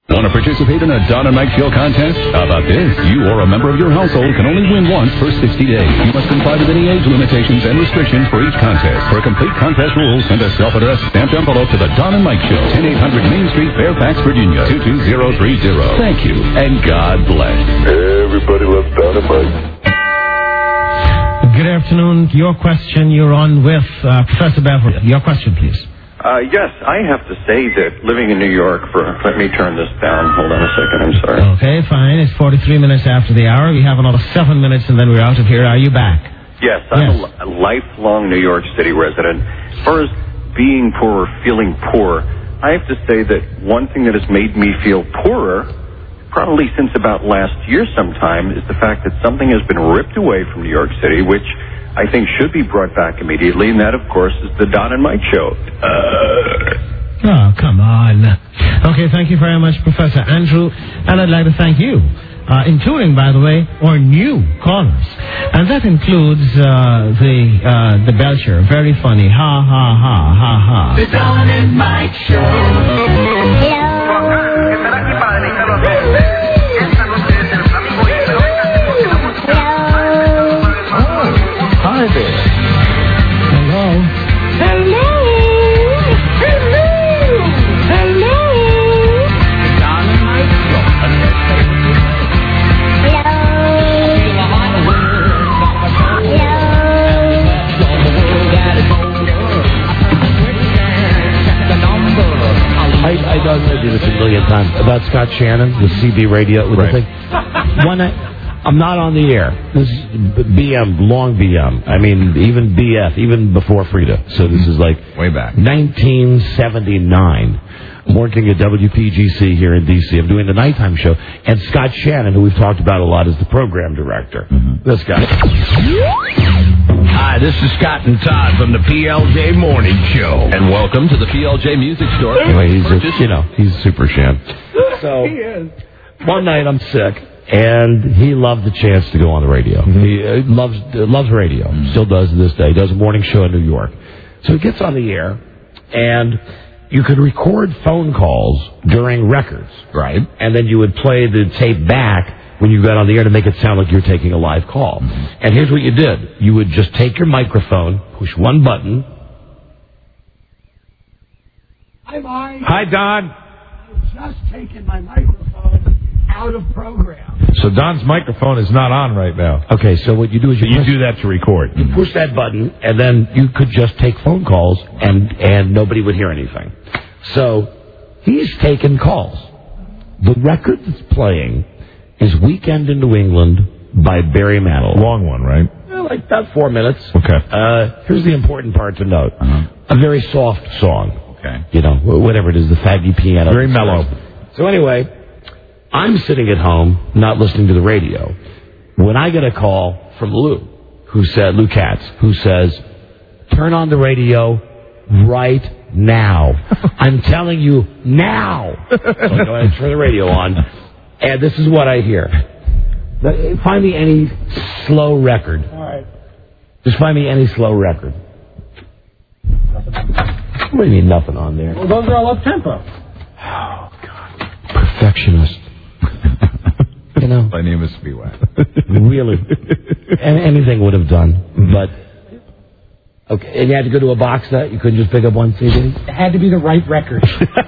Want to participate in a Don and Mike Show contest? How about this? You or a member of your household can only win once per 60 days. You must comply with any age limitations and restrictions for each contest. For complete contest rules, send a self-addressed stamped envelope to the Don and Mike Show, 10800 Main Street, Fairfax, Virginia, 22030. Thank you, and God bless. Everybody loves Don and Mike. Good afternoon. Your question, you're on with Professor Beverly. Your question, please. Yes, I have to say that living in New York let me turn this down. Hold on a second, I'm sorry. Okay, fine. It's 43 minutes after the hour. We have another 7 minutes and then we're out of here. Are you back? Yes, I'm a lifelong New York City resident. As far as being poor or feeling poor, I have to say that one thing that has made me feel poorer, probably since about last year sometime, is the fact that something has been ripped away from New York City, which I think should be brought back immediately, and that, of course, is the Don and Mike Show. Oh, come on. Okay, thank you very much, Professor Andrew. And I'd like to thank you, including, by the way, our new callers. And that includes the Belcher. Very funny. Ha, ha, ha, ha, ha. The Don and Mike Show. Hi there. Hello. Hello. Hello. Hello. The Don and Mike Show. I did this a million times about Scott Shannon, the CB radio with the thing. One night, I'm not on the air. This is BM, long BM. I mean, even BF, even before Frida. So this is like way back, 1979. I'm working at WPGC here in D.C. I'm doing the nighttime show, and Scott Shannon, who we've talked about a lot, is the program director. This guy. Hi, this is Scott and Todd from the PLJ Morning Show, and welcome to the PLJ Music Store. Anyway, he's super Shan. So one night I'm sick, and he loved the chance to go on the radio. He loves radio, still does to this day. He does a morning show in New York. So he gets on the air, and you could record phone calls during records, right? And then you would play the tape back when you got on the air to make it sound like you're taking a live call. And here's what you did. You would just take your microphone, push one button. Hi, Mike. Hi, Don. I've just taken my microphone out of program. So Don's microphone is not on right now. Okay, so what you do is you do that to record. You push that button, and then you could just take phone calls, and nobody would hear anything. So he's taking calls. The record that's playing is Weekend in New England by Barry Manilow. Long one, right? Like about 4 minutes. Okay. Here's the important part to note. A very soft song. Okay. You know, whatever it is, the faggy piano. Very mellow. So anyway, I'm sitting at home, not listening to the radio, when I get a call from Lou Katz, who says, turn on the radio right now. I'm telling you now. So I go ahead and turn the radio on, and this is what I hear. Find me any slow record. All right. Just find me any slow record. What do you mean nothing on there? Well, those are all up-tempo. Oh, God. Perfectionist. You know. My name is Spiewak. Really. Anything would have done. But, okay. And you had to go to a box set? You couldn't just pick up one CD? It had to be the right record.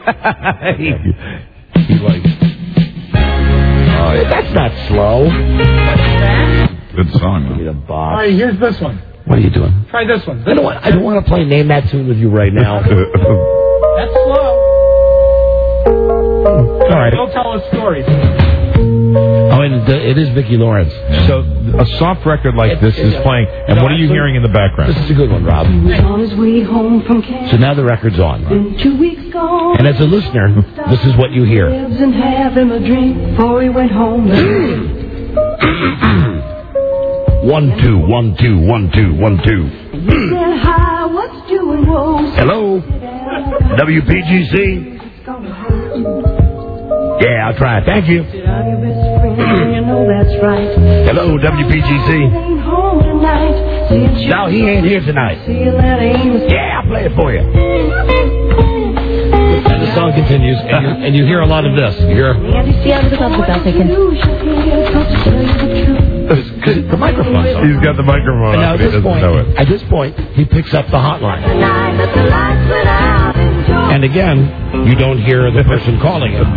He's like, oh, yeah, that's not slow. Good song, Give me the All box. right, here's this one. What are you doing? Try this one. I don't want to play Name That Tune with you right now. That's slow. All right. Don't tell us stories. Oh, and it is Vicki Lawrence. So a soft record like this is playing, and what are you hearing in the background? This is a good one, Rob. On his way home from camp. So now the record's on. Been 2 weeks gone. And as a listener, this is what you hear. And have him a drink before he went home. 1 2 1 2 1 2 1 2. You said hi, what's doing, Rose? Hello, WPGC. Yeah, I'll try it. Thank you. You know that's right. Hello, WPGC. No, he ain't here tonight. Yeah, I'll play it for you. the song continues, and you hear a lot of this. You hear the microphone's on. He's got the microphone Now, on, but he doesn't know it. at this point, he picks up the hotline. And again, you don't hear the person calling him.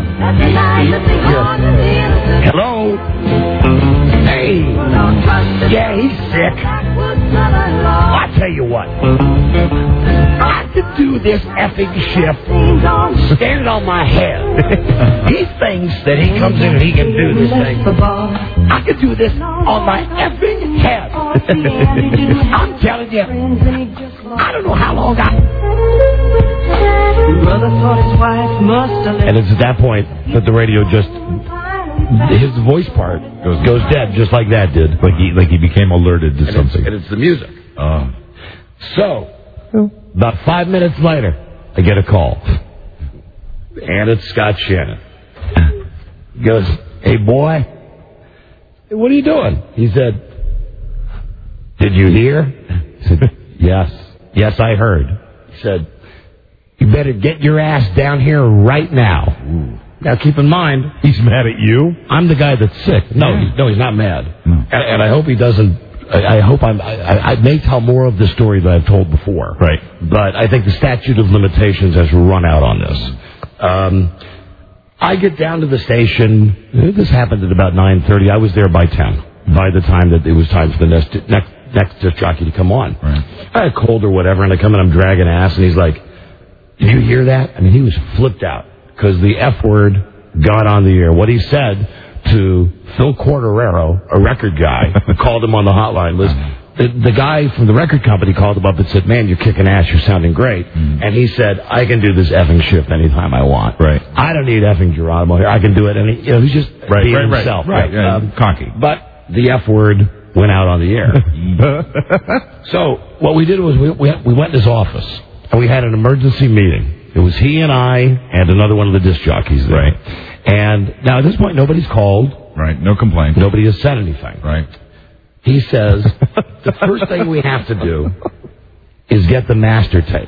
Hello? Hey. Yeah, he's sick. I'll tell you what. I could do this effing shift standing on my head. He thinks that he comes in and he can do this thing. I could do this on my effing head. I'm telling you, I don't know how long And it's at that point that the radio just, his voice part goes dead, just like that did. Like he became alerted to something. And it's the music. So, about 5 minutes later, I get a call. And it's Scott Shannon. He goes, hey, boy, what are you doing? He said, did you hear? I said, yes. Yes, I heard. He said, you better get your ass down here right now. Ooh. Now, keep in mind, he's mad at you. I'm the guy that's sick. No, he's not mad. No. And I hope he doesn't. I may tell more of the story that I've told before. Right. But I think the statute of limitations has run out on this. I get down to the station. This happened at about 9:30. I was there by 10. By the time that it was time for the next disc jockey to come on. Right. I had a cold or whatever, and I come in, I'm dragging ass, and he's like, did you hear that? I mean, he was flipped out because the F word got on the air. What he said to Phil Corderero, a record guy, who called him on the hotline, was the guy from the record company called him up and said, man, you're kicking ass, you're sounding great. And he said, I can do this effing shift anytime I want. Right. I don't need effing Geronimo here. I can do it. And he's just being himself. Right. Cocky. But the F word went out on the air. So what we did was we went in his office, and we had an emergency meeting. It was he and I and another one of the disc jockeys there. Right. And now at this point, nobody's called. Right. No complaints. Nobody has said anything. Right. He says, the first thing we have to do is get the master tape.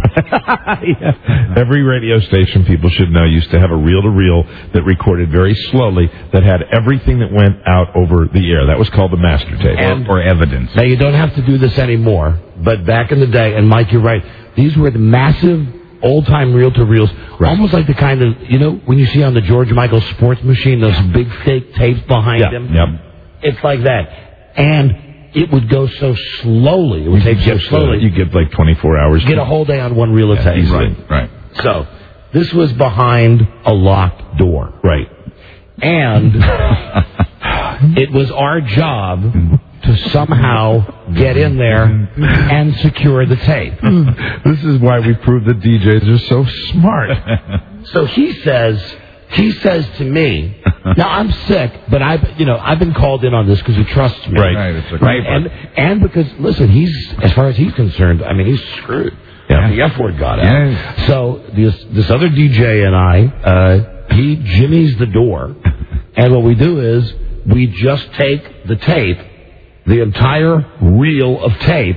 Every radio station, people should know, used to have a reel-to-reel that recorded very slowly that had everything that went out over the air. That was called the master tape, or evidence. Now, you don't have to do this anymore, but back in the day, and Mike, you're right, these were the massive old-time reel-to-reels, almost like the kind of, when you see on the George Michael sports machine, those big fake tapes behind them? Yep. It's like that. And it would go so slowly. It would take so slowly. You get like 24 hours. Get a whole day on one reel of tape. Easily. Right. So, this was behind a locked door. Right. And it was our job to somehow get in there and secure the tape. This is why we prove that DJs are so smart. So he says to me, now I'm sick, but I've been called in on this because he trusts me. Right. It's right. And because, listen, as far as he's concerned, I mean, he's screwed. Yeah. The F word got out. Yeah. So this other DJ and I, he jimmies the door, and what we do is we just take the tape, the entire reel of tape,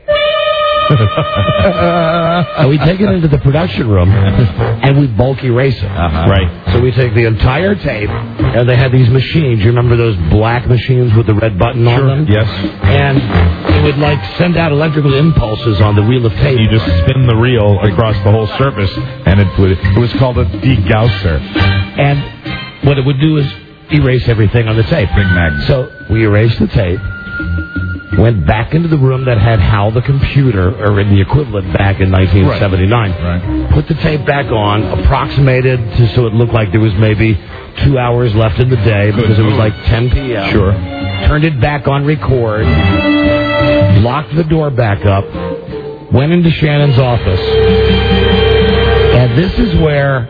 and we take it into the production room, and we bulk erase it. Right. So we take the entire tape, and they had these machines. You remember those black machines with the red button on them? Yes. And it would, send out electrical impulses on the reel of tape. You just spin the reel across the whole surface, and it was called a degausser. And what it would do is erase everything on the tape. Big magnet. So we erased the tape, went back into the room that had Hal the computer, or in the equivalent back in 1979. Right. Put the tape back on, approximated so it looked like there was maybe 2 hours left in the day because it was like 10 p.m. Sure. Turned it back on record, locked the door back up, went into Shannon's office, and this is where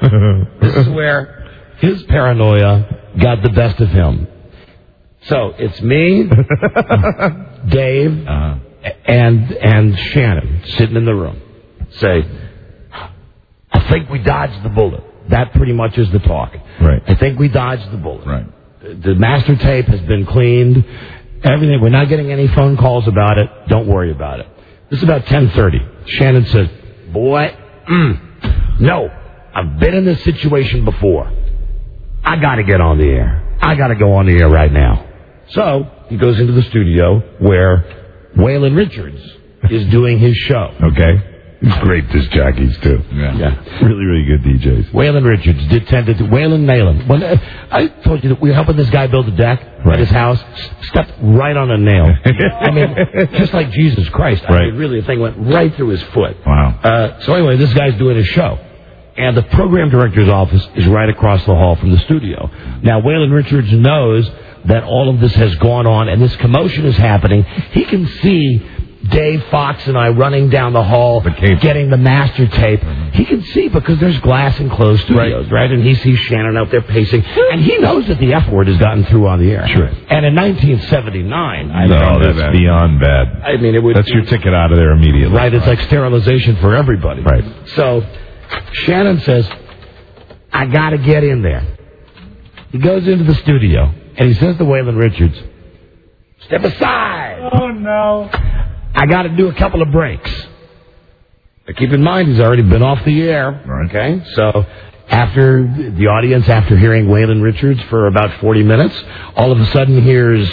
his paranoia got the best of him. So it's me, Dave, and Shannon sitting in the room. Say, I think we dodged the bullet. That pretty much is the talk. Right. I think we dodged the bullet. Right. The master tape has been cleaned. Everything. We're not getting any phone calls about it. Don't worry about it. This is about 10:30. Shannon says, boy, no. I've been in this situation before. I got to get on the air. I got to go on the air right now. So he goes into the studio where Waylon Richards is doing his show. Okay. Great disc jockeys, too. Yeah. Really, really good DJs. Waylon Richards did tend to... Waylon Nayland. When I told you that we were helping this guy build a deck at his house, stepped right on a nail. I mean, just like Jesus Christ. I mean, really, the thing went right through his foot. Wow. So anyway, this guy's doing his show. And the program director's office is right across the hall from the studio. Now, Waylon Richards knows that all of this has gone on and this commotion is happening. He can see Dave Fox and I running down the hall, getting the master tape. He can see because there's glass enclosed studios, right? And he sees Shannon out there pacing. And he knows that the F word has gotten through on the air. Sure. And in 1979... that's beyond bad. I mean, it would... That's your ticket out of there immediately. Right, it's like sterilization for everybody. Right. So, Shannon says, I got to get in there. He goes into the studio, and he says to Waylon Richards, step aside. Oh, no. I got to do a couple of breaks. But keep in mind, he's already been off the air. Right. Okay? So, after the audience, after hearing Waylon Richards for about 40 minutes, all of a sudden hears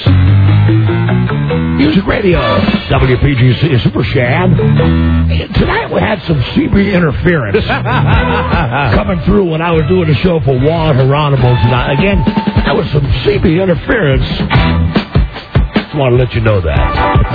Music Radio, WPGC Super Shad. Tonight we had some CB interference coming through when I was doing a show for Juan Geronimo tonight. Again, that was some CB interference. Just want to let you know that.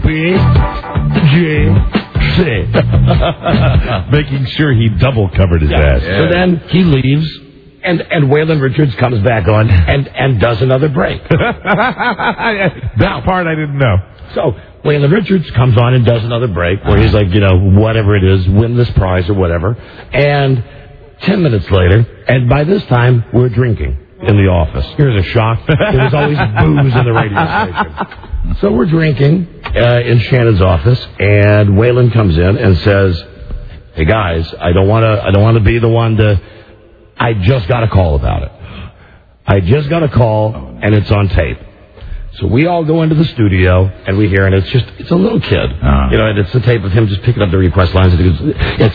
WPGC. Making sure he double covered his ass. So then he leaves, and Waylon Richards comes back on and does another break. That part I didn't know. So Waylon Richards comes on and does another break where he's like, whatever it is, win this prize or whatever. And 10 minutes later, and by this time, we're drinking in the office. Here's a shock. There's always booze in the radio station. So we're drinking in Shannon's office, and Waylon comes in and says, hey guys, I don't want to be the one to... I just got a call about it. I just got a call, and it's on tape. So we all go into the studio, and we hear, and it's a little kid. And it's the tape of him just picking up the request lines. It's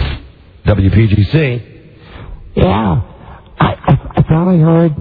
WPGC. Yeah. I thought I heard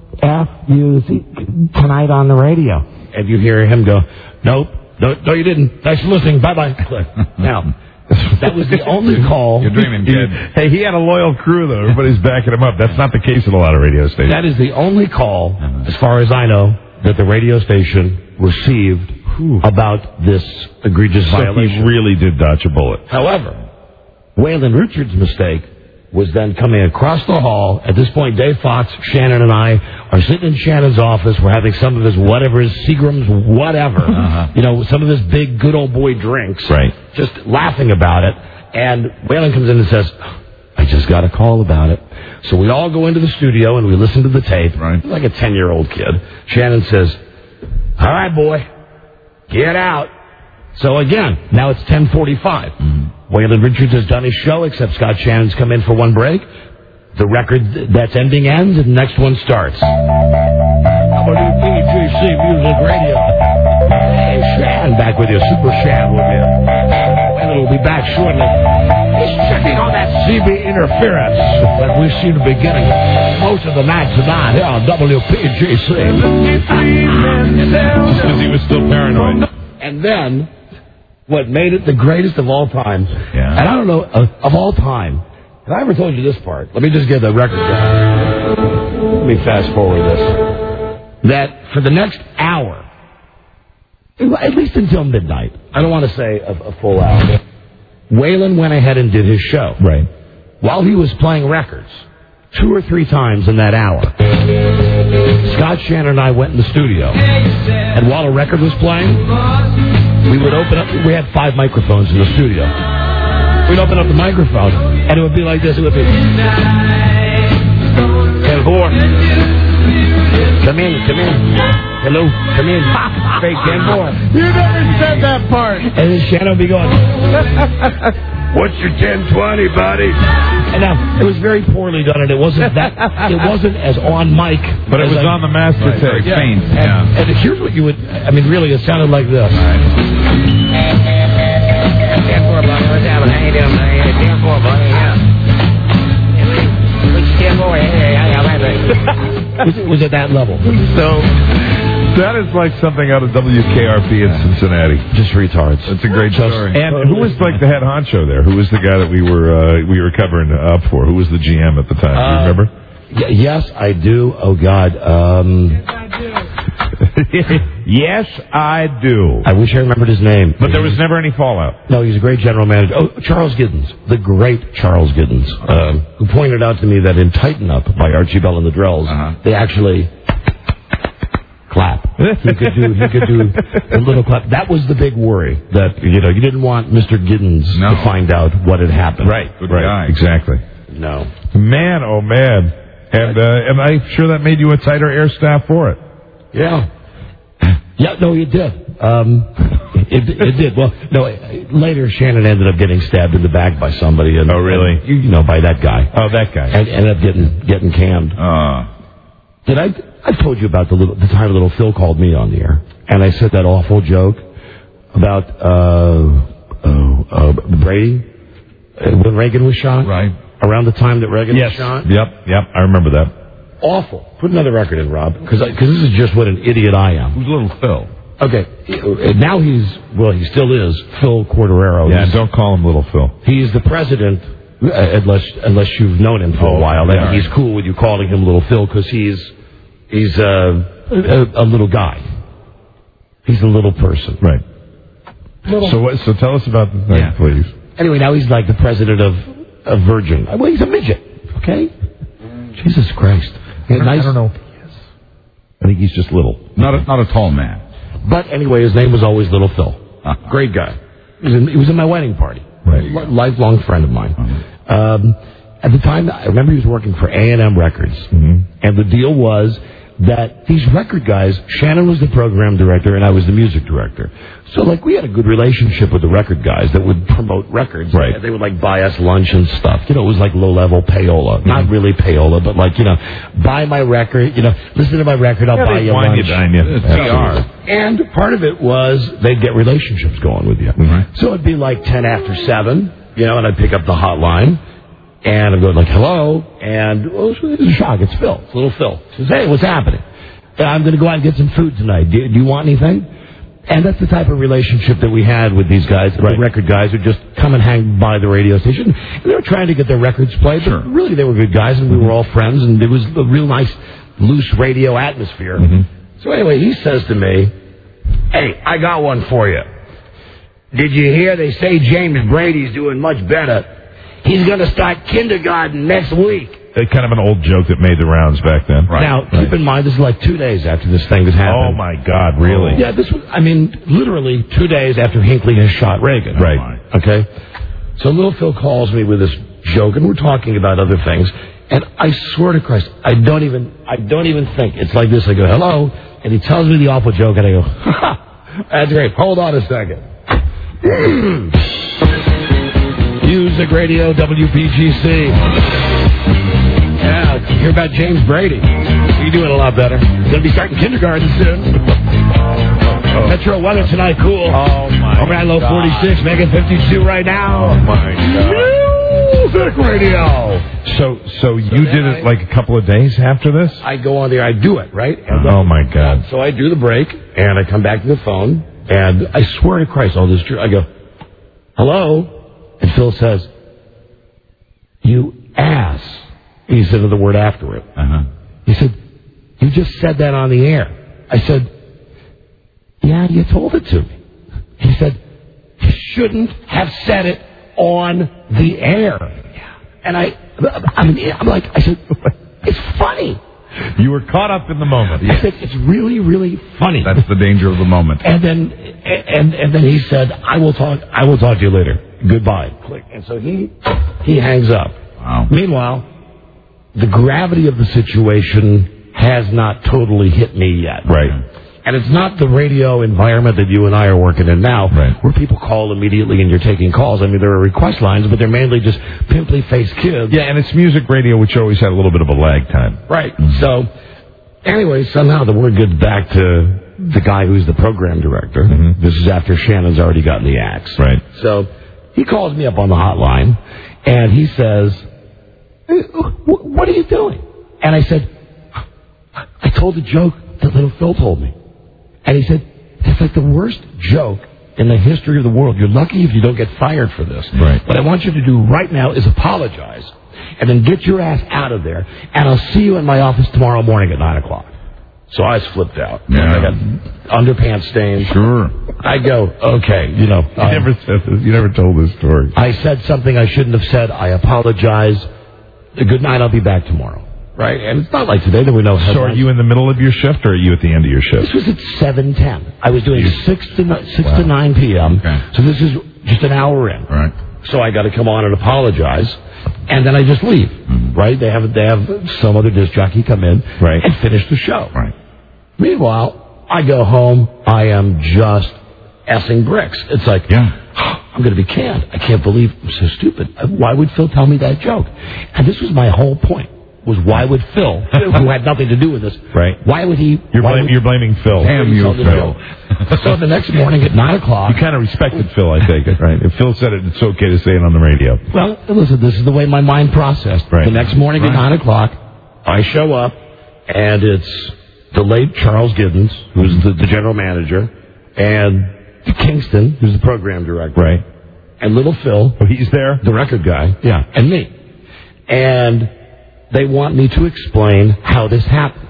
F-U-Z tonight on the radio. And you hear him go, nope, no, you didn't. Thanks for listening. Bye-bye. Now, that was the only call. You're dreaming, kid. Hey, he had a loyal crew, though. Everybody's backing him up. That's not the case at a lot of radio stations. That is the only call, as far as I know, that the radio station received about this egregious violation. He really did dodge a bullet. However, Waylon Richards' mistake was then coming across the hall. At this point, Dave Fox, Shannon, and I are sitting in Shannon's office. We're having some of his whatever, Seagram's, whatever. Some of his big good old boy drinks. Right. Just laughing about it. And Waylon comes in and says, I just got a call about it. So we all go into the studio and we listen to the tape. Right. Like a 10-year-old kid. Shannon says, all right, boy, get out. So again, now it's 10:45. Waylon Richards has done his show, except Scott Shannon's come in for one break. The record that's ending ends, and the next one starts. WPGC Music Radio. Hey, Shan, back with you. Super Shan with you. Waylon will be back shortly. He's checking on that CB interference that we seem to be getting most of the night tonight here on WPGC. Because he was still paranoid. And then... what made it the greatest of all time, and I don't know, of all time, have I ever told you this part? Let me just get the record down. Let me fast forward this. That for the next hour, at least until midnight, I don't want to say a full hour, Waylon went ahead and did his show. Right. While he was playing records, 2 or 3 times in that hour, Scott Shannon and I went in the studio, and while a record was playing... we would open up, we had 5 microphones in the studio. We'd open up the microphone, and it would be like this. It would be, Ken Bohr. Come in. Hello, come in. Hey, Ken Bohr. You never said that part. And then Shannon would be going, what's your 1020, buddy? And now, it was very poorly done, and it wasn't as on mic. But it was on the master tape. Yeah. Faint. And here's what you would, really, it sounded like this. It was at that level. So that is like something out of WKRP in Cincinnati. Just retards. It's a great story. And who was like the head honcho there? Who was the guy that we were covering up for? Who was the GM at the time? Do you remember? Yes, I do. Oh God. Yes, I do. I wish I remembered his name. But there was never any fallout. No, he's a great general manager. Oh, Charles Giddens, the great Charles Giddens, who pointed out to me that in Tighten Up by Archie Bell and the Drells, they actually clap. He could do a little clap. That was the big worry, that you didn't want Mr. Giddens to find out what had happened. Right, exactly. No. Man, oh man. And I'm sure that made you a tighter air staff for it. Yeah. Yeah, no, it did. It did. Well, no, later Shannon ended up getting stabbed in the back by somebody. And, oh, really? And, by that guy. Oh, that guy. And ended up getting canned. I told you about the time little Phil called me on the air, and I said that awful joke about Brady when Reagan was shot. Right. Around the time that Reagan was shot. Yep, I remember that. Awful. Put another record in, Rob, because this is just what an idiot I am. Who's little Phil? Okay, now he still is Phil Corderero. Yeah, don't call him little Phil. He's the president, unless you've known him for a while. And he's cool with you calling him little Phil because he's a little guy. He's a little person. Right. So tell us about the thing, please. Anyway, now he's like the president of Virgin. Well, he's a midget. Okay. Jesus Christ. I don't know if he is. I think he's just little. Not a tall man. But anyway, his name was always Little Phil. Great guy. He was in my wedding party. Right. Lifelong friend of mine. At the time, I remember he was working for A&M Records. Mm-hmm. And the deal was that these record guys, Shannon was the program director and I was the music director. So, we had a good relationship with the record guys that would promote records. Right. They would, buy us lunch and stuff. It was low-level payola. Mm-hmm. Not really payola, but, buy my record, listen to my record, I'll buy you lunch. PR. And part of it was they'd get relationships going with you. Mm-hmm. So it'd be 10 after 7, and I'd pick up the hotline. And I'm going hello, and it's a shock. It's Phil. It's little Phil. He says, hey, what's happening? I'm going to go out and get some food tonight. Do you want anything? And that's the type of relationship that we had with these guys, the record guys who just come and hang by the radio station. And they were trying to get their records played, but really they were good guys, and we were all friends, and it was a real nice, loose radio atmosphere. Mm-hmm. So anyway, he says to me, hey, I got one for you. Did you hear they say James Brady's doing much better? He's going to start kindergarten next week. Kind of an old joke that made the rounds back then. Right. Now, keep in mind, this is 2 days after this thing has happened. Oh, my God, really? Yeah, this was, literally 2 days after Hinckley has shot Reagan. Right. Okay? So little Phil calls me with this joke, and we're talking about other things, and I swear to Christ, I don't even think. It's like this. I go, hello, and he tells me the awful joke, and I go, ha, that's great. Hold on a second. Music Radio, WPGC. Yeah, hear about James Brady. You're doing a lot better. Going to be starting kindergarten soon. Metro weather tonight, cool. Oh, my Overnight low 46, making 52 right now. Oh, my God. Music Radio. So you did it a couple of days after this? I go on there, I do it, right? Oh, my God. So I do the break, and I come back to the phone, and I swear to Christ, all this true. I go, hello? And Phil says, you ass. He said the word after it. Uh-huh. He said, you just said that on the air. I said, yeah, you told it to me. He said, you shouldn't have said it on the air. And I said, it's funny. You were caught up in the moment. I said, it's really, really funny. That's the danger of the moment. And then he said, I will talk to you later. Goodbye. Click. And so he hangs up. Wow. Meanwhile, the gravity of the situation has not totally hit me yet. Right. And it's not the radio environment that you and I are working in now, where people call immediately and you're taking calls. There are request lines, but they're mainly just pimply-faced kids. Yeah, and it's music radio, which always had a little bit of a lag time. Right. Mm-hmm. So, anyway, somehow the word gets back to the guy who's the program director. Mm-hmm. This is after Shannon's already gotten the axe. Right. So, he calls me up on the hotline, and he says, what are you doing? And I said, told a joke that little Phil told me. And he said, it's like the worst joke in the history of the world. You're lucky if you don't get fired for this. Right. What I want you to do right now is apologize and then get your ass out of there, and I'll see you in my office tomorrow morning at 9 o'clock. So I was flipped out. Yeah. I got underpants stains. Sure. I go, okay, You never said this. You never told this story. I said something I shouldn't have said. I apologize. Good night. I'll be back tomorrow. Right? And it's not like today that we know headlines. So are you in the middle of your shift, or are you at the end of your shift? This was at 7:10. I was doing 6 to 9 p.m. Okay. So this is just an hour in. Right. So I got to come on and apologize, and then I just leave. Right? They have some other disc jockey come in and finish the show. Right. Meanwhile, I go home. I am just effing bricks. It's like, I'm going to be canned. I can't believe I'm so stupid. Why would Phil tell me that joke? And this was my whole point. Was why would Phil, who had nothing to do with this, why would he... You're blaming Phil. Damn you, Phil. So the next morning at 9 o'clock... You kind of respected Phil, I take it, right? If Phil said it, it's okay to say it on the radio. Well, listen, this is the way my mind processed. Right. The next morning at 9 o'clock, I show up, and it's the late Charles Giddens, who's the general manager, and Kingston, who's the program director. Right. And little Phil. Oh, he's there? The record guy. Yeah. And me. And they want me to explain how this happened.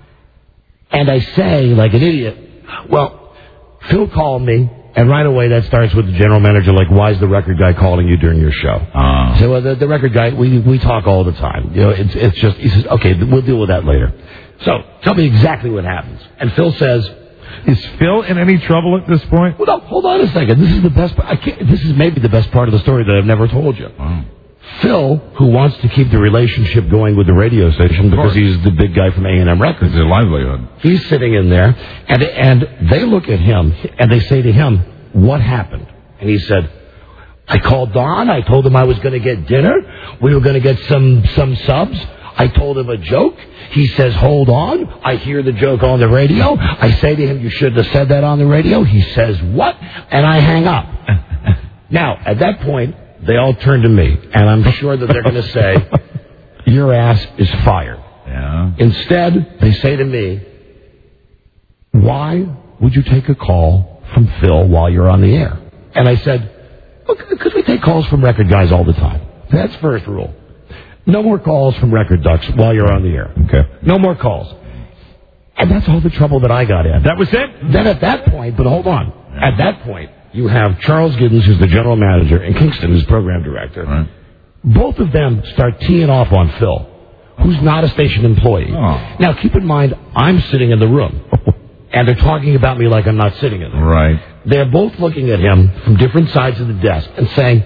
And I say, like an idiot, well, Phil called me, and right away that starts with the general manager, like, why is the record guy calling you during your show? So the record guy, we talk all the time. It's just, he says, okay, we'll deal with that later. So tell me exactly what happens. And Phil says... Is Phil in any trouble at this point? Well, no, hold on a second. This is the best part. This is maybe the best part of the story that I've never told you. Wow. Phil, who wants to keep the relationship going with the radio station because he's the big guy from A&M Records. It's a livelihood. He's sitting in there, and they look at him, and they say to him, what happened? And he said, I called Don. I told him I was going to get dinner. We were going to get some subs. I told him a joke. He says, hold on. I hear the joke on the radio. I say to him, you shouldn't have said that on the radio. He says, what? And I hang up. Now, at that point, they all turn to me, and I'm sure that they're going to say, your ass is fired. Yeah. Instead, they say to me, why would you take a call from Phil while you're on the air? And I said, well, because we take calls from record guys all the time. That's first rule. No more calls from record ducks while you're on the air. Okay. No more calls. And that's all the trouble that I got in. That was it? Then at that point, but hold on. At that point, you have Charles Giddens, who's the general manager, and Kingston, who's program director. Right. Both of them start teeing off on Phil, who's not a station employee. Oh. Now, keep in mind, I'm sitting in the room, and they're talking about me like I'm not sitting in there. Right. They're both looking at him from different sides of the desk and saying,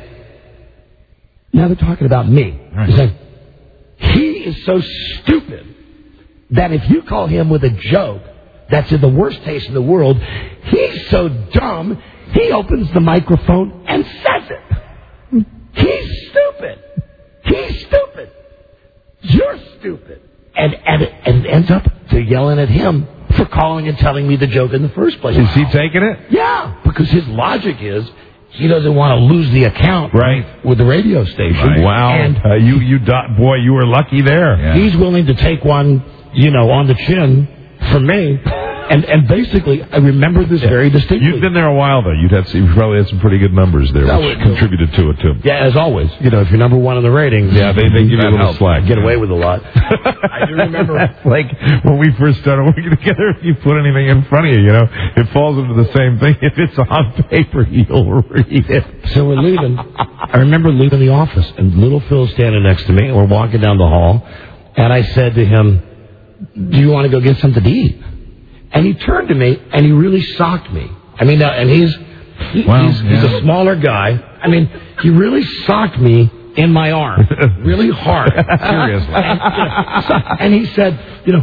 now they're talking about me. Right. They're saying, he is so stupid that if you call him with a joke that's in the worst taste in the world, he's so dumb, he opens the microphone and says it. He's stupid. He's stupid. You're stupid. And it ends up to yelling at him for calling and telling me the joke in the first place. Is he taking it? Yeah, because his logic is he doesn't want to lose the account with the radio station. Right. Wow. And boy, you were lucky there. Yeah. he's willing to take one, on the chin from me. And basically, I remember this very distinctly. You've been there a while, though. You probably had some pretty good numbers there, which contributed to it, too. Yeah, as always. If you're number one in the ratings, Yeah, they give you a little slack. get away with a lot. I do remember. That's like when we first started working together, if you put anything in front of you, it falls into the same thing. If it's on paper, you'll read it. So we're leaving. I remember leaving the office, and little Phil's standing next to me, and we're walking down the hall, and I said to him, do you want to go get something to eat? And he turned to me, and he really socked me. I mean, and he's a smaller guy. I mean, he really socked me in my arm, really hard. Seriously. And he said,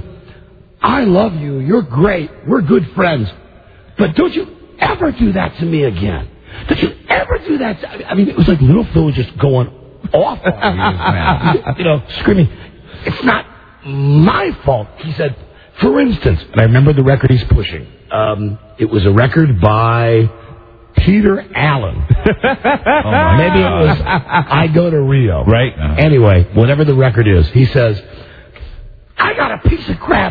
I love you. You're great. We're good friends. But don't you ever do that to me again. Don't you ever do that. I mean, it was like little Phil was just going off on me, screaming, it's not my fault. He said, for instance, and I remember the record he's pushing. It was a record by Peter Allen. Maybe it was I Go to Rio. Right. Anyway, whatever the record is, he says, I got a piece of crap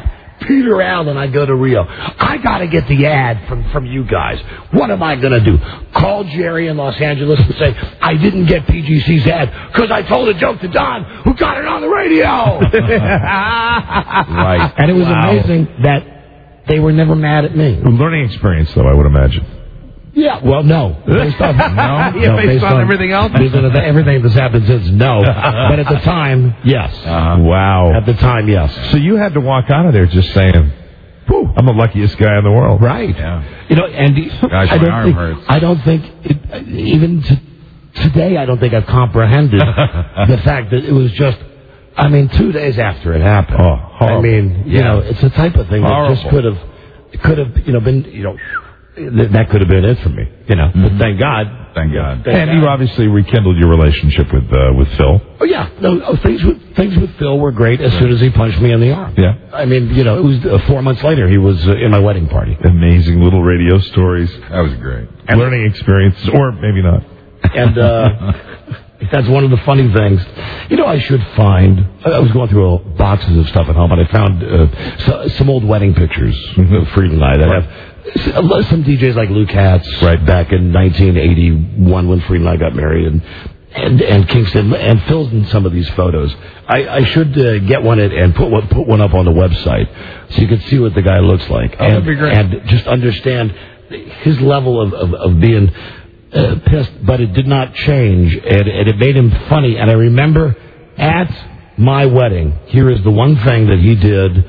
Peter Allen, I go to Rio. I got to get the ad from you guys. What am I going to do? Call Jerry in Los Angeles and say, I didn't get PGC's ad because I told a joke to Don who got it on the radio. Right. And it was amazing that they were never mad at me. A learning experience, though, I would imagine. Yeah, well, no. Based on, based on everything else? Based on everything that's happened since, no. But at the time, yes. Wow. At the time, yes. So you had to walk out of there just saying, whew, I'm the luckiest guy in the world. Right. Yeah. You know, and Gosh, my arm hurts. I don't think, even today, I don't think I've comprehended the fact that it was just, 2 days after it happened. Oh, horrible. You know, it's the type of thing that just could have, been, that could have been it for me, But thank God. Thank God. And you obviously rekindled your relationship with Phil. Oh yeah, things with Phil were great as soon as he punched me in the arm. Yeah. It was 4 months later. He was in my wedding party. Amazing little radio stories. That was great. And learning experiences, or maybe not. And that's one of the funny things. I should find. I was going through boxes of stuff at home, and I found some old wedding pictures of Frieda and I that have. Some DJs like Lou Katz, right back in 1981 when Frieda and I got married, and Kingston and Phil's in some of these photos. I should get one and put one up on the website so you can see what the guy looks like. That'd be great. And just understand his level of being pissed, but it did not change, and it made him funny. And I remember at my wedding, here is the one thing that he did.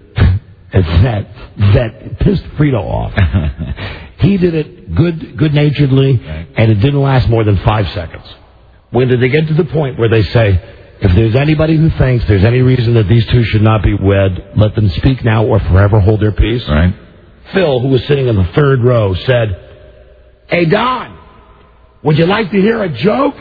That pissed Frieda off. He did it good-naturedly, and it didn't last more than 5 seconds. When did they get to the point where they say, if there's anybody who thinks there's any reason that these two should not be wed, let them speak now or forever hold their peace? Right. Phil, who was sitting in the third row, said, "Hey, Don, would you like to hear a joke?"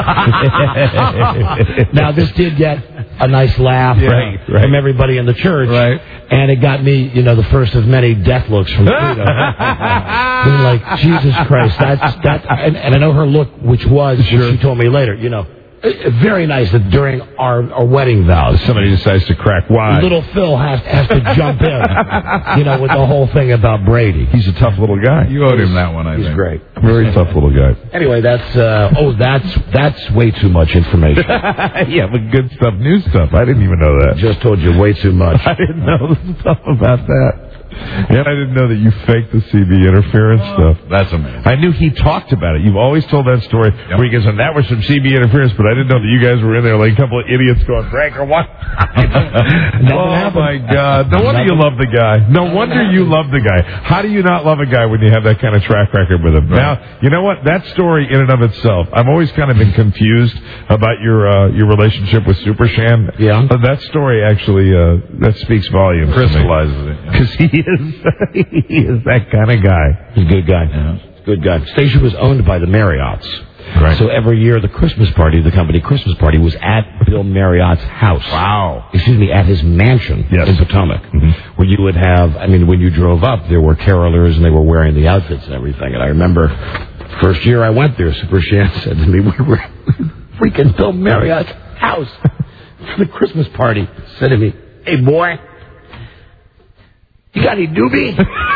Now, this did get a nice laugh from everybody in the church. Right. And it got me, the first of many death looks from Frieda. Being like, Jesus Christ, that's and I know her look, which was, which she told me later, very nice that during our wedding vows, Somebody decides to crack wide. little Phil has to jump in, with the whole thing about Brady. He's a tough little guy. You owed him that one, I think. He's great. Very tough little guy. Anyway, that's way too much information. Yeah, but good stuff, new stuff. I didn't even know that. Just told you way too much. I didn't know the stuff about that. And I didn't know that you faked the CB interference stuff. That's amazing. I knew he talked about it. You've always told that story where he goes, and that was some CB interference, but I didn't know that you guys were in there like a couple of idiots going, Breaker, what? Oh, my God. No wonder you love the guy. No wonder you love the guy. How do you not love a guy when you have that kind of track record with him? Right. Now, you know what? That story in and of itself, I've always kind of been confused about your relationship with Super Shan. Yeah. But that story actually, that speaks volumes. Crystallizes it. Because he is that kind of guy. He's a good guy. Yeah. Good guy. Station was owned by the Marriotts. Right. So every year the Christmas party, the company Christmas party, was at Bill Marriott's house. Wow. Excuse me, at his mansion in Potomac. Mm-hmm. Where you would have, when you drove up, there were carolers and they were wearing the outfits and everything. And I remember first year I went there, Super Shan said to me, we were freaking Bill Marriott's house for the Christmas party. Said to me, "Hey, boy, you got any doobie?"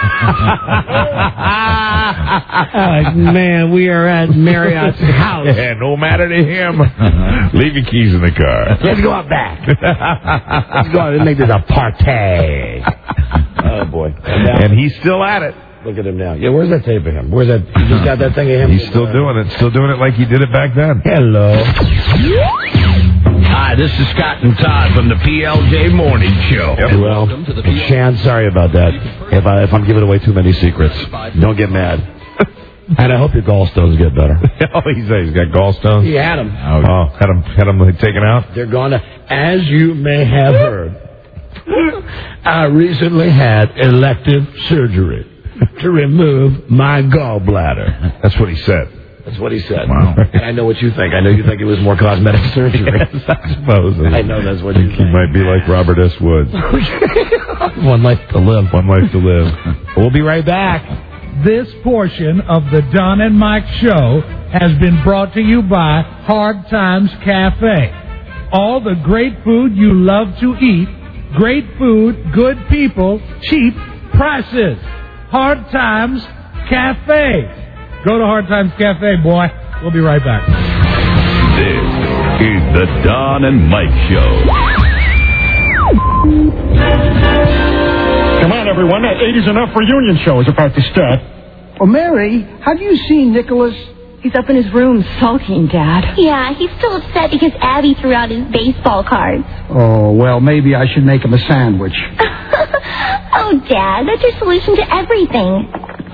Man, we are at Marriott's house. Yeah, no matter to him. Leave your keys in the car. Let's go out back. Let's go out and make this a party. Oh, boy. And he's still at it. Look at him now. Yeah, where's that tape of him? Where's that? You just got that thing of him? He's still doing it. Still doing it like he did it back then. Hello. Hi, this is Scott and Todd from the PLJ Morning Show. Yep. Well, Shan, sorry about that. If I'm giving away too many secrets, don't get mad. And I hope your gallstones get better. Oh, he's got gallstones? He had them. Oh, had them taken out? They're gone. As you may have heard, I recently had elective surgery to remove my gallbladder. That's what he said. That's what he said. Wow. And I know what you think. I know you think it was more cosmetic surgery. Yes, I suppose. I know that's what you think. He might be like Robert S. Woods. One life to live. One life to live. We'll be right back. This portion of the Don and Mike Show has been brought to you by Hard Times Cafe. All the great food you love to eat great food, good people, cheap prices. Hard Times Cafe. Go to Hard Times Cafe, boy. We'll be right back. This is the Don and Mike Show. Come on, everyone. That 8 is enough reunion show is about to start. Oh, Mary, have you seen Nicholas? He's up in his room sulking, Dad. Yeah, he's still upset because Abby threw out his baseball cards. Oh, well, maybe I should make him a sandwich. Oh, Dad, that's your solution to everything.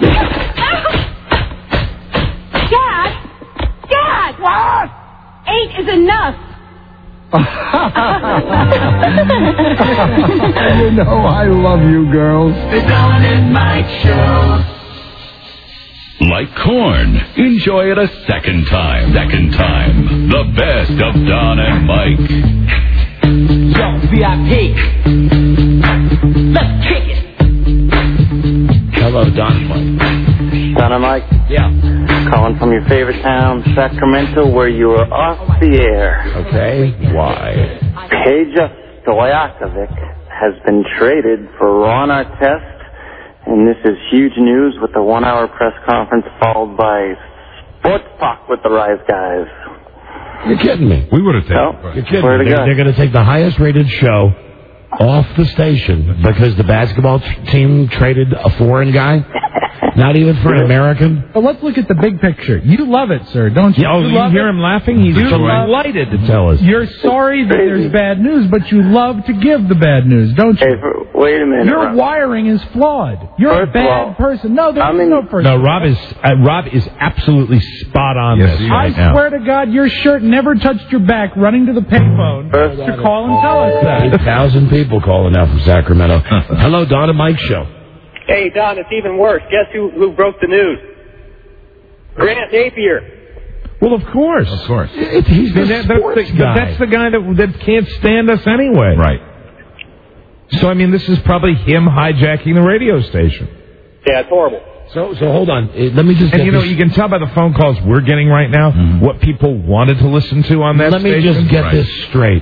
Dad! Dad! What? 8 is enough. You know I love you, girls. The Don and Mike Show. Like corn, enjoy it a second time. Second time. The best of Don and Mike. Yo, VIP. Let's kick it. Hello, Don and Mike. Don and Mike? Yeah. Calling from your favorite town, Sacramento, where you are off the air. Okay. Why? Peja Stojakovic has been traded for Ron Artest, and this is huge news with the 1-hour press conference followed by Sports Talk with the Rise Guys. You're kidding me. We would have taken No, You're kidding swear me. to God. They're going to take the highest-rated show off the station because the basketball team traded a foreign guy? Not even for an American? But let's look at the big picture. You love it, sir, don't you? Yeah, oh, you love hear it? him laughing? He's delighted to tell us. You're sorry that there's bad news, but you love to give the bad news, don't you? Hey, wait a minute. Your Rob. wiring is flawed. You're First a bad of all, person. No, there's no first. No, Rob is absolutely spot on. Yes, this he is. right I now. swear to God, your shirt never touched your back running to the payphone to call and tell us that. 8,000 people calling now from Sacramento. Hello, Don and Mike Show. Hey, Don, it's even worse. Guess who broke the news? Grant Napier. Well, of course. Of course. He's the sports guy. That's the guy that can't stand us anyway. Right. So, I mean, this is probably him hijacking the radio station. Yeah, it's horrible. So hold on. Let me just And get you know, this. you can tell by the phone calls we're getting right now what people wanted to listen to on that Let station. me just get this straight.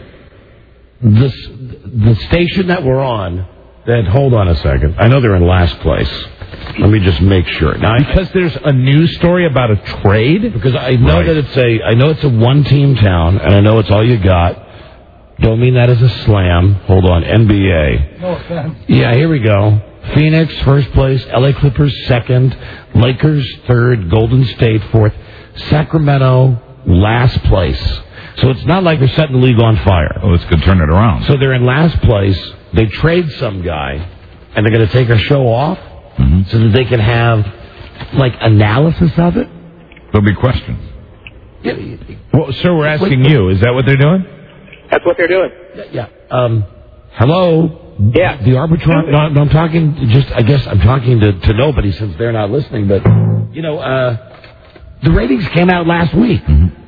The station that we're on, hold on a second. I know they're in last place. Let me just make sure. Now, because there's a news story about a trade? Because I know that it's a one-team town, and I know it's all you got. Don't mean that as a slam. Hold on, NBA. No offense. Yeah, here we go. Phoenix, first place. LA Clippers, second. Lakers, third. Golden State, fourth. Sacramento, last place. So it's not like they're setting the league on fire. Oh, this could turn it around. So they're in last place. They trade some guy, and they're going to take a show off so that they can have, analysis of it. There'll be questions. Well, sir, we're asking you. Is that what they're doing? That's what they're doing. Yeah. Hello? Yeah. The Arbitron. No, I'm talking I'm talking to nobody since they're not listening, but, the ratings came out last week.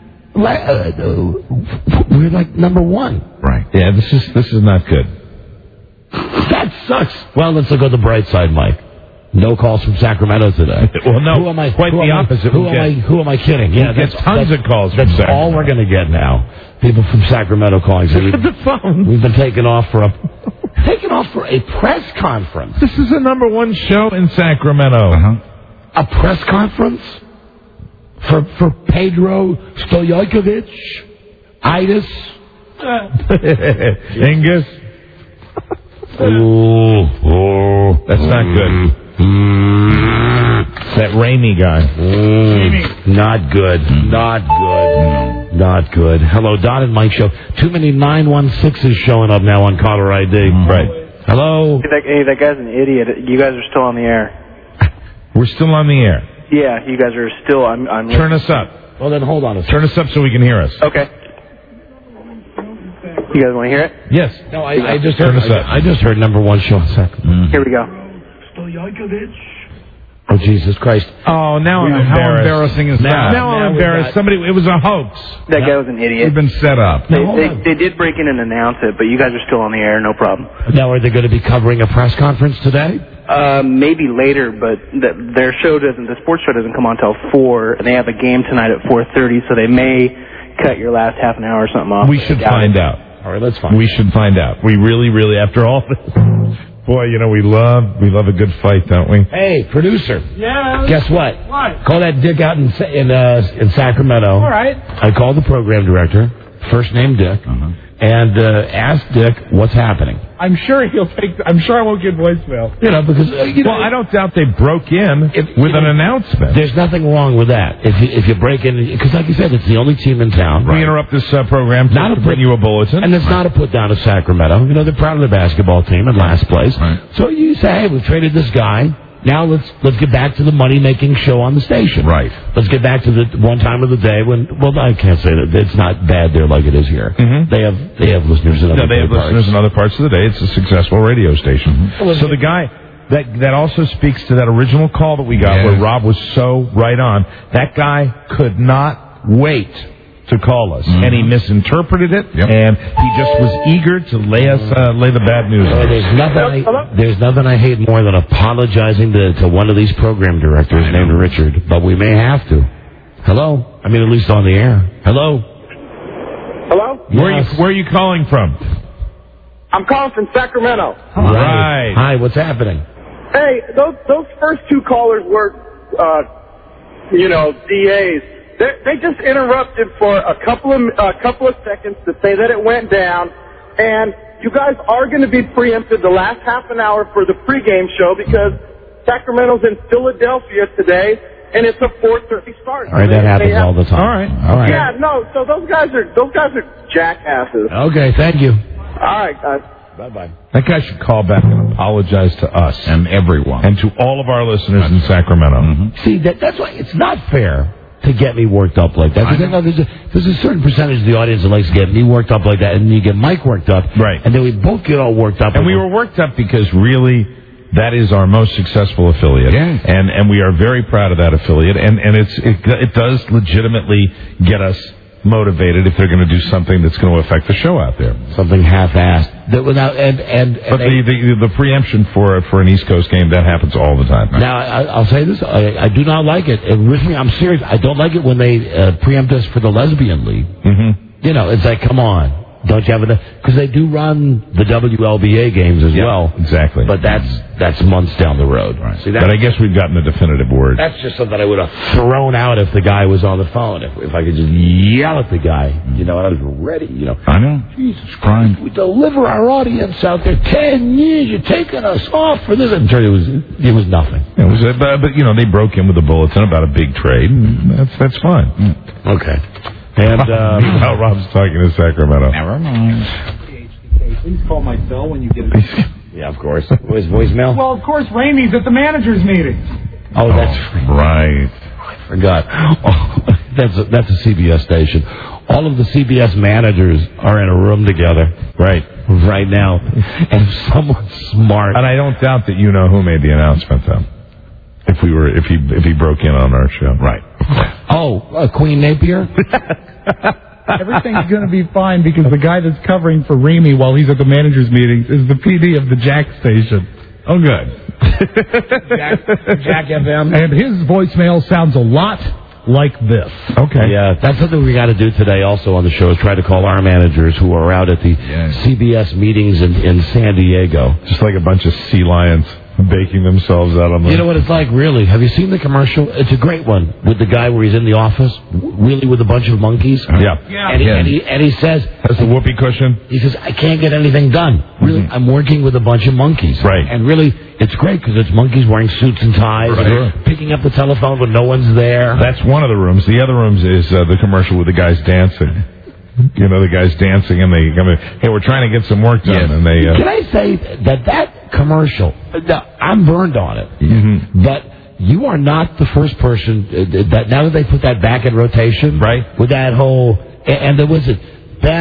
We're number one. Right. Yeah, this is not good. That sucks. Well, let's look on the bright side, Mike. No calls from Sacramento today. Well, no, who am I? quite who the am I- opposite. Who am I kidding? Yeah, there's tons of calls from That's Sacramento. all we're going to get now. People from Sacramento calling. So Look at the phone. We've been taken off for a press conference. This is the number one show in Sacramento. A press conference for Pedro Stojakovic, Idis, Angus. Oh, that's not good. That Raimi guy. Not good. Not good. Not good. Hello, Don and Mike Show. Too many 916s showing up now on caller ID. Right. Hello. Hey, that guy's an idiot. You guys are still on the air. We're still on the air. Yeah, you guys are still. I'm Turn us up. Well, then hold on a second. Turn us up so we can hear us. Okay. You guys want to hear it? Yes. No, I just Turn heard. us up. I just heard number one show in Sacramento. Here we go. Oh, Jesus Christ. Oh, now I'm How embarrassed. embarrassing is that? Now I'm embarrassed. It was a hoax. That guy was an idiot. We've been set up. They did break in and announce it, but you guys are still on the air. No problem. Now, are they going to be covering a press conference today? Maybe later, but their show the sports show doesn't come on till 4, and they have a game tonight at 4:30, so they may cut your last half an hour or something off. We should find out. All right, let's find We out. should find out. We really, really, after all this, boy, you know, we love a good fight, don't we? Hey, producer. Yeah. Guess what? What? Call that dick out in Sacramento. All right. I called the program director, first name Dick, and asked Dick what's happening. I'm sure I'm sure I won't get voicemail. You know, because Well, I don't doubt they broke in with an announcement. There's nothing wrong with that. If you break in, because like you said, it's the only team in town. We interrupt this program to bring you a bulletin. And it's not a put down to Sacramento. You know, they're proud of their basketball team in last place. Right. So you say, hey, we've traded this guy. Now let's get back to the money-making show on the station. Right. Let's get back to the one time of the day when, well, I can't say that. It's not bad there like it is here. Mm-hmm. They have listeners in other they have parts. listeners in other parts of the day. It's a successful radio station. So the guy, that also speaks to that original call that we got where Rob was so right on. That guy could not wait to call us, and he misinterpreted it, and he just was eager to lay the bad news on us. There's nothing I hate more than apologizing to one of these program directors named Richard, but we may have to. Hello? I mean, at least on the air. Hello? Hello? Where are you calling from? I'm calling from Sacramento. Right. Hi, what's happening? Hey, those first two callers were, DAs. They just interrupted for a couple of seconds to say that it went down, and you guys are going to be preempted the last half an hour for the pregame show because Sacramento's in Philadelphia today, and it's a 4:30 start. All right, that happens all the time. All right. Yeah, no. So those guys are jackasses. Okay, thank you. All right, guys. Bye-bye. That guy should call back and apologize to us. And everyone. And to all of our listeners in Sacramento. See, that's why it's not fair to get me worked up like that. Because there's a certain percentage of the audience that likes to get me worked up like that, and you get Mike worked up. Right. And then we both get all worked up. And we were worked up because really that is our most successful affiliate. Yeah. And we are very proud of that affiliate. And it does legitimately get us motivated if they're going to do something that's going to affect the show out there. Something half-assed. But the preemption for an East Coast game, that happens all the time. Now, I'll say this. I do not like it. I'm serious. I don't like it when they preempt us for the lesbian league. Mm-hmm. You know, it's like, come on. Don't you have enough? Because they do run the WLBA games as well. Exactly. But that's months down the road. Right. See, but I guess we've gotten a definitive word. That's just something I would have thrown out if the guy was on the phone. If I could just yell at the guy, you know, and I was ready, you know. I know. Jesus Christ. We deliver our audience out there 10 years. You're taking us off for this. And it was nothing. It was, but you know, they broke in with a bulletin about a big trade. And that's fine. Okay. And meanwhile, Rob's talking to Sacramento. Never mind. Please call my cell when you get it. Yeah, of course. His voicemail? Well, of course, Ramey's at the managers' meeting. Oh, that's right. I forgot. Oh, that's a CBS station. All of the CBS managers are in a room together. Right now. And if someone's smart. And I don't doubt that you know who made the announcement, though. If he broke in on our show. Right. Oh, Queen Napier? Everything's going to be fine because the guy that's covering for Ramey while he's at the managers' meetings is the PD of the Jack station. Oh, good. Jack FM. And his voicemail sounds a lot like this. Okay. Yeah, that's something we got to do today also on the show is try to call our managers who are out at the CBS meetings in San Diego. Just like a bunch of sea lions baking themselves out on the... You know what it's like, really? Have you seen the commercial? It's a great one with the guy where he's in the office, really with a bunch of monkeys. Yeah. And he says... Has the whoopee cushion? He says, I can't get anything done. Really, I'm working with a bunch of monkeys. Right. And really, it's great because it's monkeys wearing suits and ties, and picking up the telephone when no one's there. That's one of the rooms. The other rooms is the commercial with the guys dancing. You know, the guys dancing, and they come in, hey, we're trying to get some work done. Yes. And they... Can I say that commercial, I'm burned on it, but you are not the first person, that now that they put that back in rotation, right, with that whole, and there was it,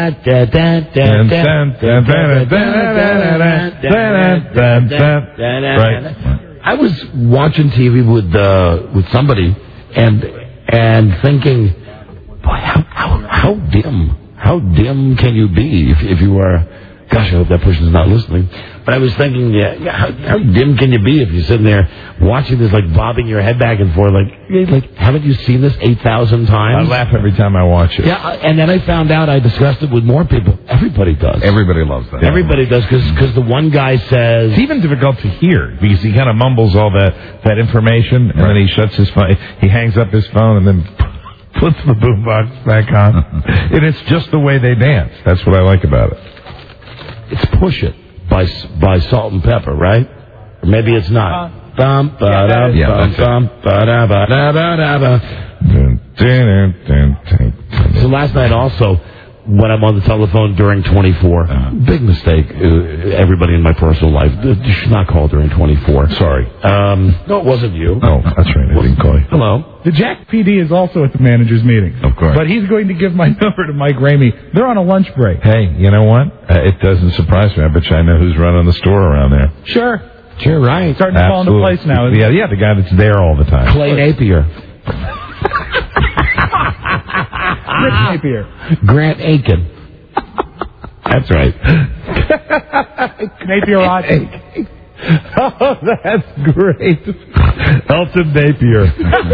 right. I was watching TV with somebody and thinking, boy, how dim can you be if you are Gosh, I hope that person's not listening. But I was thinking, how dim can you be if you're sitting there watching this, like bobbing your head back and forth, like haven't you seen this 8,000 times? I laugh every time I watch it. Yeah, and then I found out I discussed it with more people. Everybody does. Everybody loves that. Everybody does, because the one guy says... It's even difficult to hear, because he kind of mumbles all that information, and then he shuts his phone, he hangs up his phone, and then puts the boombox back on. And it's just the way they dance. That's what I like about it. It's Push It by Salt and Pepper, right? Or maybe it's not. So last night also, when I'm on the telephone during 24, big mistake, everybody in my personal life, you should not call during 24. Sorry. No, it wasn't you. Oh, that's right, I didn't call you. Hello. The Jack PD is also at the manager's meeting. Of course. But he's going to give my number to Mike Ramey. They're on a lunch break. Hey, you know what? It doesn't surprise me. I bet you I know who's running the store around there. Sure, right. Starting to fall into place now. Yeah, the guy that's there all the time. Clay Napier. Rick Napier. Grant Aiken. That's right. Napier Rodgers. Oh, that's great. Elton Napier.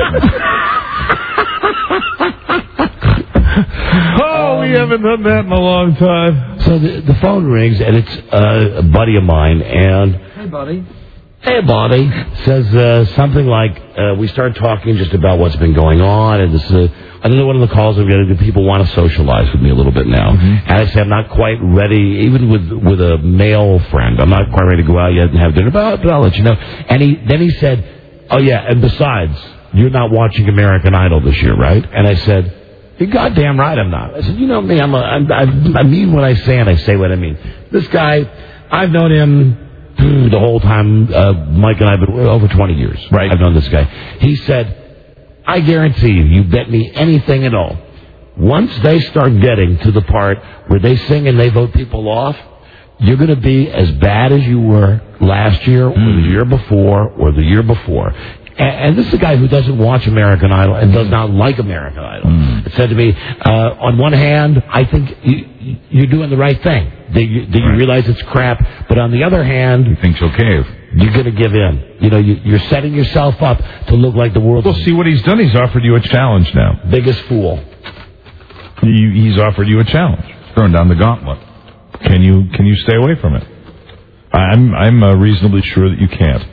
Oh, we haven't done that in a long time. So the phone rings, and it's a buddy of mine, and... Hey, buddy. Says something like, we started talking just about what's been going on, and this I don't know what of the calls I'm getting. Do people want to socialize with me a little bit now? Mm-hmm. And I say I'm not quite ready, even with a male friend. I'm not quite ready to go out yet and have dinner, but I'll let you know. And then he said, oh, yeah, and besides, you're not watching American Idol this year, right? And I said, you're goddamn right I'm not. I said, you know me, I mean what I say, and I say what I mean. This guy, I've known him the whole time. Mike and I have been over 20 years. Right. I've known this guy. He said, I guarantee you bet me anything at all, once they start getting to the part where they sing and they vote people off, you're going to be as bad as you were last year or the year before or the year before. And this is a guy who doesn't watch American Idol and does not like American Idol. It said to me, on one hand, I think you're doing the right thing. That you realize it's crap. But on the other hand... He thinks you'll cave. You're going to give in. You know, you're setting yourself up to look like the world's... Well, see what he's done. He's offered you a challenge now. Biggest fool. He's offered you a challenge. Throwing down the gauntlet. Can you stay away from it? I'm reasonably sure that you can't.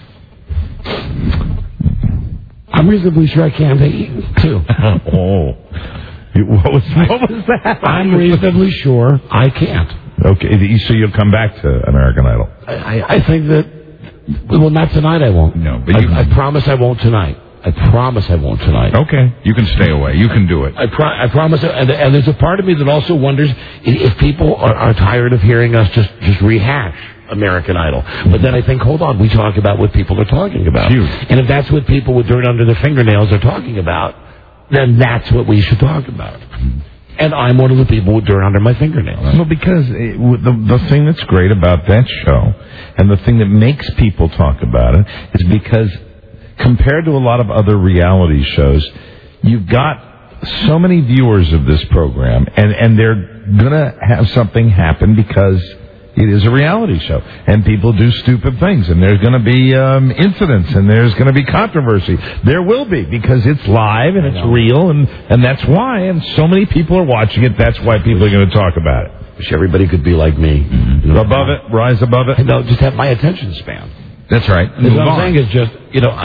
I'm reasonably sure I can too. Oh. What was that? I'm reasonably sure I can't. Okay, so you'll come back to American Idol. I think that... Well, not tonight I won't. No, but I promise I won't tonight. I promise I won't tonight. Okay. You can stay away. You can do it. I promise. And there's a part of me that also wonders if people are tired of hearing us just rehash American Idol. But then I think, hold on, we talk about what people are talking about. Huge. And if that's what people with dirt under their fingernails are talking about, then that's what we should talk about. And I'm one of the people with dirt under my fingernails. Well, because the thing that's great about that show, and the thing that makes people talk about it, is because compared to a lot of other reality shows, you've got so many viewers of this program, and they're going to have something happen because it is a reality show, and people do stupid things, and there's going to be incidents, and there's going to be controversy. There will be, because it's live, and it's real, and that's why, and so many people are watching it, that's why people are going to talk about it. Wish everybody could be like me. Mm-hmm. You know, above it, rise above it. No, just have my attention span. That's right. What I'm saying is just,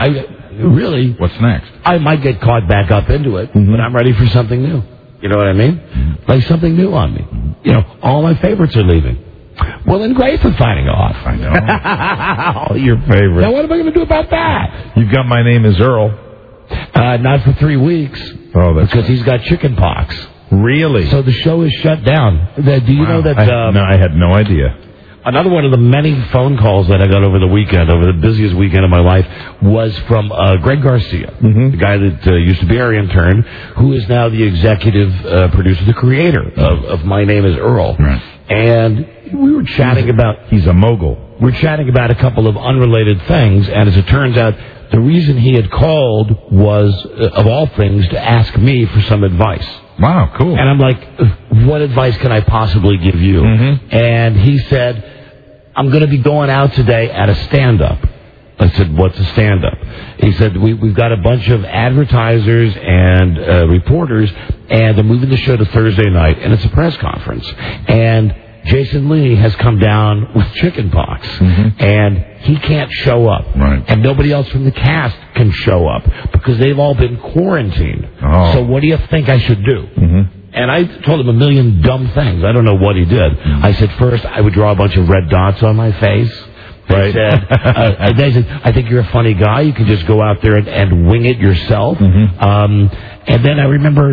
What's next? I might get caught back up into it, but I'm ready for something new. You know what I mean? Like something new on me. All my favorites are leaving. Well, then great for finding off. I know. All your favorites. Now, what am I going to do about that? You've got My Name is Earl. Not for 3 weeks. Oh, that's because he's got chicken pox. Really? So the show is shut down. Do you know that... I had no idea. Another one of the many phone calls that I got over the weekend, over the busiest weekend of my life, was from Greg Garcia, the guy that used to be our intern, who is now the executive producer, the creator of My Name is Earl. Right. And we were chatting about... He's a mogul. We're chatting about a couple of unrelated things, and as it turns out, the reason he had called was, of all things, to ask me for some advice. Wow, cool. And I'm like, what advice can I possibly give you? And he said, I'm going to be going out today at a stand-up. I said, what's a stand-up? He said, we've got a bunch of advertisers and reporters, and they're moving the show to Thursday night, and it's a press conference. And Jason Lee has come down with chicken pox, and he can't show up. Right. And nobody else from the cast can show up because they've all been quarantined. Oh. So what do you think I should do? And I told him a million dumb things. I don't know what he did. I said, first, I would draw a bunch of red dots on my face. Right. They said, I think you're a funny guy. You can just go out there and wing it yourself. And then I remember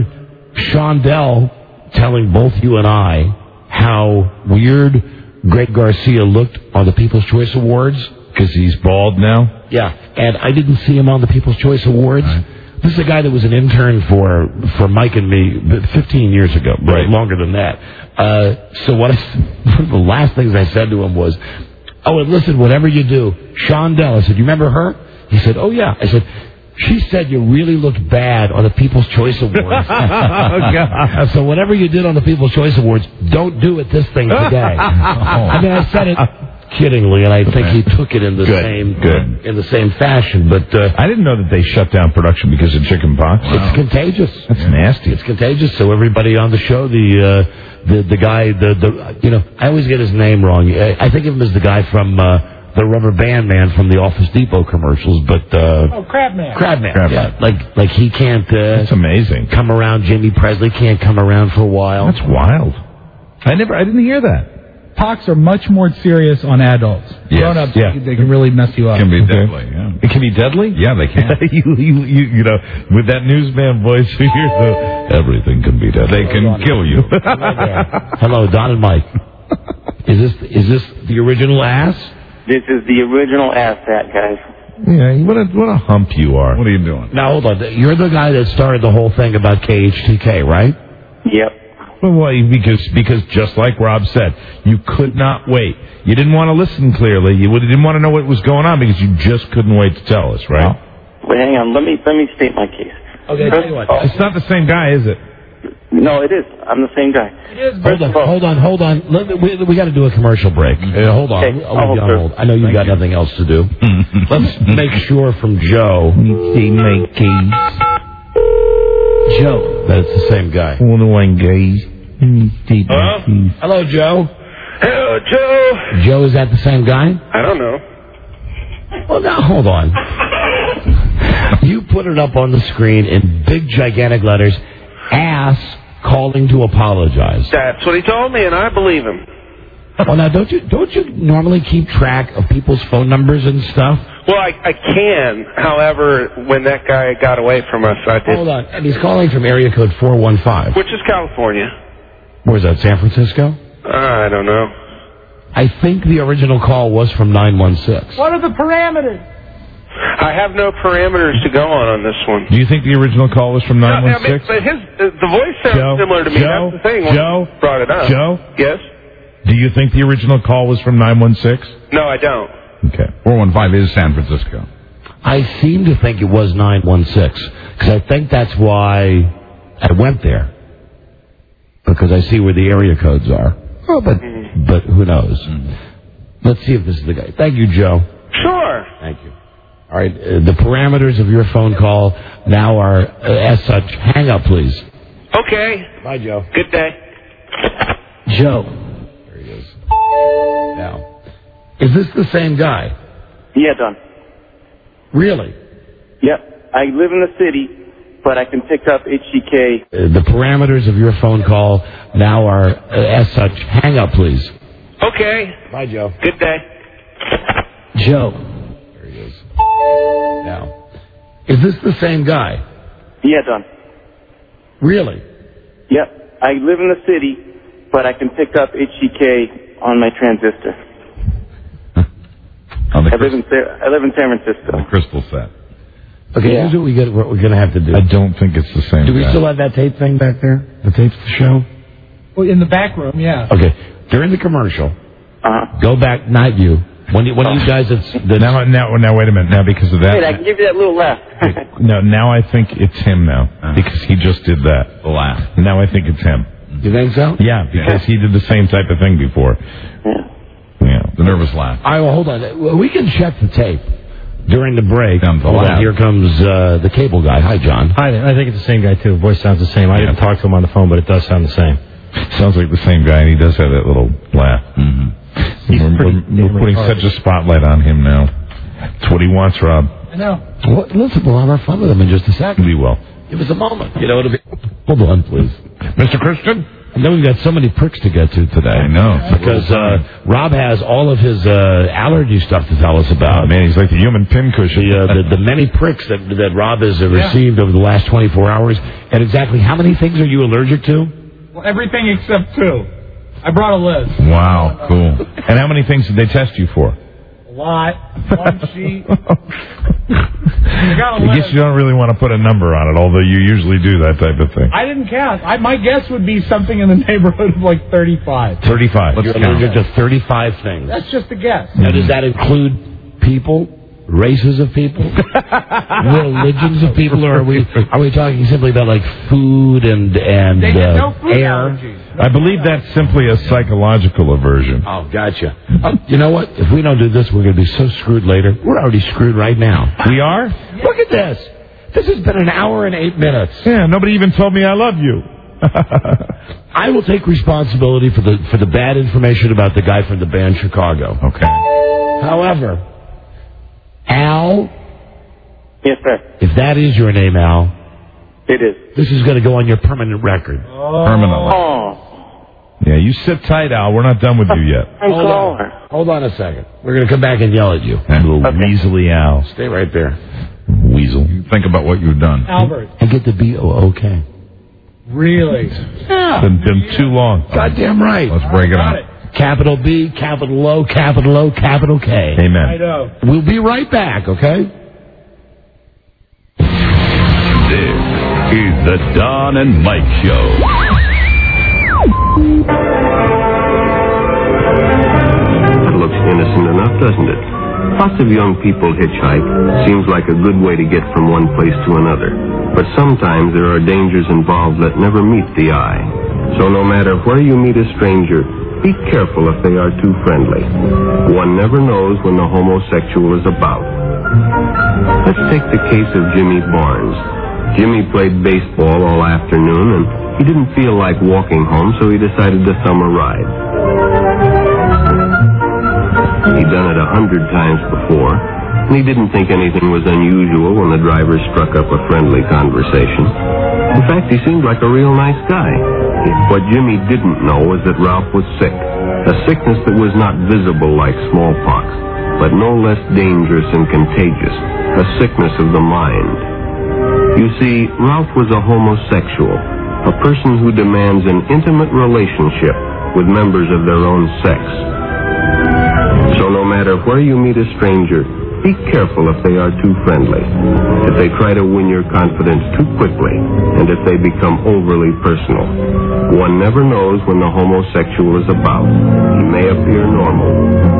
Shondell telling both you and I how weird Greg Garcia looked on the People's Choice Awards. Because he's bald now? Yeah, and I didn't see him on the People's Choice Awards. Right. This is a guy that was an intern for Mike and me 15 years ago, right? Longer than that. So one of the last things I said to him was, oh, and listen, whatever you do, Shondell, I said, you remember her? He said, oh, yeah. I said, she said you really looked bad on the People's Choice Awards. Oh, God. So whatever you did on the People's Choice Awards, don't do it this thing today. I mean, I said it kiddingly, and I think he took it in the same fashion. But I didn't know that they shut down production because of chicken pox. Wow. It's contagious. That's nasty. It's contagious. So everybody on the show, the guy, I always get his name wrong. I think of him as the guy from the Rubber Band Man from the Office Depot commercials, but Crabman. Crabman. Yeah, like he can't. That's amazing. Come around. Jimmy Presley can't come around for a while. That's wild. I didn't hear that. Pox are much more serious on adults. Yes. Grown-ups, they can really mess you up. Can be deadly. Yeah. It can be deadly? Yeah, they can. you know, with that newsman voice, you hear everything can be deadly. They can kill you. Hello, Don and Mike. Is this the original ass? This is the original ass hat, guys. Yeah, what a hump you are. What are you doing? Now, hold on. You're the guy that started the whole thing about KHTK, right? Yep. Well, because just like Rob said, you could not wait. You didn't want to listen clearly. You didn't want to know what was going on because you just couldn't wait to tell us, right? Wait, hang on. Let me state my case. Okay, tell you what. It's not the same guy, is it? No, it is. I'm the same guy. Hold on. We got to do a commercial break. Hold on. Okay, I'll be on hold. I know you've got nothing else to do. Let's make sure from Joe. Joe. That it's the same guy. Hello, Joe. Hello, Joe. Joe, is that the same guy? I don't know. Well, now, hold on. You put it up on the screen in big, gigantic letters, ass calling to apologize. That's what he told me, and I believe him. Well, now, don't you normally keep track of people's phone numbers and stuff? Well, I can. However, when that guy got away from us, I did. Hold on. And he's calling from area code 415. Which is California. Where's that, San Francisco? I don't know. I think the original call was from 916. What are the parameters? I have no parameters to go on this one. Do you think the original call was from 916? But the voice sounds similar to me. That's the thing. Joe brought it up. Joe? Yes? Do you think the original call was from 916? No, I don't. Okay. 415 is San Francisco. I seem to think it was 916, because I think that's why I went there, because I see where the area codes are. Oh, but who knows? Let's see if this is the guy. Thank you, Joe. Sure. Thank you. All right, the parameters of your phone call now are as such. Hang up, please. Okay. Bye, Joe. Good day. Joe. There he is. Now, is this the same guy? Yeah, Don. Really? Yep. I live in the city, but I can pick up HGK. The parameters of your phone call now are as such. Hang up, please. Okay. Bye, Joe. Good day. Joe. There he is. Now, is this the same guy? Yeah, Don. Really? Yep. I live in the city, but I can pick up HGK on my transistor. I live in San Francisco. The crystal set. Okay, here's what we're going to have to do. I don't think it's the same Do we guy. still have that tape thing back there? The tape of the show? Well, in the back room, yeah. Okay. During the commercial, go back, night view, When you guys, now, wait a minute. Now, because of that. Wait, I can give you that little laugh. No, now I think it's him now because he just did that. The laugh. Now I think it's him. You think so? Yeah, because he did the same type of thing before. Yeah. The nervous laugh. All right, well, hold on. We can check the tape during the break. Hold on. Here comes the cable guy. Hi, John. Hi there. I think it's the same guy, too. Voice sounds the same. I didn't talk to him on the phone, but it does sound the same. Sounds like the same guy, and he does have that little laugh. Mm-hmm. We're putting such a spotlight on him now. That's what he wants, Rob. I know. Well, listen, we'll have our fun with him in just a second. We will. Give us a moment. It'll be... Hold on, please. Mr. Christian? And then we've got so many pricks to get to today. I know. Because Rob has all of his allergy stuff to tell us about. Oh, man, he's like the human pincushion. The many pricks that Rob has received over the last 24 hours. And exactly how many things are you allergic to? Well, everything except 2. I brought a list. Wow, cool. And how many things did they test you for? A lot. One sheet. I guess you don't really want to put a number on it, although you usually do that type of thing. I didn't count. My guess would be something in the neighborhood of like 35. 35. You're allergic to 35 things. That's just a guess. Now, does that include people? Races of people? Religions of people? Or are we talking simply about like food and no food air? Allergies. I believe that's simply a psychological aversion. Oh, gotcha. You know what? If we don't do this, we're going to be so screwed later. We're already screwed right now. We are? Look at this. This has been an hour and 8 minutes. Yeah, nobody even told me I love you. I will take responsibility for the bad information about the guy from the band Chicago. Okay. However, Al? Yes, sir. If that is your name, Al. It is. This is going to go on your permanent record. Permanently. Oh. Yeah, you sit tight, Al. We're not done with you yet. Hold on a second. We're going to come back and yell at you. Little weaselly Al. Stay right there. Weasel. Think about what you've done. Albert. And get the B-O-O-K. Really? Yeah. Been too long. Goddamn right. Let's break it up. Capital B, capital O, capital O, capital K. Amen. I know. We'll be right back, okay? This is the Don and Mike Show. That looks innocent enough, doesn't it? Lots of young people hitchhike. Seems like a good way to get from one place to another. But sometimes there are dangers involved that never meet the eye. So no matter where you meet a stranger, be careful if they are too friendly. One never knows when the homosexual is about. Let's take the case of Jimmy Barnes. Jimmy played baseball all afternoon, and he didn't feel like walking home, so he decided to thumb a ride. He'd done it 100 times before, and he didn't think anything was unusual when the driver struck up a friendly conversation. In fact, he seemed like a real nice guy. What Jimmy didn't know was that Ralph was sick, a sickness that was not visible like smallpox, but no less dangerous and contagious, a sickness of the mind. You see, Ralph was a homosexual, a person who demands an intimate relationship with members of their own sex. So no matter where you meet a stranger, be careful if they are too friendly, if they try to win your confidence too quickly, and if they become overly personal. One never knows when the homosexual is about. He may appear normal.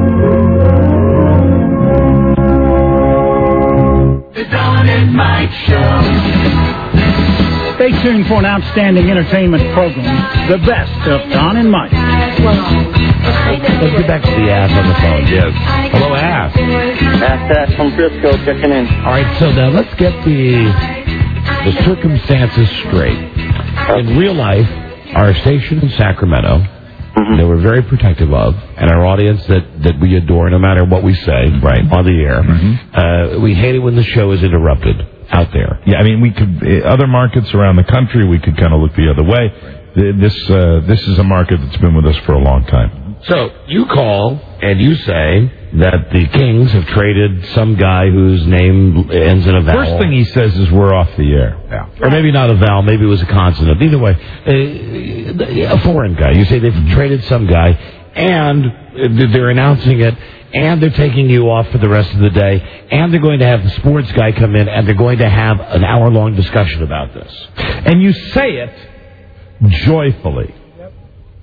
The Don and Mike Show. Stay tuned for an outstanding entertainment program, the best of Don and Mike. Let's get back to the ass on the phone. Yes. Hello, ass. Ass from Frisco checking in. All right, so now let's get the circumstances straight. In real life, our station in Sacramento, they were very protective of, and our audience that we adore no matter what we say on the air. We hate it when the show is interrupted out there. Yeah, I mean, we could, other markets around the country, we could kind of look the other way. This is a market that's been with us for a long time. So you call and you say that the Kings have traded some guy whose name ends in a vowel. First thing he says is we're off the air. Yeah. Or maybe not a vowel, maybe it was a consonant. Either way, a foreign guy. You say they've traded some guy, and they're announcing it, and they're taking you off for the rest of the day, and they're going to have the sports guy come in, and they're going to have an hour-long discussion about this. And you say it joyfully.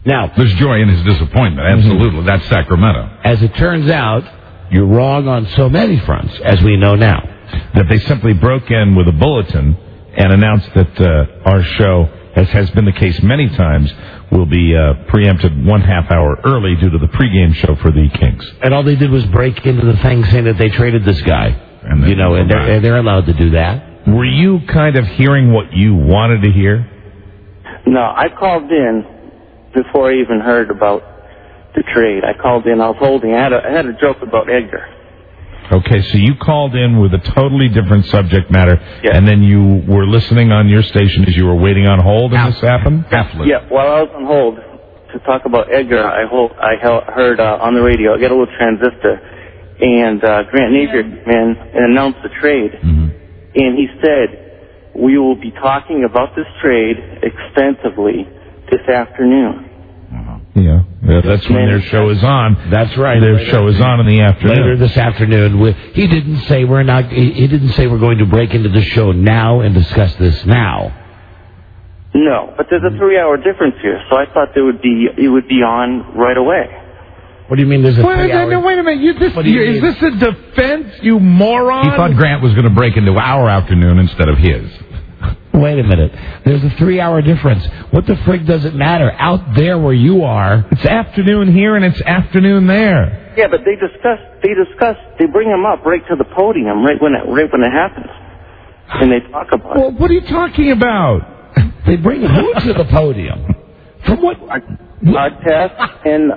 Now, there's joy in his disappointment. Absolutely. That's Sacramento. As it turns out, you're wrong on so many fronts, as we know now. That they simply broke in with a bulletin and announced that our show, as has been the case many times, will be preempted 1/2 hour early due to the pregame show for the Kings. And all they did was break into the thing saying that they traded this guy. And they're allowed to do that. Were you kind of hearing what you wanted to hear? No, I called in before I even heard about the trade. I called in, I was holding, I had a joke about Edgar. Okay, so you called in with a totally different subject matter, yes. And then you were listening on your station as you were waiting on hold, and this happened? Yeah, while I was on hold to talk about Edgar, I heard on the radio, I got a little transistor, and Grant Napier came in and announced the trade. Mm-hmm. And he said, we will be talking about this trade extensively this afternoon. Yeah, that's when their show is on. That's right. Their show is on in the afternoon. Later this afternoon. He didn't say we're going to break into the show now and discuss this now. No, but there's a 3-hour difference here, so I thought it would be on right away. What do you mean there's a 3-hour? Wait a minute. Is this a defense, you moron? He thought Grant was going to break into our afternoon instead of his. Wait a minute. There's a 3-hour difference. What the frig does it matter? Out there where you are, it's afternoon here and it's afternoon there. Yeah, but they bring him up right to the podium right when it happens, and they talk about it. Well, what are you talking about? They bring who to the podium? From what? Our test and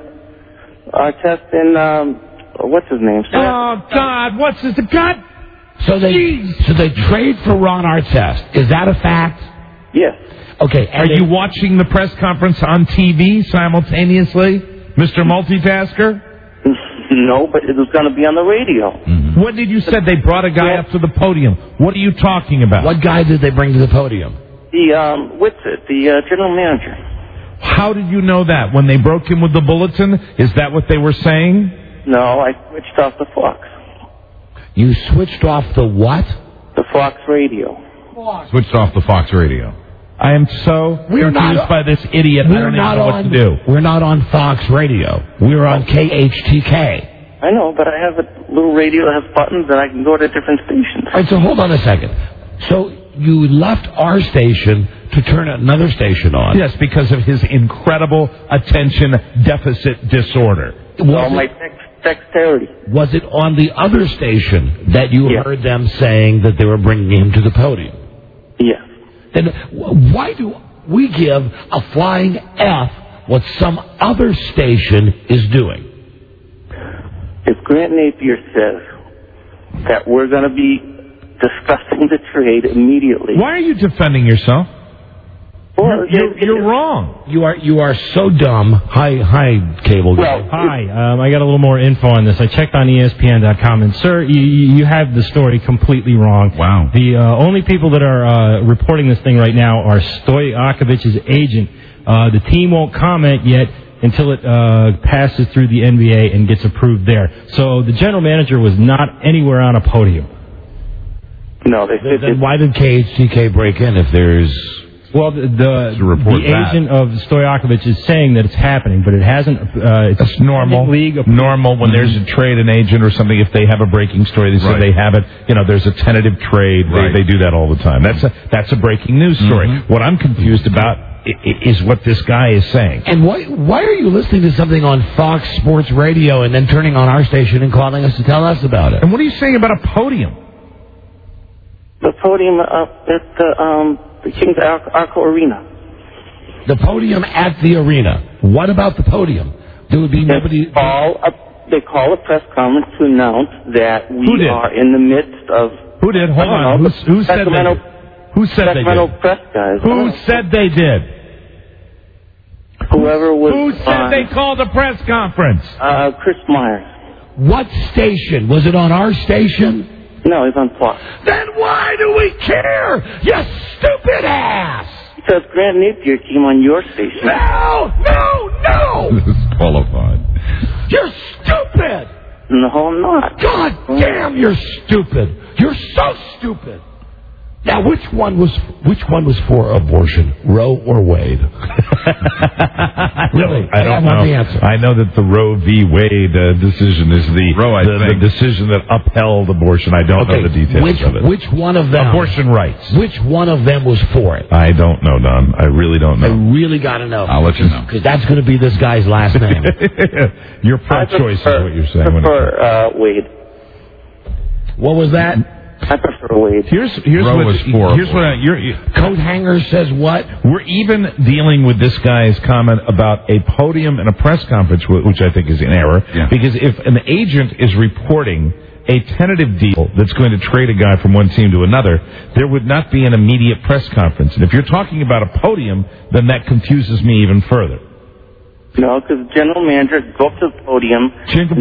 what's his name? Oh God, what's this? God. So they trade for Ron Artest. Is that a fact? Yes. Okay. Are you watching the press conference on TV simultaneously, Mr. Multitasker? No, but it was going to be on the radio. Mm-hmm. What did you say? They brought a guy up to the podium. What are you talking about? What guy did they bring to the podium? The general manager. How did you know that? When they broke in with the bulletin? Is that what they were saying? No, I switched off the Fox. You switched off the what? The Fox radio. Switched off the Fox radio. I am so confused by this idiot. I don't know what to do. We're not on Fox Radio. We're on KHTK. I know, but I have a little radio that has buttons and I can go to different stations. All right, so hold on a second. So you left our station to turn another station on. Yes, because of his incredible attention deficit disorder. My dexterity. Was it on the other station that you heard them saying that they were bringing him to the podium? Yes. Then why do we give a flying F what some other station is doing? If Grant Napier says that we're going to be discussing the trade immediately. Why are you defending yourself? Well, you're wrong. You are so dumb. Hi, cable guy. Hi, I got a little more info on this. I checked on ESPN.com, and sir, you have the story completely wrong. Wow. The only people that are reporting this thing right now are Stojakovic's agent. The team won't comment yet until it passes through the NBA and gets approved there. So the general manager was not anywhere on a podium. No, then why did KHTK break in if there's... Well, the agent of Stojakovic is saying that it's happening, but it hasn't. It's normal. Normal when there's a trade, an agent or something. If they have a breaking story, they say they have it. There's a tentative trade. Right. They do that all the time. That's a breaking news story. Mm-hmm. What I'm confused about is what this guy is saying. And why are you listening to something on Fox Sports Radio and then turning on our station and calling us to tell us about it? And what are you saying about a podium? The podium at the Kings Arco Arena. The podium at the arena. What about the podium? There would be nobody... They call a press conference to announce that we are in the midst of... Who did? Hold on. Who said they did? Who said they did? Press guys. Who said they did? Whoever was... Who said they called a press conference? Chris Myers. What station? Was it on our station? No, it's on Fox. Then why do we care, you stupid ass? Because Grant Napier came on your station. No! This is qualified. You're stupid! No, I'm not. God damn, you're stupid. You're so stupid. Now, which one was for abortion, Roe or Wade? Really, I don't know. The answer. I know that the Roe v. Wade decision is the decision that upheld abortion. I don't know the details of it. Which one of them? Abortion rights. Which one of them was for it? I don't know, Don. I really don't know. I really got to know. I'll let you know. Because that's going to be this guy's last name. You're pro-choice is what you're saying. I prefer Wade. What was that? I prefer Wade. Here's Roe what was for Coat hanger says what? We're even dealing with this guy's comment about a podium and a press conference, which I think is in error. Yeah. Because if an agent is reporting a tentative deal that's going to trade a guy from one team to another, there would not be an immediate press conference. And if you're talking about a podium, then that confuses me even further. No, because general manager go up to the podium.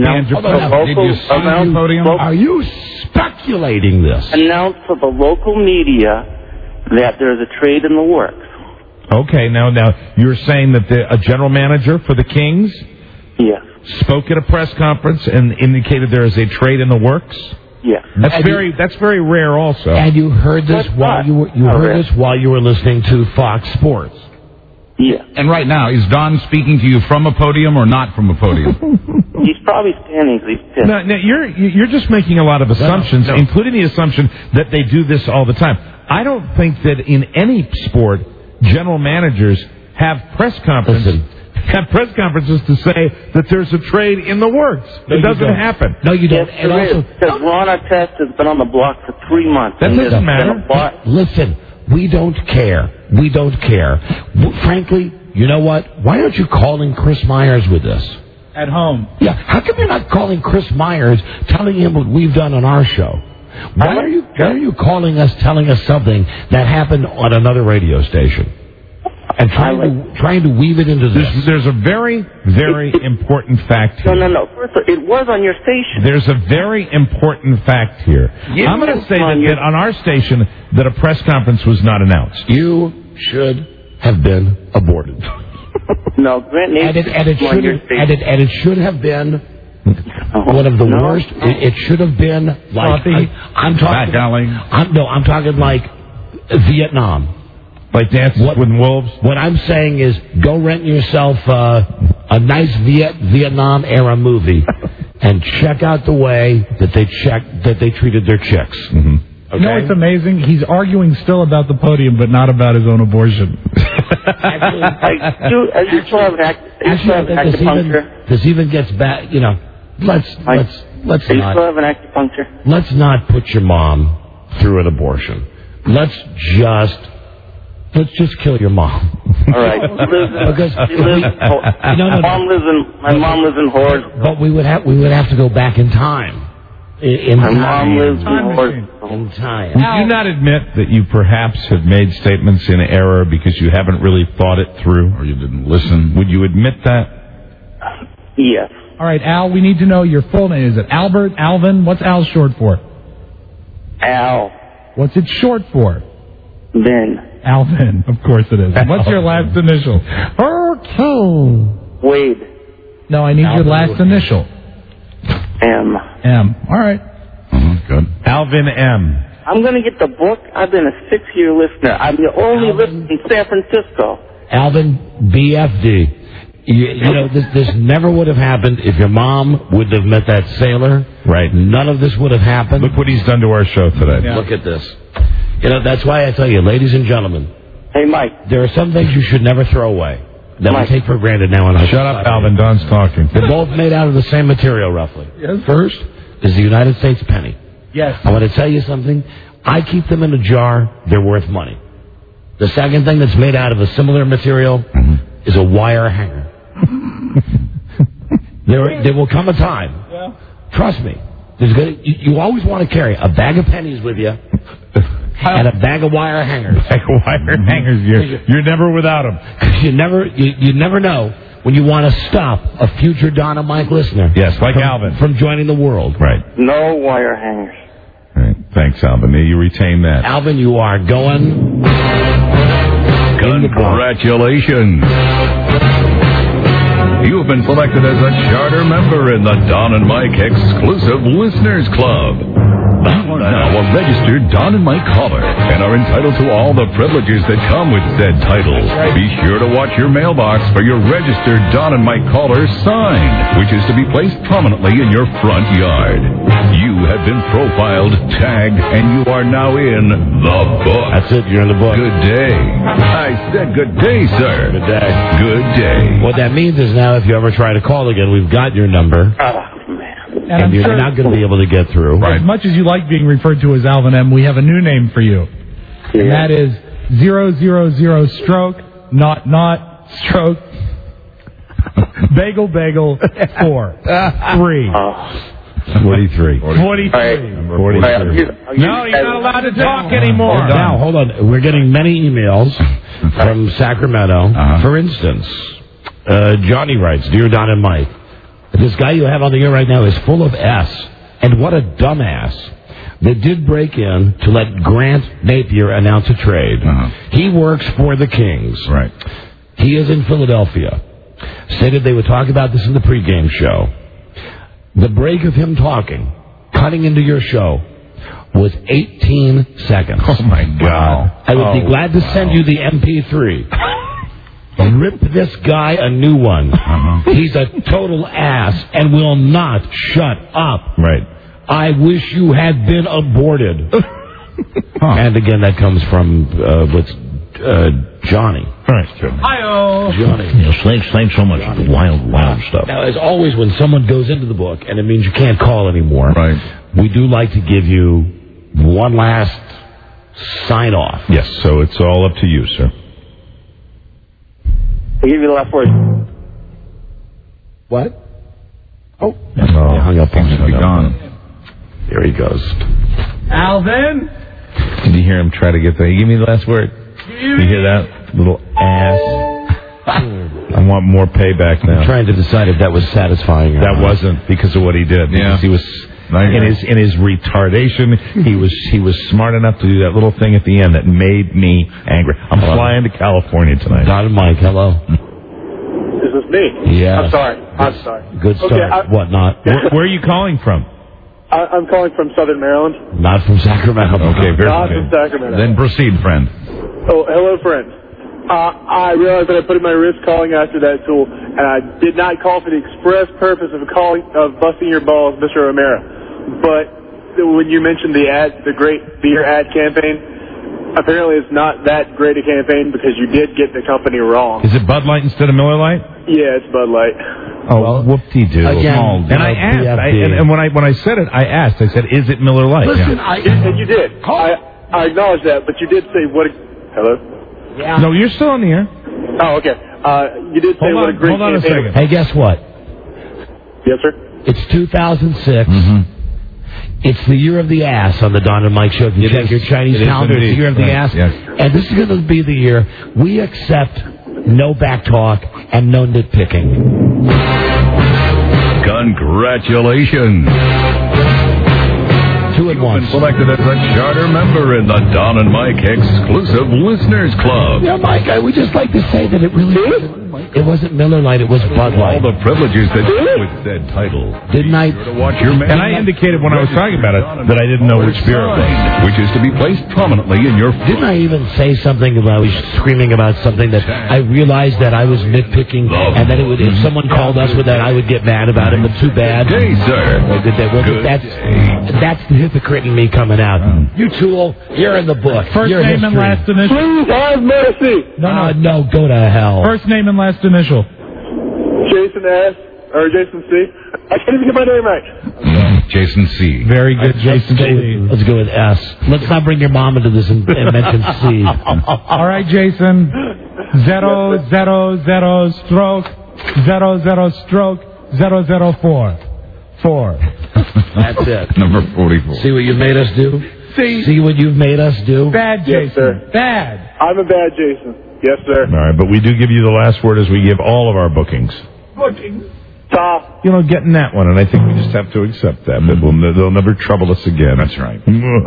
Are you speculating this? Announce to the local media that there's a trade in the works. Okay, now you're saying that a general manager for the Kings spoke at a press conference and indicated there is a trade in the works? Yes. That's very rare also. And you heard this while you were listening to Fox Sports. Yeah. And right now, is Don speaking to you from a podium or not from a podium? He's probably standing because he's pissed. No, you're just making a lot of assumptions, including the assumption that they do this all the time. I don't think that in any sport, general managers have press conferences to say that there's a trade in the works. It doesn't happen. No, you don't. Yes, there is. Because Ron Artest has been on the block for 3 months. That doesn't matter. Listen. We don't care. We don't care. Frankly, you know what? Why aren't you calling Chris Myers with this? At home. Yeah. How come you're not calling Chris Myers, telling him what we've done on our show? Why are you calling us, telling us something that happened on another radio station? And trying to weave it into this. There's a very, very important fact here. No. First of all, it was on your station. There's a very important fact here. I'm going to say that on our station that a press conference was not announced. You should have been aborted. No, Grant Nathan and it should have been one of the worst. It should have been like I'm talking like Vietnam. Like Dances with Wolves? What I'm saying is go rent yourself a nice Vietnam era movie and check out the way that they treated their chicks. Mm-hmm. Okay? You know what's amazing? He's arguing still about the podium, but not about his own abortion. This even gets back. You know, let's Do not. you still have an acupuncture? Let's not put your mom through an abortion. Let's just kill your mom. All right. My mom lives in Horse. But we would have to go back in time. My mom lives in Horse. In time. Would you not admit that you perhaps have made statements in error because you haven't really thought it through? Or you didn't listen? Would you admit that? Yes. All right, Al, we need to know your full name. Is it Albert, Alvin? What's Al short for? Al. What's it short for? Vin. Alvin, of course it is. What's your last initial? Wade. No, I need your last initial. M. All right. Good. Alvin M. I'm going to get the book. I've been a 6-year listener. I'm the only listener in San Francisco. Alvin BFD. You know, this never would have happened if your mom wouldn't have met that sailor. Right. None of this would have happened. Look what he's done to our show today. Yeah. Look at this. You know, that's why I tell you, ladies and gentlemen. Hey, Mike. There are some things you should never throw away that we take for granted now. Shut up, Alvin. Don's talking. They're both made out of the same material, roughly. Yes. First is the United States penny. Yes. I want to tell you something. I keep them in a jar. They're worth money. The second thing that's made out of a similar material is a wire hanger. There will come a time. Yeah. Trust me. You always want to carry a bag of pennies with you and a bag of wire hangers. You're never without them. You never know when you want to stop a future Don and Mike listener. Yes, like Alvin. From joining the world. Right. No wire hangers. Right. Thanks, Alvin. You retain that. Alvin, you are going. Congratulations. You have been selected as a charter member in the Don and Mike Exclusive Listeners Club. You are now a registered Don and Mike caller and are entitled to all the privileges that come with said title. Be sure to watch your mailbox for your registered Don and Mike caller sign, which is to be placed prominently in your front yard. You have been profiled, tagged, and you are now in the book. That's it. You're in the book. Good day. I said good day, sir. Good day. Good day. What that means is now if you ever try to call again, we've got your number. And you're not going to be able to get through. As much as you like being referred to as Alvin M., we have a new name for you. Yeah. And that is 000 stroke, not stroke, bagel 4, 3. 43. 43. No, you're not allowed to talk anymore. Now, hold on. We're getting many emails from Sacramento. For instance, Johnny writes, Dear Don and Mike, this guy you have on the air right now is full of S. And what a dumbass. They did break in to let Grant Napier announce a trade. He works for the Kings. Right. He is in Philadelphia. Stated they would talk about this in the pregame show. The break of him talking, cutting into your show, was 18 seconds. Oh, my God. I would be glad to send you the MP3. Rip this guy a new one. He's a total ass and will not shut up. Right. I wish you had been aborted. And again, that comes from Johnny. Right. Hi-oh. Johnny. Thanks so much. Wild stuff. Now, as always, when someone goes into the book, and it means you can't call anymore, right, we do like to give you one last sign-off. Yes, so it's all up to you, sir. I'll give you the last word. What? Oh. They hung up on him. Be gone. There he goes. Alvin? Did you hear him try to get there? Give me the last word. Did you hear that? Little ass. I want more payback now. I'm trying to decide if that was satisfying or That not. wasn't because of what he did. Yeah. Because he was... In his retardation, he was smart enough to do that little thing at the end that made me angry. I'm flying to California tonight. Don and Mike, hello. Is this me? Yeah. I'm sorry. Good start. Okay, What not? Where are you calling from? I'm calling from Southern Maryland. Not from Sacramento. Okay, very Not good. from Sacramento. Then proceed, friend. Oh, hello, friend. I realized that I put in my wrist calling after that tool, and I did not call for the express purpose of busting your balls, Mr. O'Mara. But when you mentioned the great beer ad campaign, apparently it's not that great a campaign because you did get the company wrong. Is it Bud Light instead of Miller Light? Yeah, it's Bud Light. Oh, whoop-de-doo. Again, And I asked, and when I said it, I said, is it Miller Light? Listen, and you did. I acknowledge that, but you did say hello? Yeah. No, you're still on the air. Oh, okay. You did say what a great Hold on a campaign. second. Hey, guess what? Yes, sir? It's 2006. It's the year of the ass on the Don and Mike show. If you check your Chinese calendar, it's the year of the ass. Yes. And this is going to be the year we accept no back talk and no nitpicking. Congratulations. 2 and 1. Selected as a charter member in the Don and Mike Exclusive Listeners Club. Yeah, Mike, I would just like to say that it really wasn't Miller Light, it was Bud Light. All the privileges that come with said title. Didn't I? To watch your And I indicated when I was talking about it that I didn't know which beer it was. Which is to be placed prominently in your... Didn't I even say something about, I was screaming about something that I realized that I was nitpicking and that it would, if someone called us with that, I would get mad about it, but too bad. Good day, sir. Good That's the hypocrite in me coming out. You tool, you're in the book. First You're name and history. last initial. Please have mercy. No, go to hell. First name and last initial. Jason S. or Jason C. I can't even get my name right. Jason C. Very good, Jason C. Let's go with S. Let's not bring your mom into this and mention C. All right, Jason. 000 stroke 00 stroke 004. 4. That's it. Number 44. See what you've made us do? See what you've made us do? Bad, Jason. Yes, sir. Bad. I'm a bad Jason. Yes, sir. All right, but we do give you the last word as we give all of our bookings. Top. You know, getting that one, and I think we just have to accept that. But they'll never trouble us again. That's right.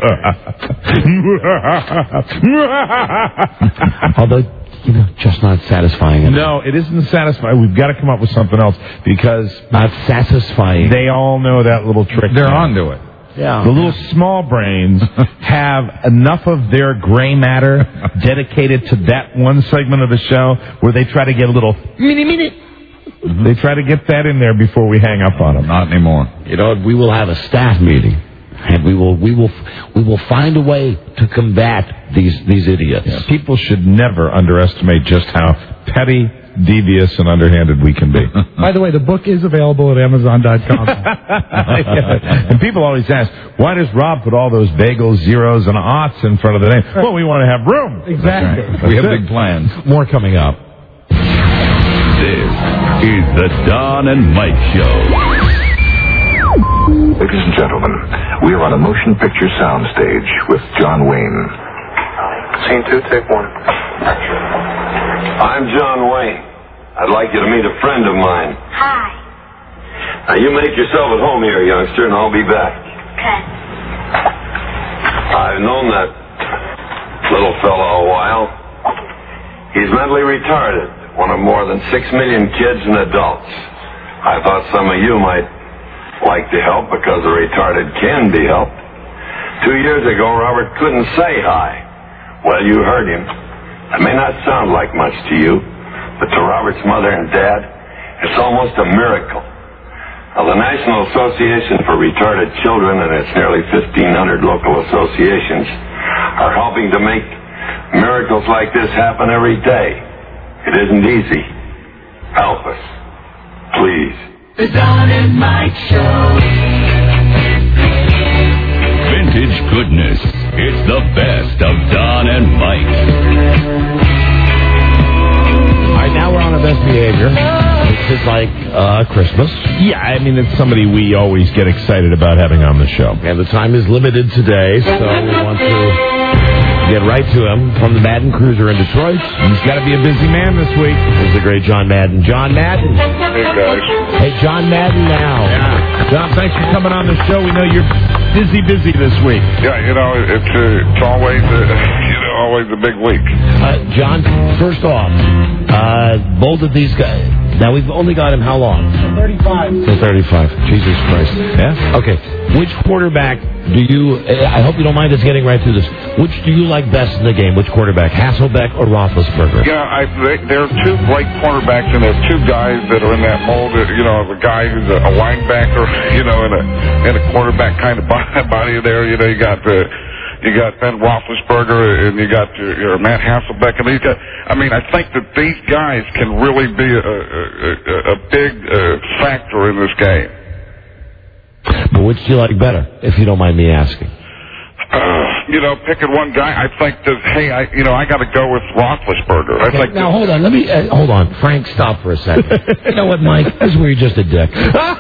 Although, just not satisfying enough. No, it isn't satisfying. We've got to come up with something else because not satisfying. They all know that little trick. They're onto it. The little small brains have enough of their gray matter dedicated to that one segment of the show where they try to get a little minute. They try to get that in there before we hang up on them. Not anymore. You know, we will have a staff meeting, and we will find a way to combat these idiots. Yeah. People should never underestimate just how petty, devious, and underhanded we can be. By the way, the book is available at Amazon.com. And people always ask, why does Rob put all those bagels, zeros, and aughts in front of the name? Well, we want to have room. Exactly. Right. We have big plans. More coming up. This is the Don and Mike Show. Ladies and gentlemen, we are on a motion picture soundstage with John Wayne. Scene 2, take 1. I'm John Wayne. I'd like you to meet a friend of mine. Hi. Now, you make yourself at home here, youngster, and I'll be back. Okay. I've known that little fellow a while. He's mentally retarded. One of more than 6 million kids and adults. I thought some of you might like to help because a retarded can be helped. 2 years ago, Robert couldn't say hi. Well, you heard him. It may not sound like much to you, but to Robert's mother and dad, it's almost a miracle. Now, the National Association for Retarded Children and its nearly 1,500 local associations are helping to make miracles like this happen every day. It isn't easy. Help us. Please. The Don and Mike Show. Vintage goodness. It's the best of Don and Mike. All right, now we're on our best behavior. This is like Christmas. Yeah, I mean, it's somebody we always get excited about having on the show. And the time is limited today, so we want to get right to him from the Madden Cruiser in Detroit. He's got to be a busy man this week. This is the great John Madden. John Madden. Hey, guys. Hey, John Madden now. Yeah. John, thanks for coming on the show. We know you're busy this week. Yeah, you know, it's always, always a big week. John, first off, both of these guys, now we've only got him how long? 35. Till 35. Jesus Christ. Yeah? Okay. Which quarterback do you, I hope you don't mind us getting right through this, which do you like best in the game? Which quarterback, Hasselbeck or Roethlisberger? Yeah, there are two great quarterbacks, and there are two guys that are in that mold. You know, the guy who's a linebacker, and a quarterback kind of body there. You know, you got Ben Roethlisberger, and you got your Matt Hasselbeck, and these guys. I mean, I think that these guys can really be a big factor in this game. But which do you like better, if you don't mind me asking? Picking one guy, I think that, I got to go with Roethlisberger. Okay, I think now, hold on. Hold on. Frank, stop for a second. You know what, Mike? This is where you're just a dick.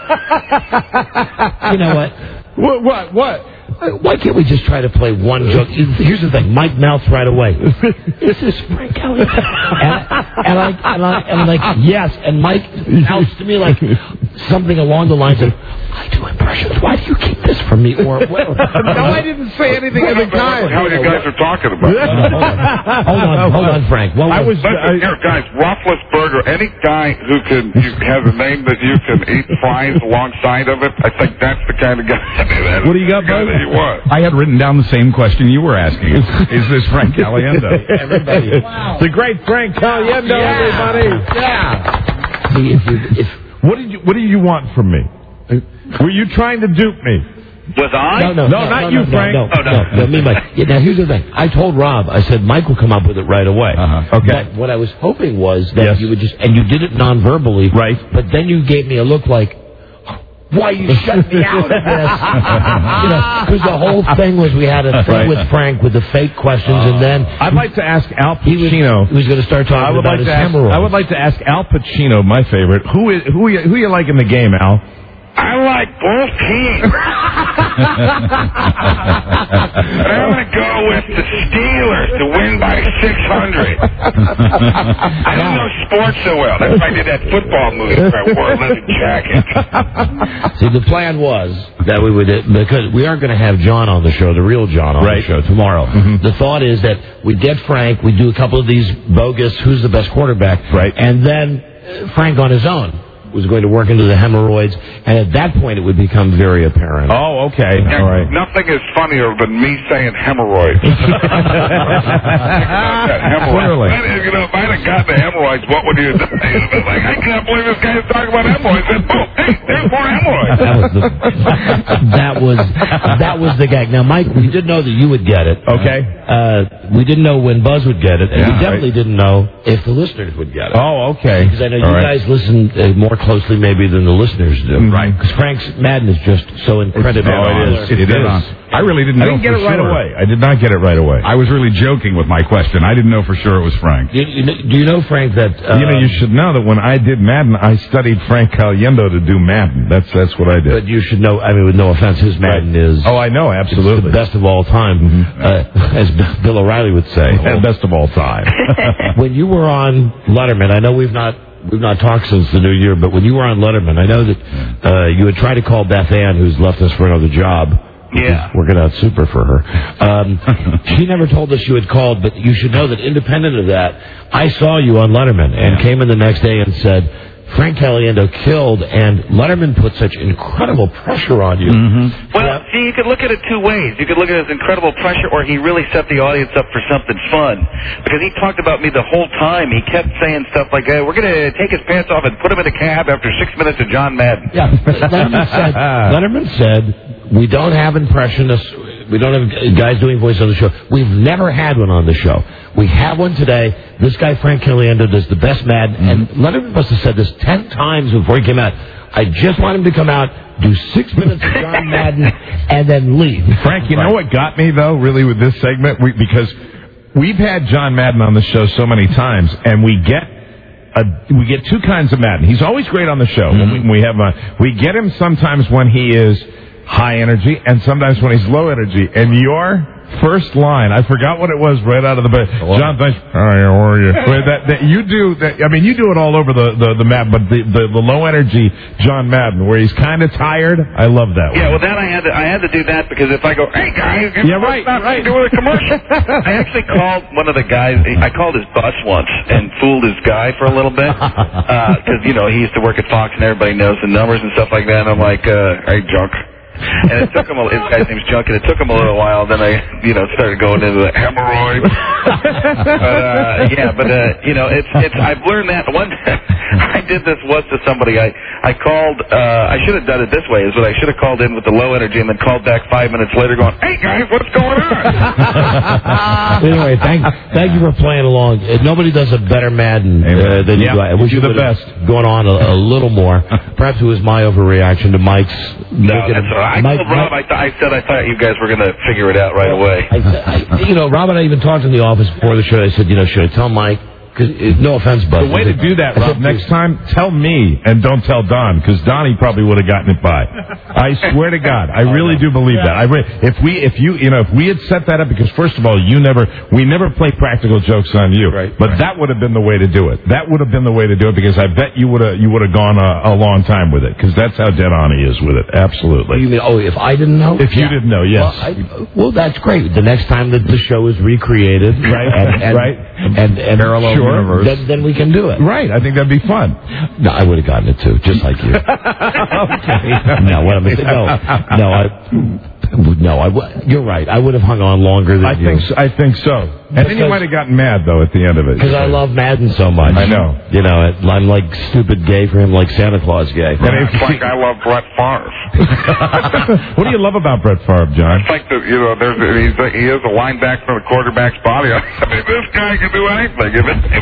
You know what? What? Why can't we just try to play one joke? Here's the thing. Mike melts right away. This is Frank Kelly. And I'm like, yes. And Mike melts to me like something along the lines of, I do impressions. Why do you keep this from me? Or no, I didn't say anything at the time. How you guys are talking about? Hold on, Frank. Well, guys, Roethlisberger, any guy who has a name that you can eat fries alongside of it, I think that's the kind of guy. What do you got, bud? I had written down the same question you were asking. Is this Frank Caliendo? Everybody. Wow. The great Frank Caliendo, everybody. Yeah. See, What do you want from me? Were you trying to dupe me? Was I? No, not you, Frank. No, me, Mike. Yeah, now, here's the thing. I told Rob, I said, Mike will come up with it right away. Okay. But what I was hoping was that you would just, and you did it non-verbally. Right. But then you gave me a look like, why you shut me out of this? Because the whole thing was we had a thing with Frank with the fake questions, and then I'd like to ask Al Pacino. He was going to start talking about his hemorrhoids. I would like to ask Al Pacino, my favorite. Who you like in the game, Al? I like both teams. I'm going to go with the Steelers to win by 600. I don't know sports so well. That's why I did that football movie where I wore a leather jacket. See, the plan was that we would, because we aren't going to have John on the show, the real John on the show tomorrow. Mm-hmm. The thought is that we get Frank, we do a couple of these bogus, who's the best quarterback, right, and then Frank on his own was going to work into the hemorrhoids, and at that point it would become very apparent. Oh, okay. Yeah, All right. Nothing is funnier than me saying hemorrhoids. Clearly. If I'd have gotten the hemorrhoids, what would you have done? Like, I can't believe this guy's talking about hemorrhoids. And boom, hey, there's more hemorrhoids. That was the gag. Now, Mike, we did know that you would get it. Okay. We didn't know when Buzz would get it, and we definitely didn't know if the listeners would get it. Oh, okay. Because I know you guys listen more closely maybe than the listeners do. Right. Because Frank's Madden is just so incredible. It is. I really didn't know get for it right sure. away. I did not get it right away. I was really joking with my question. I didn't know for sure it was Frank. Do you know, Frank, that... you should know that when I did Madden, I studied Frank Caliendo to do Madden. That's what I did. But you should know, I mean, with no offense, his Madden is... Oh, I know, absolutely. The best of all time, as Bill O'Reilly would say. Best of all time. When you were on Letterman, I know we've not talked since the new year, but when you were on Letterman, I know that you had tried to call Beth Ann, who's left us for another job. Yeah. Working out super for her. She never told us you had called, but you should know that independent of that, I saw you on Letterman and came in the next day and said, Frank Caliendo killed, and Letterman put such incredible pressure on you. Mm-hmm. Well, see, you could look at it two ways. You could look at it as incredible pressure, or he really set the audience up for something fun. Because he talked about me the whole time. He kept saying stuff like, hey, we're going to take his pants off and put him in a cab after 6 minutes of John Madden. Yeah, Letterman said, we don't have impressionists. We don't have guys doing voice on the show. We've never had one on the show. We have one today. This guy, Frank Caliendo, does the best Madden. And Letterman must have said this 10 times before he came out. I just want him to come out, do 6 minutes of John Madden, and then leave. Frank, you know what got me, though, really, with this segment? Because we've had John Madden on the show so many times, and we get two kinds of Madden. He's always great on the show. We get him sometimes when he is high energy, and sometimes when he's low energy. And your first line, I forgot what it was right out of the bed. John, thanks. Hi, how are you? You do that. I mean, you do it all over the map, but the low energy John Madden, where he's kind of tired. I love that one. Yeah, well, that I had to do that because if I go, hey guys, right. doing a commercial. I actually called one of the guys. I called his bus once and fooled his guy for a little bit because he used to work at Fox and everybody knows the numbers and stuff like that. And I'm like, hey, junk. And it took him his guy's name's Junk, and it took him a little while. Then I, started going into the hemorrhoids. It's I've learned that one. I did this once to somebody. I called. I should have done it this way. Is what I should have called in with the low energy, and then called back 5 minutes later, going, "Hey guys, what's going on?" Anyway, thank you for playing along. Nobody does a better Madden than you do. I wish you the best. Going on a little more. Perhaps it was my overreaction to Mike's. No, that's all right. I told Rob, I thought you guys were going to figure it out right away. Rob and I even talked in the office before the show. I said, should I tell Mike? No offense, Bud. The way to do that, Rob, next time, tell me and don't tell Don, because Donnie probably would have gotten it by. I swear to God, I really do believe that. If we had set that up, because first of all, we never play practical jokes on you, but that would have been the way to do it. That would have been the way to do it, because I bet you would have gone a long time with it, because that's how dead on he is with it. Absolutely. You mean, if I didn't know? If you didn't know, yes. Well, that's great. The next time that the show is recreated, and parallel. Sure. Then we can do it. Right. I think that'd be fun. No, I would have gotten it too, just like you. You're right. I would have hung on longer than you. I think so. And then you might have gotten mad, though, at the end of it. Because I love Madden so much. I know. I'm like stupid gay for him, like Santa Claus gay. It's like I love Brett Favre. What do you love about Brett Favre, John? It's like he is a linebacker from the quarterback's body. I mean, this guy can do anything.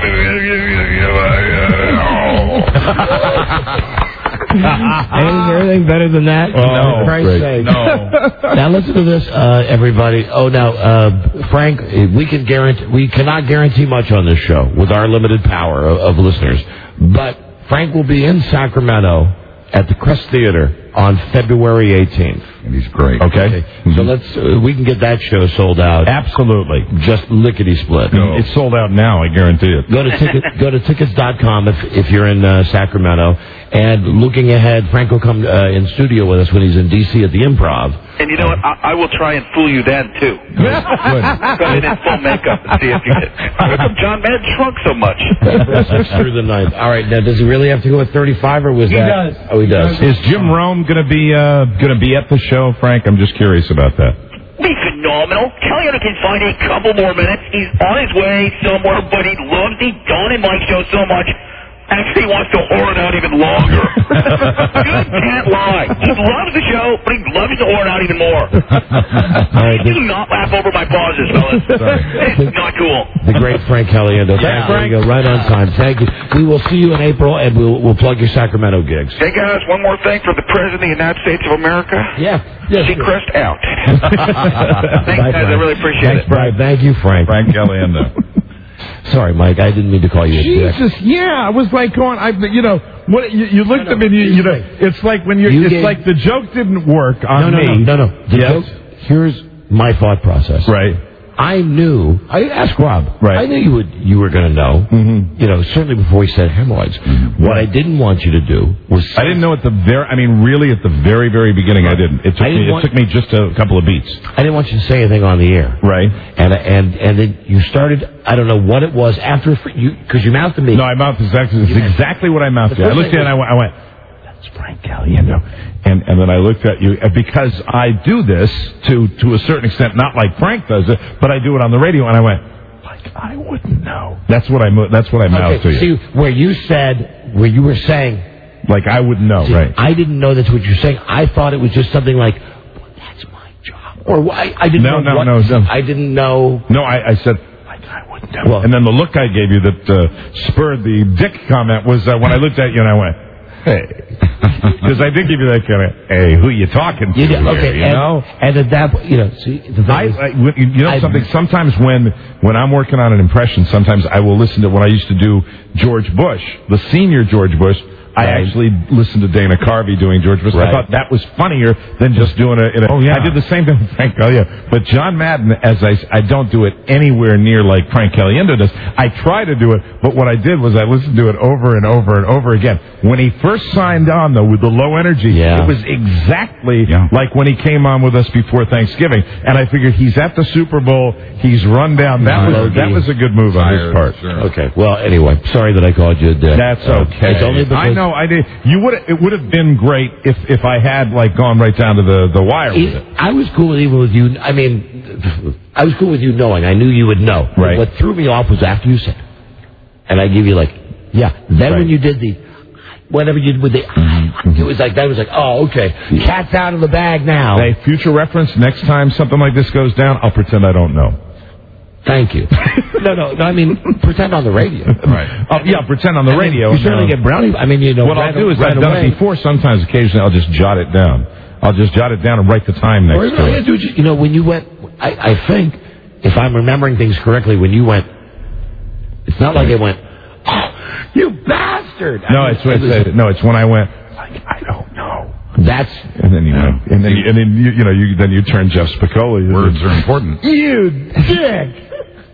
Anything better than that? No, for Christ's sake. No. Now listen to this, everybody. Frank, we cannot guarantee much on this show with our limited power of listeners. But Frank will be in Sacramento at the Crest Theater on February 18th. And he's great. Okay. So we can get that show sold out. Absolutely. Just lickety-split. It's sold out now, I guarantee it. Go to tickets.com if you're in Sacramento. And looking ahead, Frank will come in studio with us when he's in D.C. at the Improv. And you know what? I will try and fool you then, too. Good. Come in full makeup and see if you get... How come John Madden shrunk so much? Through the night. All right, now, does he really have to go at 35, or was He that... does. Oh, he does. Is Jim Rome going to be at the show, Frank? I'm just curious about that. Be phenomenal. Caliendo can find a couple more minutes. He's on his way somewhere, but he loves the Don and Mike show so much. Actually, he wants to whore it out even longer. Good can't lie. He loves the show, but he loves to whore it out even more. Do not laugh over my pauses, fellas. It's not cool. The great Frank Caliendo. Yeah, There you go, right on time. Thank you. We will see you in April, and we'll plug your Sacramento gigs. Hey, guys, one more thing for the President of the United States of America. Yeah. Seacrest out. Thanks, guys. I really appreciate it. Brian. Thank you, Frank. Frank Caliendo. Sorry, Mike. I didn't mean to call you a dick. Jesus, yeah, I was like going, what you looked at me, it's like when it's like the joke didn't work on me. No. The joke, here's my thought process. Right. I asked Rob. Right. I knew you were going to know. Mm-hmm. Certainly before he said hemorrhoids. Mm-hmm. What I didn't want you to do was... I didn't know at the very, very beginning I didn't. It took me just a couple of beats. I didn't want you to say anything on the air. Right. And then you started, I don't know what it was, after because you mouthed to me. No, I mouthed exactly what I mouthed to. I looked at it and I went, that's Frank Caliendo. And then I looked at you, because I do this to a certain extent, not like Frank does it, but I do it on the radio, and I went, like, I wouldn't know. That's what I mouthed to you. See, where you were saying... Like, I wouldn't know, right. I didn't know that's what you're saying. I thought it was just something like, well, that's my job. Or I didn't know. No. I didn't know. No, I said... I wouldn't know. Well, and then the look I gave you that spurred the dick comment was when I looked at you and I went, hey. Because I did give you that kind of, hey, who you talking to? And at that point, see, the thing something. Sometimes when I'm working on an impression, sometimes I will listen to when I used to do George Bush, the senior George Bush. I actually listened to Dana Carvey doing George Bush. Right. I thought that was funnier than just doing it. I did the same thing with Frank Caliendo. But John Madden, I don't do it anywhere near like Frank Caliendo does. I try to do it, but what I did was I listened to it over and over and over again. When he first signed on, though, with the low energy, it was exactly like when he came on with us before Thanksgiving. And I figured he's at the Super Bowl. He's run down. That was a good move on his part. Sure. Okay. Well, anyway, sorry that I called you a dick. That's okay. It's only because No, I did. It would have been great if I had gone right down to the wire with it. I was cool with you. I mean, I was cool with you knowing. I knew you would know. Right. What threw me off was after you said, and I give you Then when you did whatever you did with it was like oh, okay, cat's out of the bag now. Hey, future reference. Next time something like this goes down, I'll pretend I don't know. Thank you. No, I mean, pretend on the radio. Right. Pretend on the radio. You certainly get brownie. I mean, what I'll do is I've done it before. Sometimes, occasionally, I'll just jot it down. And write the time next to it. When you went, I think, if I'm remembering things correctly, when you went, it's not like it went, oh, you bastard. It's when I went, I don't know. That's and then you went, and then you turn Jeff Spicoli. Words are important. You dick.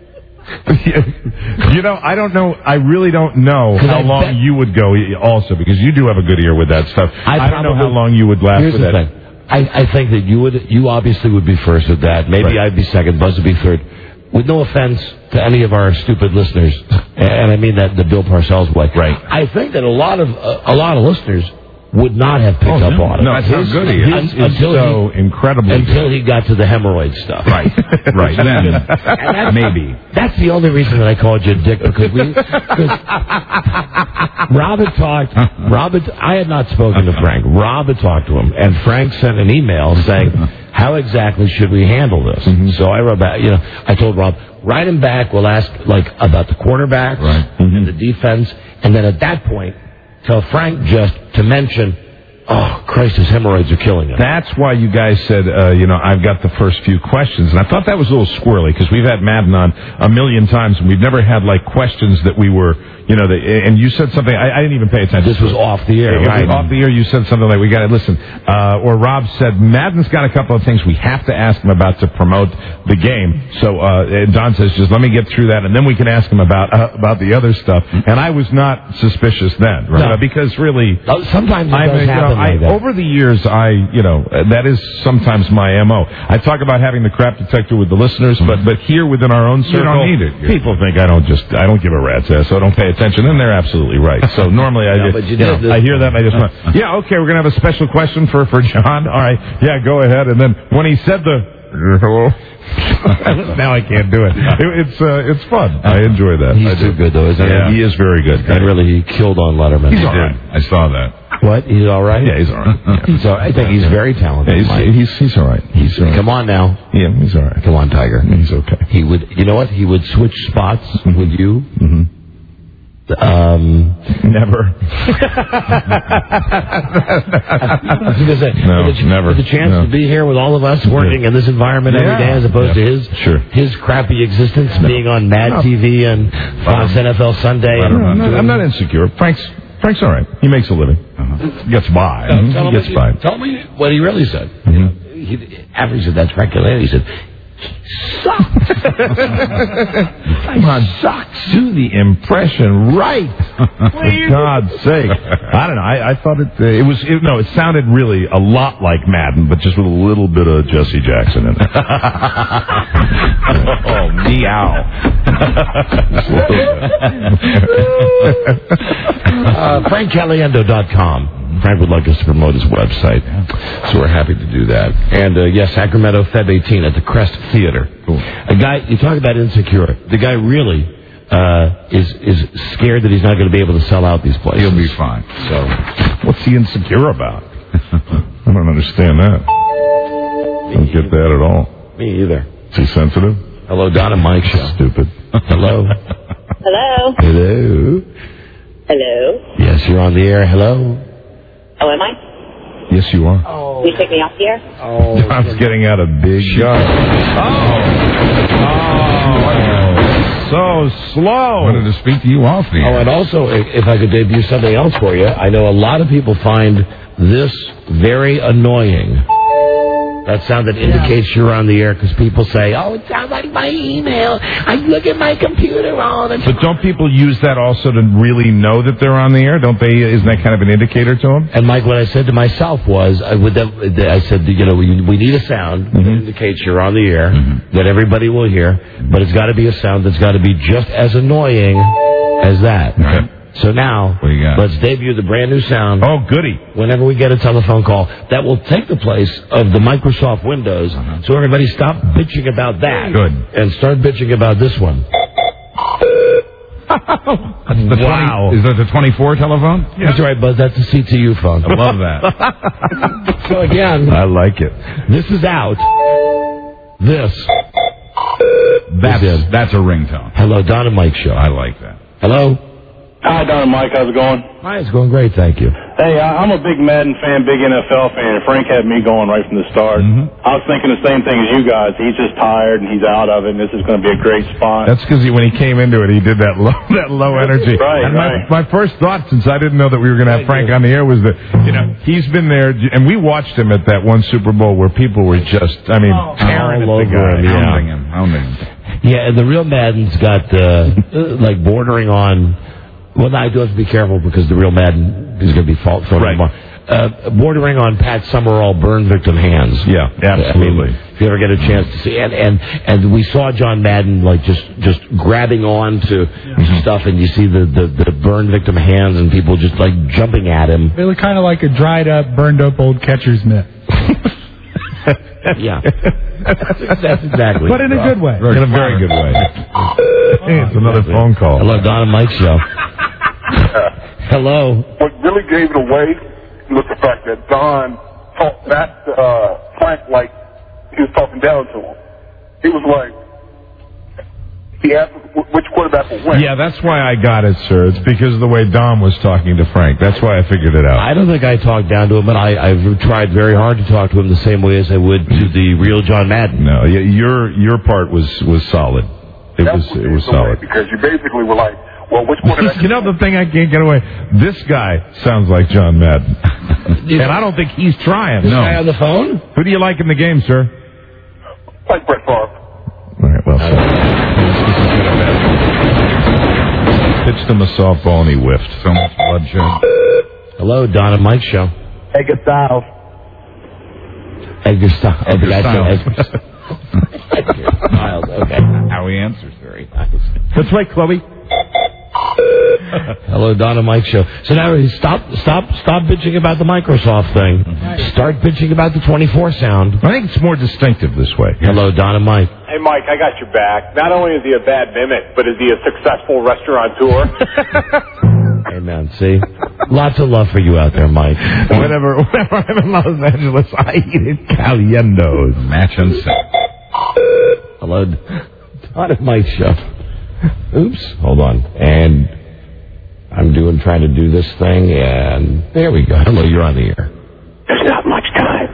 I don't know. I really don't know how long you would go also, because you do have a good ear with that stuff. I don't know how long you would last with that. Thing. I think that you obviously would be first with that. Maybe I'd be second. Buzz would be third. With no offense to any of our stupid listeners, and I mean that the Bill Parcells way. Right. I think that a lot of listeners would not have picked up on it. No, that's how good he is. Until he got to the hemorrhoid stuff. Right. Then maybe. That's the only reason that I called you a dick, because Rob had talked. I had not spoken to Frank. Rob had talked to him, and Frank sent an email saying, how exactly should we handle this? Mm-hmm. So I wrote back, I told Rob, write him back. We'll ask about the quarterbacks and the defense, and then at that point, tell Frank just to mention Oh, Christ, his hemorrhoids are killing him. That's why you guys said, I've got the first few questions. And I thought that was a little squirrely because we've had Madden on a million times and we've never had, like, questions that we were, and you said something, I didn't even pay attention. This was off the air, right? Off the air, you said something like, we got to listen. Or Rob said, Madden's got a couple of things we have to ask him about to promote the game. So Don says, just let me get through that and then we can ask him about the other stuff. And I was not suspicious then, right? Because really, sometimes it does happen like that. Over the years, that is sometimes my MO. I talk about having the crap detector with the listeners, but here within our own circle, you don't need it. People think I don't give a rat's ass, so I don't pay attention, and they're absolutely right. So normally I hear that and I just went, yeah, okay, we're gonna have a special question for John. All right, yeah, go ahead. And then when he said hello. Now I can't do it. It's fun. I enjoy that. He's too good, though, isn't he? Yeah, he is very good. And really, he killed on Letterman. He's all right. I saw that. What? He's all right? Yeah, he's all right. Yeah. He's all right. I think he's very talented. Yeah, he's all right. He's all right. Come on now. Yeah, he's all right. Come on, Tiger. He's okay. He would. You know what? He would switch spots with you. Mm-hmm. Never. Never. The chance to be here with all of us working in this environment every day, as opposed to his crappy existence being on Mad TV and Fox NFL Sunday. I'm not insecure. Frank's all right. He makes a living. Gets by. He gets by. Tell me what he really said. After he said that's Frank Galliano, he said, sucks. Come on, sucks. Do the impression right. For God's sake. I don't know. I thought it sounded really a lot like Madden, but just with a little bit of Jesse Jackson in it. Oh, meow. FrankCaliendo.com. Frank would like us to promote his website, so we're happy to do that. And, yes, Sacramento, Feb 18 at the Crest Theater. Cool. A guy, you talk about insecure. The guy really is scared that he's not going to be able to sell out these places. He'll be fine. So, what's he insecure about? I don't understand that. Don't get that at all. Me either. Is he sensitive? Hello, Don and Mike Show. Stupid. Hello. Hello. Hello. Hello. Yes, you're on the air. Hello. Oh, am I? Yes, you are. Oh. Will you take me off the air? Oh. John's getting out a big gun. So slow. Wanted to speak to you off the air. Oh, and also, if I could debut something else for you, I know a lot of people find this very annoying. That sound that indicates you're on the air because people say, oh, it sounds like my email. I look at my computer all the time. But don't people use that also to really know that they're on the air? Don't they? Isn't that kind of an indicator to them? And, Mike, what I said to myself was, I said, we need a sound that indicates you're on the air, that everybody will hear, but it's got to be a sound that's got to be just as annoying as that. Right. So now, let's debut the brand new sound. Oh, goody. Whenever we get a telephone call, that will take the place of the Microsoft Windows. So everybody stop bitching about that. Good. And start bitching about this one. Wow. Is that the 24 telephone? Yeah. That's right, Buzz. That's a CTU phone. I love that. So again. I like it. This is out. This. That's a ringtone. Hello, Don and Mike Show. I like that. Hello. Hi, Don and Mike. How's it going? Hi, it's going great, thank you. Hey, I'm a big Madden fan, big NFL fan. Frank had me going right from the start. I was thinking the same thing as you guys. He's just tired and he's out of it, and this is going to be a great spot. That's because when he came into it, he did that low energy. Right, and right. My first thought, since I didn't know that we were going to have Frank on the air, was that he's been there, and we watched him at that one Super Bowl where people were just, tearing at the guy, hounding him. Yeah, and the real Madden's got like bordering on. Well, now I do have to be careful because the real Madden is going to be thrown right. Bordering on Pat Summerall burn victim hands. Yeah, absolutely. If you ever get a chance to see, and we saw John Madden like just grabbing on to stuff, and you see the burn victim hands and people just like jumping at him. They look kind of like a dried up, burned up old catcher's mitt. Yeah. That's exactly. But in a good way. In a very good way. Hey, it's another phone call. Hello, Don and Mike Show. Hello. What really gave it away was the fact that Don talked back to Frank like he was talking down to him. He was like, which quarterback will win. Yeah, that's why I got it, sir. It's because of the way Dom was talking to Frank. That's why I figured it out. I don't think I talked down to him, but I've tried very hard to talk to him the same way as I would to the real John Madden. No, your part was solid. It was solid. Because you basically were like, well, which quarterback? You know the thing I can't get away? This guy sounds like John Madden. And I don't think he's trying. This no. guy on the phone? Who do you like in the game, sir? Like Brett Favre. All right, well, pitched him a softball and he whiffed. So much bloodshed. Hello, Don and Mike Show. Edgar Styles. Edgar Styles. Edgar Styles, okay. How he answers, very nice. Let's play, Chloe. Hello, Don and Mike Show. So now stop bitching about the Microsoft thing. Start bitching about the 24 sound. I think it's more distinctive this way. Hello, Don and Mike. Hey, Mike, I got your back. Not only is he a bad mimic, but is he a successful restaurateur? Amen. See? Lots of love for you out there, Mike. Whenever I'm in Los Angeles, I eat at Caliendo's. Match and set. Hello, Don and Mike Show. Oops. Hold on. And I'm trying to do this thing, and there we go. Hello, you're on the air. There's not much time.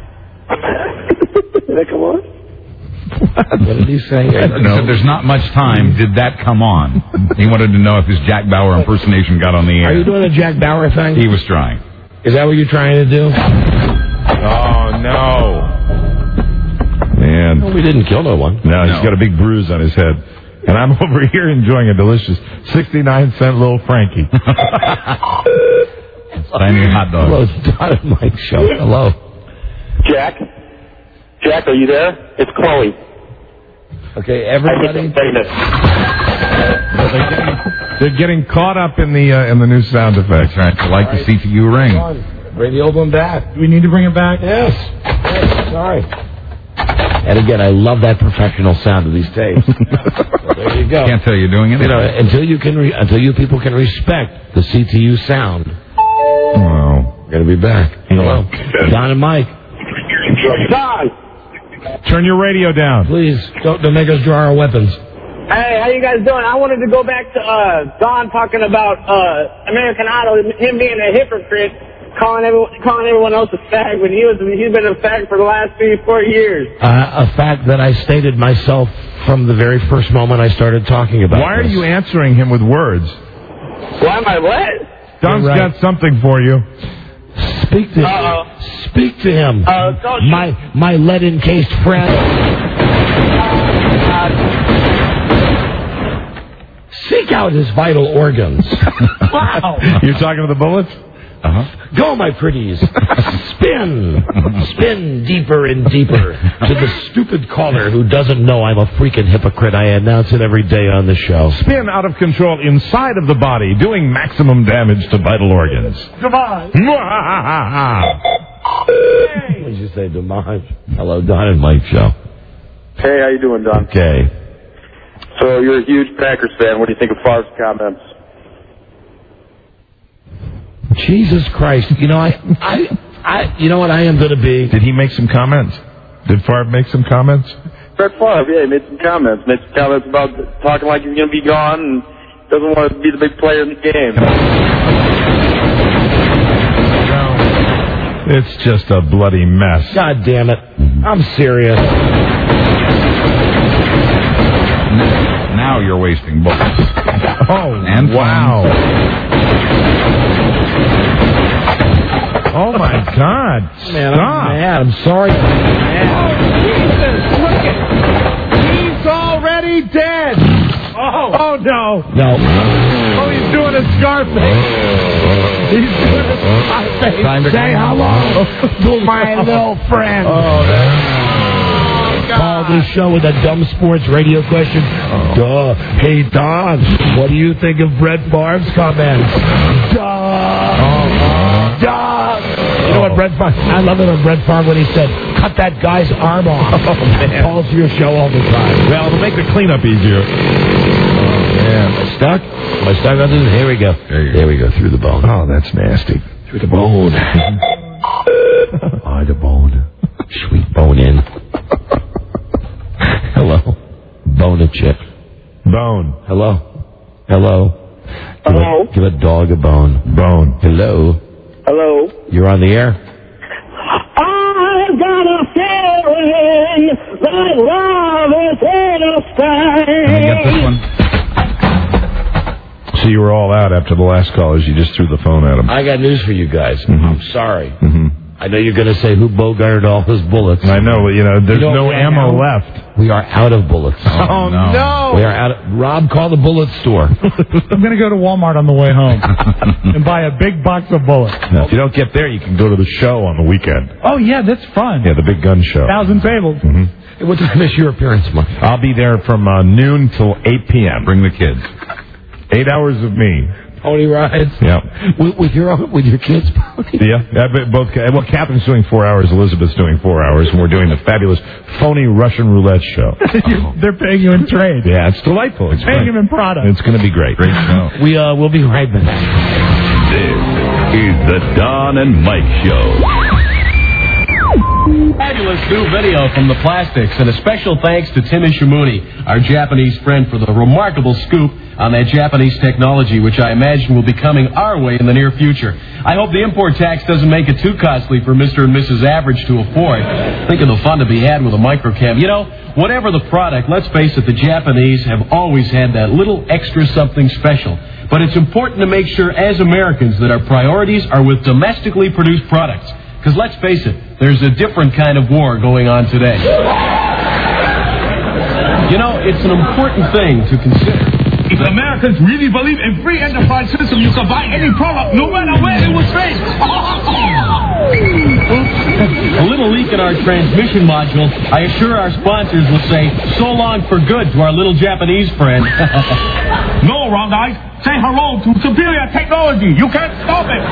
Did that come on? What did he say? He said there's not much time. Did that come on? He wanted to know if his Jack Bauer impersonation got on the air. Are you doing a Jack Bauer thing? He was trying. Is that what you're trying to do? Oh, no. Man. Well, we didn't kill no one. No, he's got a big bruise on his head. And I'm over here enjoying a delicious 69-cent little Frankie. Finding hot dogs. Hello, Don and Mike Show. Hello. Jack, are you there? It's Chloe. Okay, everybody. They're getting caught up in the new sound effects. Right, I like the CPU ring. Bring the old one back. Do we need to bring it back? Yes. Sorry. And again, I love that professional sound of these tapes. So there you go. Can't tell you're doing it. You know, until you people can respect the CTU sound. Wow. We're going to be back. Hello. Don and Mike. Don! Turn your radio down. Please, don't make us draw our weapons. Hey, how you guys doing? I wanted to go back to Don talking about American Idol, him being a hypocrite, calling everyone else a fag when he's been a fag for the last 3-4 years. A fact that I stated myself from the very first moment I started talking about. Why are you answering him with words? Why am I what? Don's got something for you. Speak to him. My lead-encased friend. Seek out his vital organs. Wow. You're talking to the bullets? Uh-huh. Go, my pretties. Spin deeper and deeper to the stupid caller who doesn't know I'm a freaking hypocrite. I announce it every day on the show. Spin out of control inside of the body, doing maximum damage to vital organs. Damage. What did you say, damage? Hello, Don and Mike Show. Hey, how you doing, Don? Okay. So you're a huge Packers fan. What do you think of Favre's comments? Jesus Christ! You know, you know what I am going to be. Did he make some comments? Did Favre make some comments? Brett Favre, yeah, he made some comments. Made some comments about talking like he's going to be gone and doesn't want to be the big player in the game. No, it's just a bloody mess. God damn it! I'm serious. Now you're wasting bullets. Oh, and wow. Oh, my God. Man, Stop. I'm mad. I'm sorry. Oh, Jesus. Look at he's already dead. Oh, no. No. Oh, he's doing a Scarface. He's doing a Scarface. Time to Say hello to my little friend. Oh, Call this show with a dumb sports radio question. Duh. Hey, Don, what do you think of Brett Favre's comments? Duh. Duh. You know what Brett Favre... I love it on Brett Favre when he said, cut that guy's arm off. Oh, man. Calls your show all the time. Well, it'll make the cleanup easier. Oh, man. Am I stuck? Am I stuck on this? Here we go. There we go. Through the bone. Oh, that's nasty. Through the bone. The bone. Sweet bone in. Hello. Bone a chip. Bone. Hello. Hello. Hello. Give a dog a bone. Bone. Hello. Hello. You're on the air. I've got a feeling that love is here to stay. Let me get this one. So you were all out after the last callers. You just threw the phone at him. I got news for you guys. I'm sorry. Mm-hmm. I know you're going to say who bogarted all his bullets. I know, but there's no ammo left. We are out of bullets. Oh, no. We are out of... Rob, call the bullet store. I'm going to go to Walmart on the way home and buy a big box of bullets. Now, if you don't get there, you can go to the show on the weekend. Oh, yeah, that's fun. Yeah, the big gun show. 1,000 tables. Mm-hmm. Hey, what time is your appearance, Mike? I'll be there from noon till 8 p.m. Bring the kids. 8 hours of me. Pony rides? Yeah. With your kids' pony? Yeah. Both. Well, Catherine's doing 4 hours. Elizabeth's doing 4 hours. And we're doing the fabulous phony Russian roulette show. They're paying you in trade. Yeah, it's delightful. It's paying them in product. It's going to be great. Great show. We'll be right back. This is the Don and Mike Show. Fabulous new video from the Plastics, and a special thanks to Tim Ishimuni, our Japanese friend, for the remarkable scoop on that Japanese technology, which I imagine will be coming our way in the near future. I hope the import tax doesn't make it too costly for Mr. and Mrs. Average to afford. Think of the fun to be had with a microcam. You know, whatever the product, let's face it, the Japanese have always had that little extra something special. But it's important to make sure, as Americans, that our priorities are with domestically produced products. Because let's face it, there's a different kind of war going on today. You know, it's an important thing to consider. If Americans really believe in free enterprise system, you can buy any product, no matter where it was made. A little leak in our transmission module. I assure our sponsors will say, so long for good to our little Japanese friend. No, wrong guys. Say hello to superior technology. You can't stop it.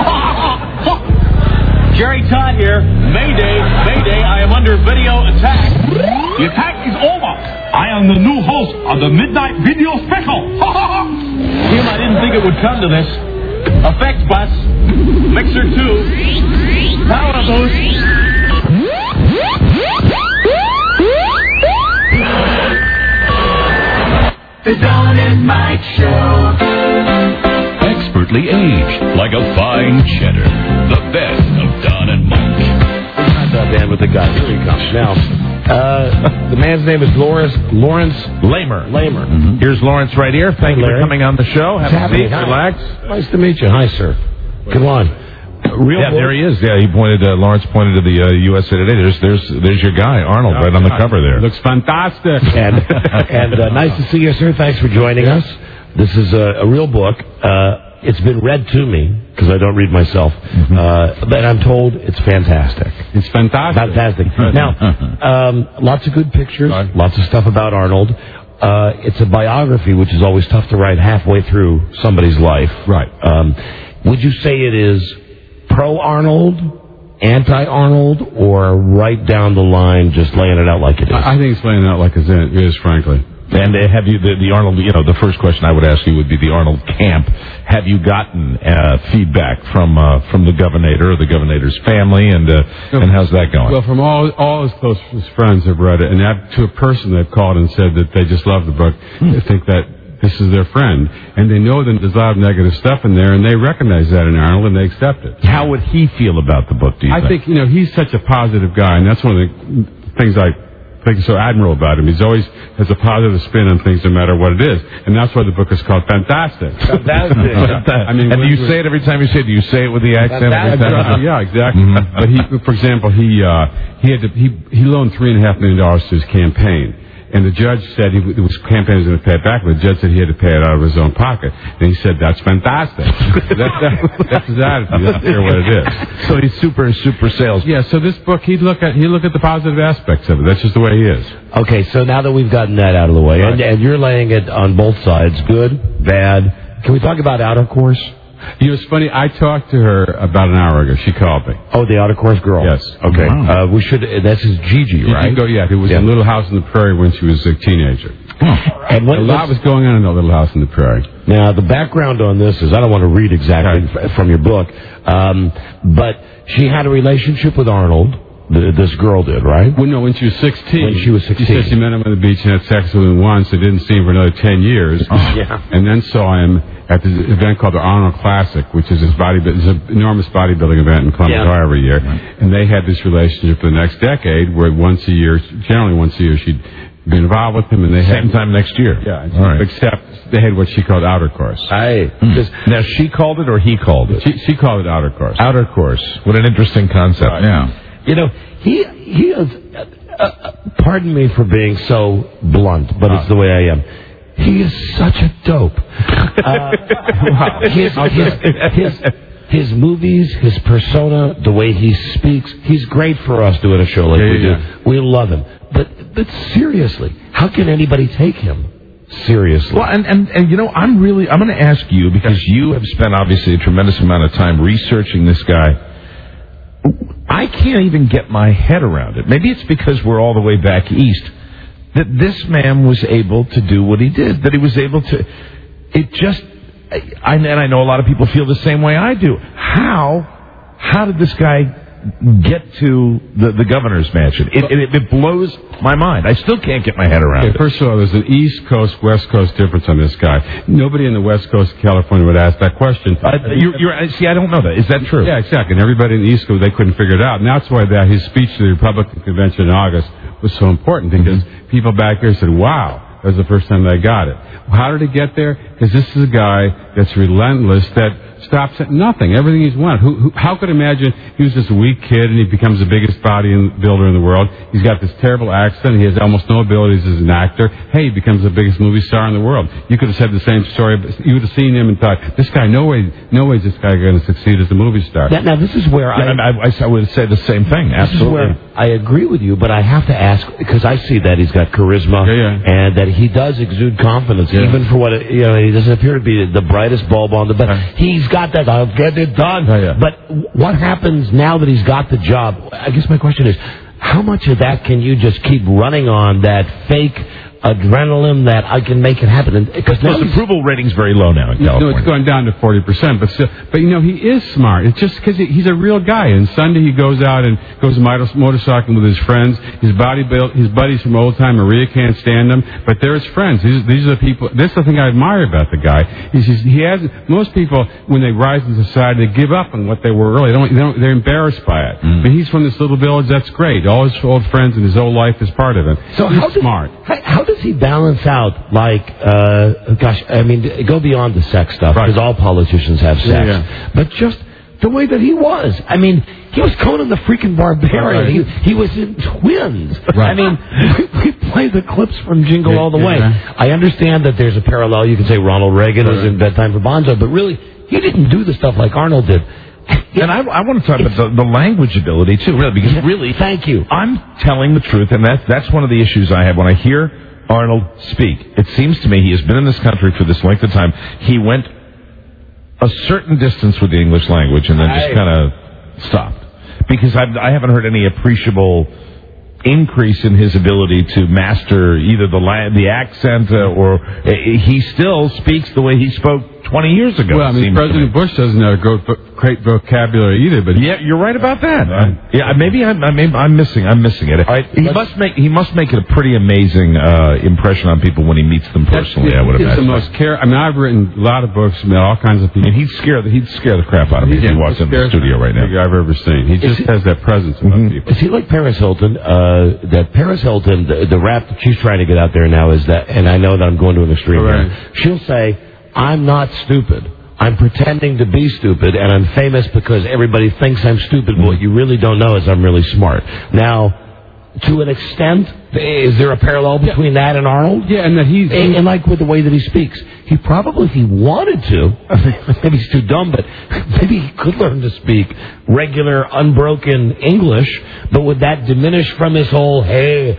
Jerry Todd here. Mayday, Mayday, I am under video attack. The attack is over. I am the new host of the Midnight Video Special. Tim, I didn't think it would come to this. Effect bus. Mixer 2. Power boost. The Don and Mike Show. Expertly aged, like a fine cheddar. The best of Don and Mike. Not that bad with the guy. Here he comes. Now, the man's name is Lawrence Lamer. Mm-hmm. Here's Lawrence right here. Thank you for coming on the show. Have a seat. Relax. Nice to meet you. Hi, sir. Come on. There he is. Yeah, Lawrence pointed to the USA Today. There's your guy, Arnold, right on the cover there. Looks fantastic. And nice to see you, sir. Thanks for joining us. This is a real book. It's been read to me, because I don't read myself, but I'm told it's fantastic. It's fantastic. Now, lots of good pictures, lots of stuff about Arnold. It's a biography, which is always tough to write halfway through somebody's life. Right. Would you say it is pro-Arnold, anti-Arnold, or right down the line, just laying it out like it is? I think it's laying it out like it is, frankly. And have you the Arnold? The first question I would ask you would be the Arnold camp. Have you gotten feedback from the governor or the governor's family, and how's that going? Well, from all his closest friends have read it, and to a person they've called and said that they just love the book. They think that this is their friend, and they know that there's a lot of negative stuff in there, and they recognize that in Arnold, and they accept it. How would he feel about the book? Do you think? I think he's such a positive guy, and that's one of the things I think is so admirable about him. He's always has a positive spin on things, no matter what it is, and that's why the book is called Fantastic. Fantastic. I mean, and do you say it every time you say it? Do you say it with the accent every time? Yeah, exactly. But for example, he loaned $3.5 million to his campaign. And the judge said his campaign was going to pay it back, but the judge said he had to pay it out of his own pocket. And he said, that's fantastic. That's his attitude. I don't care what it is. So he's super sales. Yeah, so this book, he'd look at the positive aspects of it. That's just the way he is. Okay, so now that we've gotten that out of the way, right. and you're laying it on both sides, good, bad. Can we talk about Outer Course? It's funny. I talked to her about an hour ago. She called me. Oh, the Outer Course girl. Yes. Okay. Wow. We should. That's his Gigi, right? Who was in Little House on the Prairie when she was a teenager. And a lot was going on in the Little House on the Prairie. Now, the background on this is, I don't want to read exactly from your book, but she had a relationship with Arnold. This girl did, right? Well, no, when she was 16. When she was 16. She said she met him on the beach and had sex with him once and didn't see him for another 10 years. Yeah. And then saw him at this event called the Arnold Classic, which is it's an enormous bodybuilding event in Columbus, Ohio every year. Right. And they had this relationship for the next decade where generally once a year, she'd be involved with him. And they Same time next year. Yeah. All right. Except they had what she called outer course. Now, she called it or he called it? She called it outer course. Outer course. What an interesting concept. Right. Yeah. You know, he is, pardon me for being so blunt, but it's the way I am. He is such a dope. His movies, his persona, the way he speaks, he's great for us doing a show like we do. We love him. But seriously, how can anybody take him seriously? Well, and you know, I'm going to ask you, because you have spent obviously a tremendous amount of time researching this guy. I can't even get my head around it. Maybe it's because we're all the way back east, that this man was able to do what he did, that he was able to, and I know a lot of people feel the same way I do. How did this guy get to the governor's mansion? It blows my mind. I still can't get my head around it. First of all, there's an East Coast, West Coast difference on this guy. Nobody in the West Coast of California would ask that question. See, I don't know that. Is that true? Yeah, exactly. And everybody in the East Coast, they couldn't figure it out. And that's why his speech to the Republican convention in August was so important, because people back there said, wow, that was the first time they got it. How did he get there? Because this is a guy that's relentless, that stops at nothing. Everything he's wanted. How could imagine he was this weak kid and he becomes the biggest bodybuilder in the world? He's got this terrible accent. He has almost no abilities as an actor. Hey, he becomes the biggest movie star in the world. You could have said the same story, but you would have seen him and thought, this guy, no way is this guy going to succeed as a movie star. Now this is where I would say the same thing. Absolutely. This is where I agree with you, but I have to ask, because I see that he's got charisma and that he does exude confidence, even for what he doesn't appear to be the brightest bulb on the bed. He's got that. I'll get it done. But what happens now that he's got the job? I guess my question is, how much of that can you just keep running on, that fake adrenaline that I can make it happen? Because his approval rating's very low now in California. No, it's going down to 40%. But he is smart. It's just because he's a real guy. And Sunday he goes out and goes motorcycling with his friends. His buddies from old time Maria can't stand him, but they're his friends. These are the people. That's the thing I admire about the guy. Most people, when they rise in society, they give up on what they were early. They're embarrassed by it. But he's from this little village. That's great. All his old friends and his old life is part of it. So he's smart. How does he balance out, go beyond the sex stuff, because all politicians have sex, but just the way that he was. I mean, he was Conan the freaking Barbarian. He was in Twins. I mean, we play the clips from Jingle All the Way. I understand that there's a parallel. You can say Ronald Reagan was in Bedtime for Bonzo, but really, he didn't do the stuff like Arnold did. And I want to talk about the language ability, too, really, because really, thank you. I'm telling the truth, and that's one of the issues I have when I hear Arnold speak. It seems to me he has been in this country for this length of time. He went a certain distance with the English language and then just kind of stopped. Because I haven't heard any appreciable increase in his ability to master either the accent or he still speaks the way he spoke 20 years ago. Well, I mean, President Bush doesn't have a great vocabulary either, but yeah, you're right about that. Maybe I'm missing it. He must make it a pretty amazing impression on people when he meets them personally. I would imagine. I've written a lot of books about all kinds of people. And he'd scare the crap out of me if he walks into the studio right now. I've ever seen. He just has that presence about people. Is he like Paris Hilton? That Paris Hilton, the rap that she's trying to get out there now is that, and I know that I'm going to an extreme here. She'll say, I'm not stupid. I'm pretending to be stupid, and I'm famous because everybody thinks I'm stupid. But what you really don't know is I'm really smart. Now, to an extent, is there a parallel between that and Arnold? Yeah, and that and like with the way that he speaks, he wanted to. Maybe he's too dumb, but maybe he could learn to speak regular, unbroken English. But would that diminish from his whole, hey,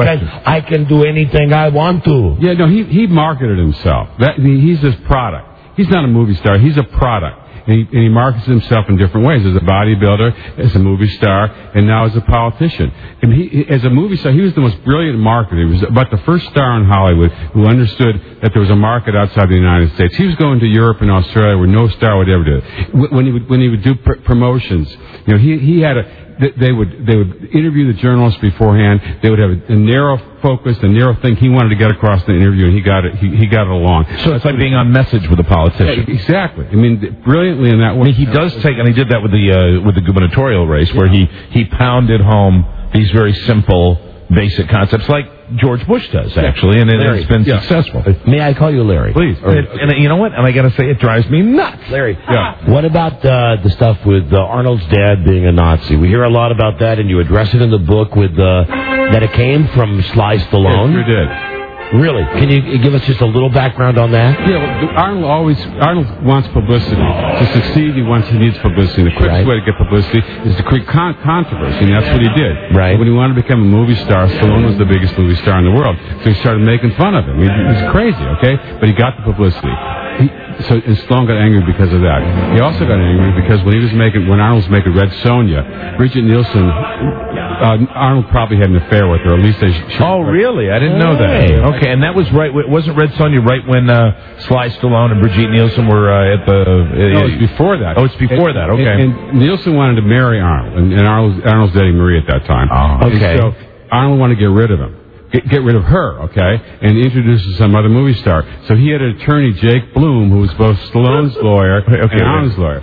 I can do anything I want to? Yeah, no, he marketed himself. He's his product. He's not a movie star. He's a product. And he markets himself in different ways, as a bodybuilder, as a movie star, and now as a politician. And as a movie star, he was the most brilliant marketer. He was about the first star in Hollywood who understood that there was a market outside the United States. He was going to Europe and Australia where no star would ever do it. When he would do promotions, he had they would interview the journalists beforehand. They would have a narrow focus, a narrow thing he wanted to get across in the interview, and he got it. He got it along. So it's like being on message with a politician. Yeah, exactly. I mean, brilliantly in that way. I mean, he does take, and he did that with the gubernatorial race, where he pounded home these very simple, basic concepts, like George Bush does, actually, and it's been successful. May I call you Larry? Please. And you know what? And I got to say, it drives me nuts. Larry, what about the stuff with Arnold's dad being a Nazi? We hear a lot about that, and you address it in the book with that it came from Sly Stallone. Yes, you did. Really? Can you give us just a little background on that? Yeah, well, Arnold wants publicity. To succeed, he needs publicity. The quickest way to get publicity is to create controversy, and that's what he did. Right. When he wanted to become a movie star, Stallone was the biggest movie star in the world. So he started making fun of him. He was crazy, okay? But he got the publicity. And Stallone got angry because of that. He also got angry because when Arnold was making Red Sonja, Brigitte Nielsen, Arnold probably had an affair with her. At least they. Oh, really? I didn't know that. Okay, and that was right. Wasn't Red Sonja right when Sly Stallone and Brigitte Nielsen were at the? No, it's before that. Oh, it's before that. Okay. And Nielsen wanted to marry Arnold, and Arnold's dating Marie at that time. Oh, okay. And so Arnold wanted to get rid of him. Get rid of her, okay, and introduces some other movie star. So he had an attorney, Jake Bloom, who was both Stallone's lawyer and Arnold's lawyer.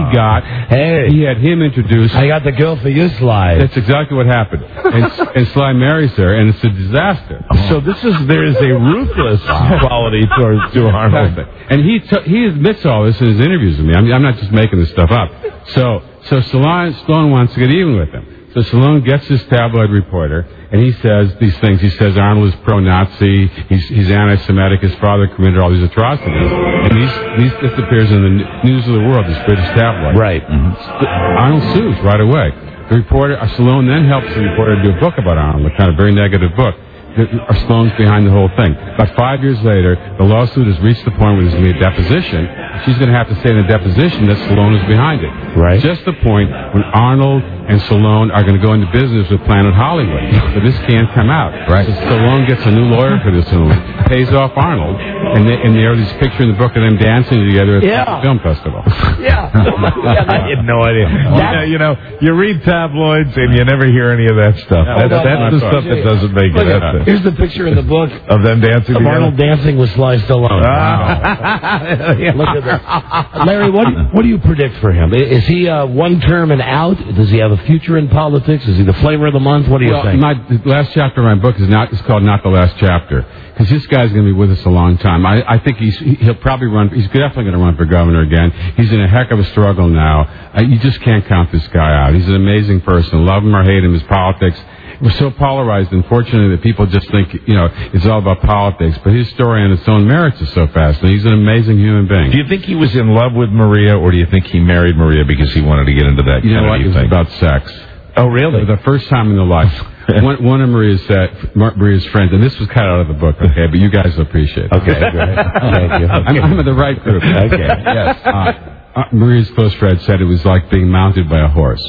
He had him introduced. I got the girl for you, Sly. That's exactly what happened. And Sly marries her, and it's a disaster. So there is a ruthless quality to Arnold. And he admits all this in his interviews with me. I'm not just making this stuff up. So Stallone wants to get even with him. So Stallone gets this tabloid reporter, and he says these things. He says Arnold is pro-Nazi, he's anti-Semitic, his father committed all these atrocities. And this appears in the News of the World, this British tabloid. Right. Arnold sues right away. The reporter, Stallone then helps the reporter do a book about Arnold, a kind of very negative book. Stallone's behind the whole thing. About 5 years later, the lawsuit has reached the point where there's going to be a deposition. She's going to have to say in the deposition that Stallone is behind it. Right. Just the point when Arnold and Stallone are going to go into business with Planet Hollywood. So this can't come out. Right. So Stallone gets a new lawyer for this movie, pays off Arnold, and there's this picture in the book of them dancing together at the film festival. Yeah. I had no idea. You read tabloids and you never hear any of that stuff. That's the stuff that doesn't make it. Here's the picture in the book of them dancing together. Arnold dancing with Sly Stallone. Wow. Look at that. Larry, what do you predict for him? Is he one term and out? Does he have a future in politics? Is he the flavor of the month? What do you think? The last chapter of my book is called Not the Last Chapter, because this guy's going to be with us a long time. I think he'll probably run. He's definitely going to run for governor again. He's in a heck of a struggle now. You just can't count this guy out. He's an amazing person. Love him or hate him, his politics. We're so polarized, unfortunately, that people just think, it's all about politics. But his story on its own merits is so fascinating. He's an amazing human being. Do you think he was in love with Maria, or do you think he married Maria because he wanted to get into that Kennedy thing? It was about sex. Oh, really? For the first time in their life. One of Maria's friends, and this was cut out of the book, okay, but you guys will appreciate it. Okay, great. Thank you. I'm in the right group. Okay. Yes. Maria's close friend said it was like being mounted by a horse.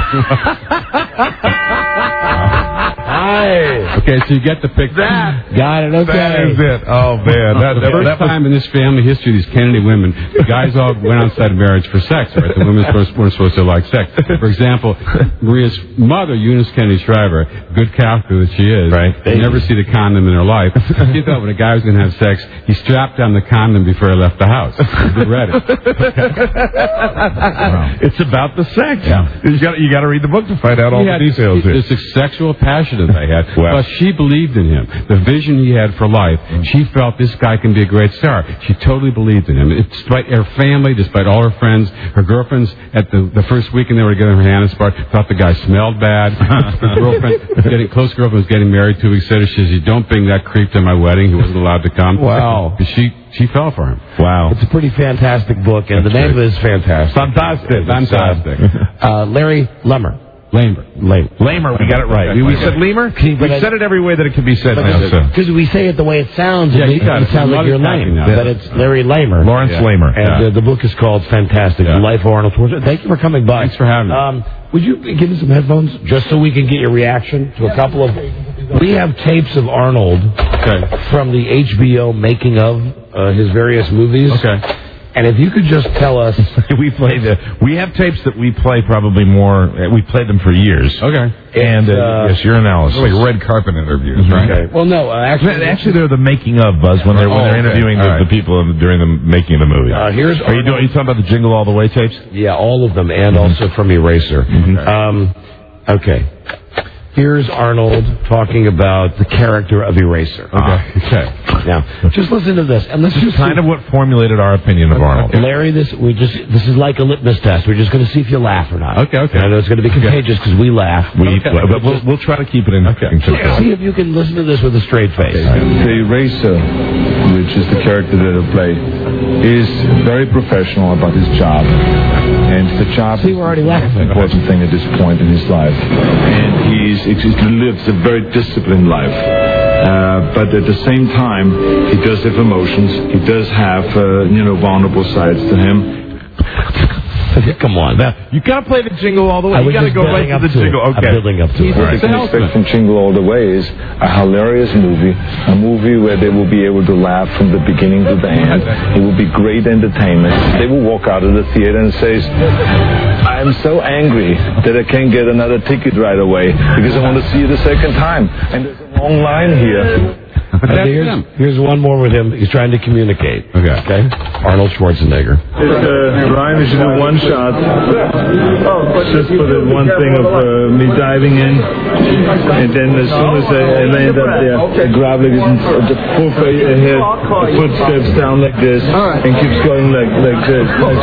Okay, so you get the picture. Got it, okay. That is it. Oh, man. The first time in this family history, these Kennedy women, the guys all went outside of marriage for sex, right? The women weren't supposed to like sex. For example, Maria's mother, Eunice Kennedy Shriver, good Catholic that she is, never see the condom in her life. She thought when a guy was going to have sex, he strapped down the condom before he left the house. He read it. Wow. It's about the sex. Yeah. You got to read the book to find out all the details. There's a sexual passion that they had. Wow. Plus, she believed in him. The vision he had for life. She felt this guy can be a great star. She totally believed in him. Despite her family, despite all her friends, her girlfriends at the first weekend they were together in Johannesburg thought the guy smelled bad. Her close girlfriend was getting married 2 weeks later. She says, "You don't bring that creep to my wedding. He wasn't allowed to come." Wow. She fell for him. Wow. It's a pretty fantastic book, and the name of it is fantastic. Fantastic. Larry Lemmer. Lamer, we got it right. We said Lemur? We said it every way that it can be said now. Because we say it the way it sounds, it sounds like you're lame. Now. But it's Larry Lamer. Lawrence Lamer. And the book is called Fantastic, The Life of Arnold Schwarzenegger. Thank you for coming by. Thanks for having me. Would you give me some headphones, just so we can get your reaction to a couple of... We have tapes of Arnold from the HBO making of his various movies. Okay. And if you could just tell us, we have tapes that we play probably more. We played them for years. Okay. And yes, your analysis. Like red carpet interviews, right? Okay. Well, no, actually, they're the making of, Buzz, when they're interviewing the people during the making of the movie. Are you talking about the Jingle All the Way tapes? Yeah, all of them, and also from Eraser. Okay. Here's Arnold talking about the character of Eraser. Okay. Now, just listen to this, and this is kind of what formulated our opinion of Arnold. Larry, this is like a litmus test. We're just going to see if you laugh or not. Okay. I know it's going to be contagious because we laugh. But we'll try to keep it in control. See if you can listen to this with a straight face. The Eraser, which is the character that I play, is very professional about his job. And the job we're already laughing. is the important thing at this point in his life. And he lives a very disciplined life. But at the same time, he does have emotions. He does have, vulnerable sides to him. Come on. Now, you got to play the Jingle All the Way. You got to go right to the Jingle. Okay. I'm building up to it. What you can expect from Jingle All the Way is a hilarious movie, a movie where they will be able to laugh from the beginning to the end. It will be great entertainment. They will walk out of the theater and say, I'm so angry that I can't get another ticket right away because I want to see it a second time. And there's a long line here. Here's one more with him. He's trying to communicate. Okay. Arnold Schwarzenegger. Ryan, we should do one shot. Just for the one thing of me diving in. And then as soon as I land up there, I grab the full ahead, the footsteps down like this, and keeps going like this.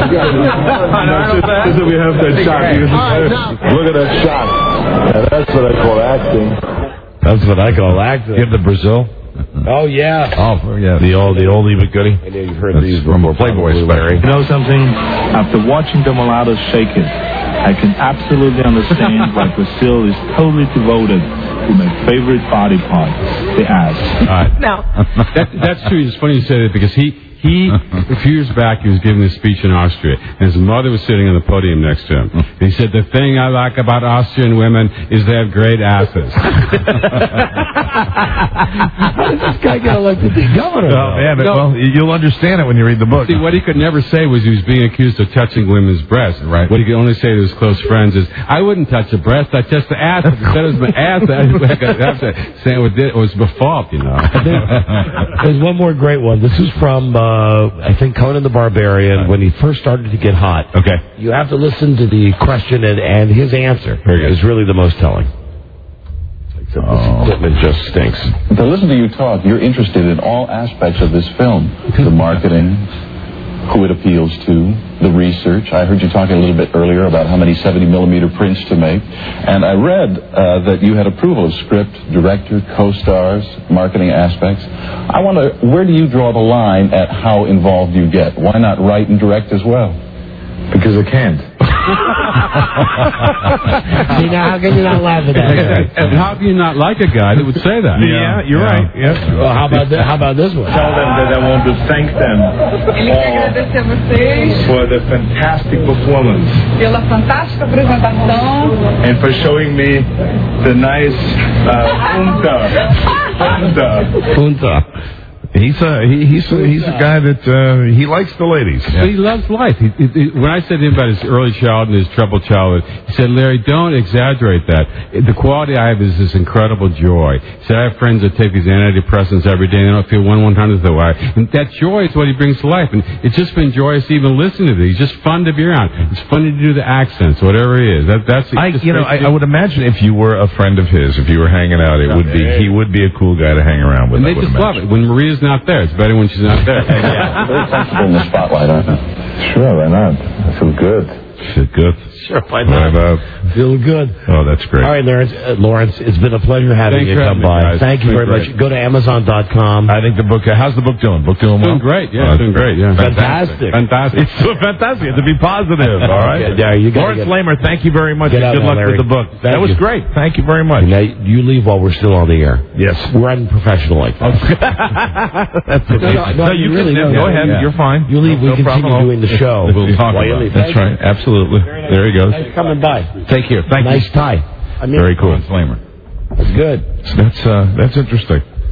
Just so we have that shot. Look at that shot. Now, that's what I call acting. That's what I call acting. You have the Brazil? Oh, yeah. Oh, yeah. The oldie but goodie. I know you've heard these before. Playboy special. You know something? After watching the Mulattoes shake it, I can absolutely understand why Brazil is totally devoted to my favorite body part, the ass. All right. No. That's true. It's funny you say that because he a few years back, he was giving a speech in Austria, and his mother was sitting on the podium next to him. And he said, the thing I like about Austrian women is they have great asses. How did this guy get elected to governor? Well, you'll understand it when you read the book. See, what he could never say was he was being accused of touching women's breasts. Right. What he could only say to his close friends is, I wouldn't touch a breast, I touch the ass. If it said it was my ass, I'd have to say it was my fault, There's one more great one. This is from... I think Conan the Barbarian, when he first started to get hot. Okay. You have to listen to the question and his answer is really the most telling. This equipment just stinks. To listen to you talk, you're interested in all aspects of this film. The marketing, who it appeals to, the research. I heard you talking a little bit earlier about how many 70-millimeter prints to make. And I read that you had approval of script, director, co-stars, marketing aspects. I wonder, where do you draw the line at how involved you get? Why not write and direct as well? Because I can't. See, now how can you not laugh at that? And how can you not like a guy that would say that? Yeah, you're right. Yes. Well, how about this one? Tell them that I want to thank them all for the fantastic performance. Pela fantástica apresentação. And for showing me the nice punta. He's a guy that he likes the ladies. But he loves life. When I said to him about his early childhood and his troubled childhood, he said, Larry, don't exaggerate that. The quality I have is this incredible joy. He said, I have friends that take these antidepressants every day and they don't feel 1/100th the way. And that joy is what he brings to life. And it's just been joyous to even listen to this. He's just fun to be around. It's fun to do the accents, whatever it is. I would imagine if you were a friend of his, if you were hanging out, he would be a cool guy to hang around with. And they just love it. When Maria's not there, it's better when she's not there. Yeah, very comfortable in the spotlight, aren't you? Sure, why not? I feel good. Feel good. Sure, why not? Feel good. Oh, that's great. All right, Lawrence, it's been a pleasure having you come by. Thank you very much. Go to Amazon.com. I think the book. How's the book doing? Book doing well? Doing great. Yeah, doing great. Yeah, fantastic. It's so fantastic. To be positive. All right. Lawrence Lamer, thank you very much. Good luck with the book. That was great. Thank you very much. Now, you leave while we're still on the air. Yes, we're unprofessional like that. That's okay. No, you really go ahead. Yeah. You're fine. You leave. We continue doing the show. We'll talk about it. That's right. Absolutely. There he goes. Thanks for coming by. Take care. Thank you. Nice tie. Very cool. Flamer. That's good. That's interesting.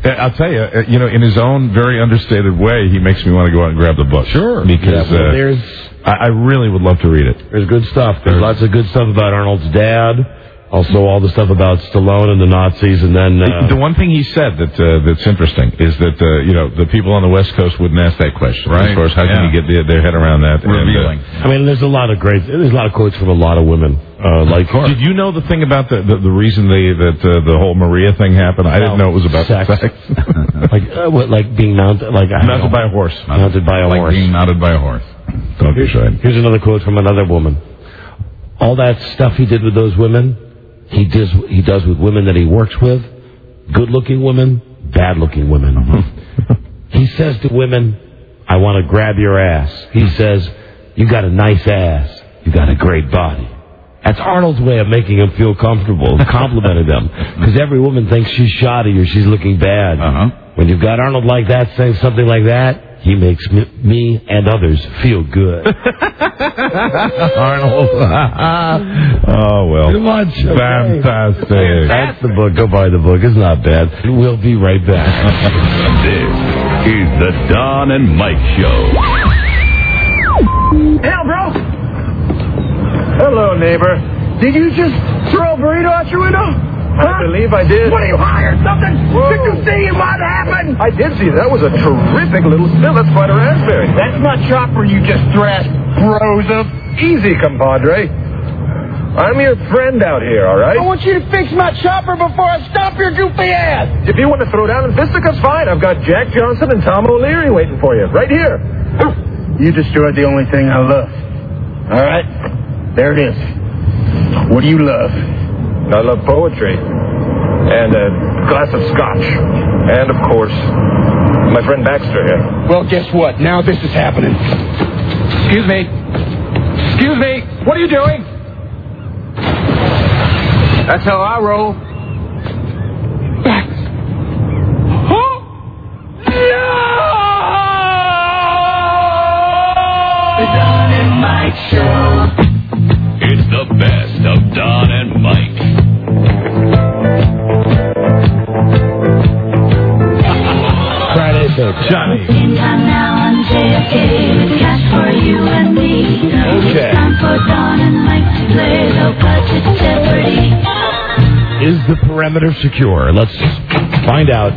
I'll tell you, in his own very understated way, he makes me want to go out and grab the book. Sure. Because I really would love to read it. There's good stuff. There's lots of good stuff about Arnold's dad. Also, all the stuff about Stallone and the Nazis, and then the one thing he said that's interesting is that the people on the West Coast wouldn't ask that question. Right. As far as how can you get their head around that? Revealing. I mean, there's a lot of quotes from a lot of women. Did you know the thing about the reason the whole Maria thing happened? I didn't know it was about sex. like being mounted mounted by a horse. Mounted by a horse. Like being mounted by a horse. Don't be shy. Here's another quote from another woman. All that stuff he did with those women, he does with women that he works with, good-looking women, bad-looking women. He says to women, I want to grab your ass. He says, you got a nice ass. You got a great body. That's Arnold's way of making him feel comfortable, complimenting them. Because every woman thinks she's shoddy or she's looking bad. When you've got Arnold like that saying something like that, he makes me and others feel good. Arnold. Oh, well. Too much. Okay. Fantastic. That's the book. Go buy the book. It's not bad. We'll be right back. This is the Don and Mike Show. Hell, bro. Hello, neighbor. Did you just throw a burrito out your window? I believe I did. What, are you high or something? Whoa. Did you see what happened? I did see. That was a terrific little spill. That's quite a raspberry. That's not chopper you just thrashed, Rosa. Easy, compadre. I'm your friend out here, all right? I want you to fix my chopper before I stop your goofy ass. If you want to throw down in fisticuffs, fine. I've got Jack Johnson and Tom O'Leary waiting for you. Right here. You destroyed the only thing I love. All right? There it is. What do you love? I love poetry. And a glass of scotch. And, of course, my friend Baxter here. Well, guess what? Now this is happening. Excuse me. Excuse me. What are you doing? That's how I roll. Bax. Oh! No! The Don and Mike Show. It's the best of Don and Mike. Friday, Johnny. Same time now on JFK. Cash for you and me. Okay. It's time for Don and Mike to play low budget Jeopardy. Is the perimeter secure? Let's find out.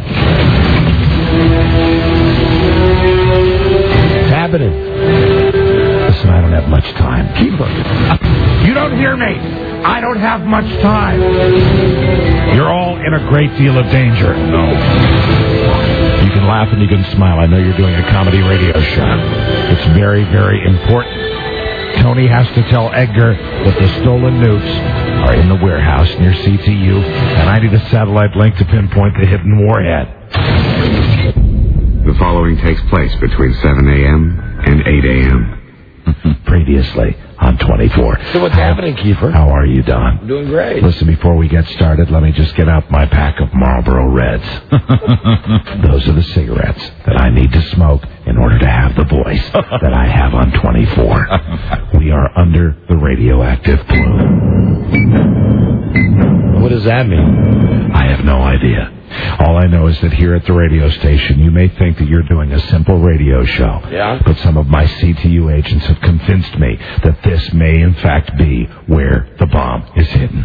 What's happening? Listen, I don't have much time. Keeper. You don't hear me. I don't have much time. You're all in a great deal of danger. No. You can laugh and you can smile. I know you're doing a comedy radio show. It's very, very important. Tony has to tell Edgar that the stolen nukes are in the warehouse near CTU, and I need a satellite link to pinpoint the hidden warhead. The following takes place between 7 a.m. and 8 a.m. Previously on 24. So what's happening, Kiefer? How are you, Don? I'm doing great. Listen, before we get started, let me just get out my pack of Marlboro Reds. Those are the cigarettes that I need to smoke in order to have the voice that I have on 24. We are under the radioactive plume. What does that mean? I have no idea. All I know is that here at the radio station, you may think that you're doing a simple radio show. Yeah? But some of my CTU agents have convinced me that this may in fact be where the bomb is hidden.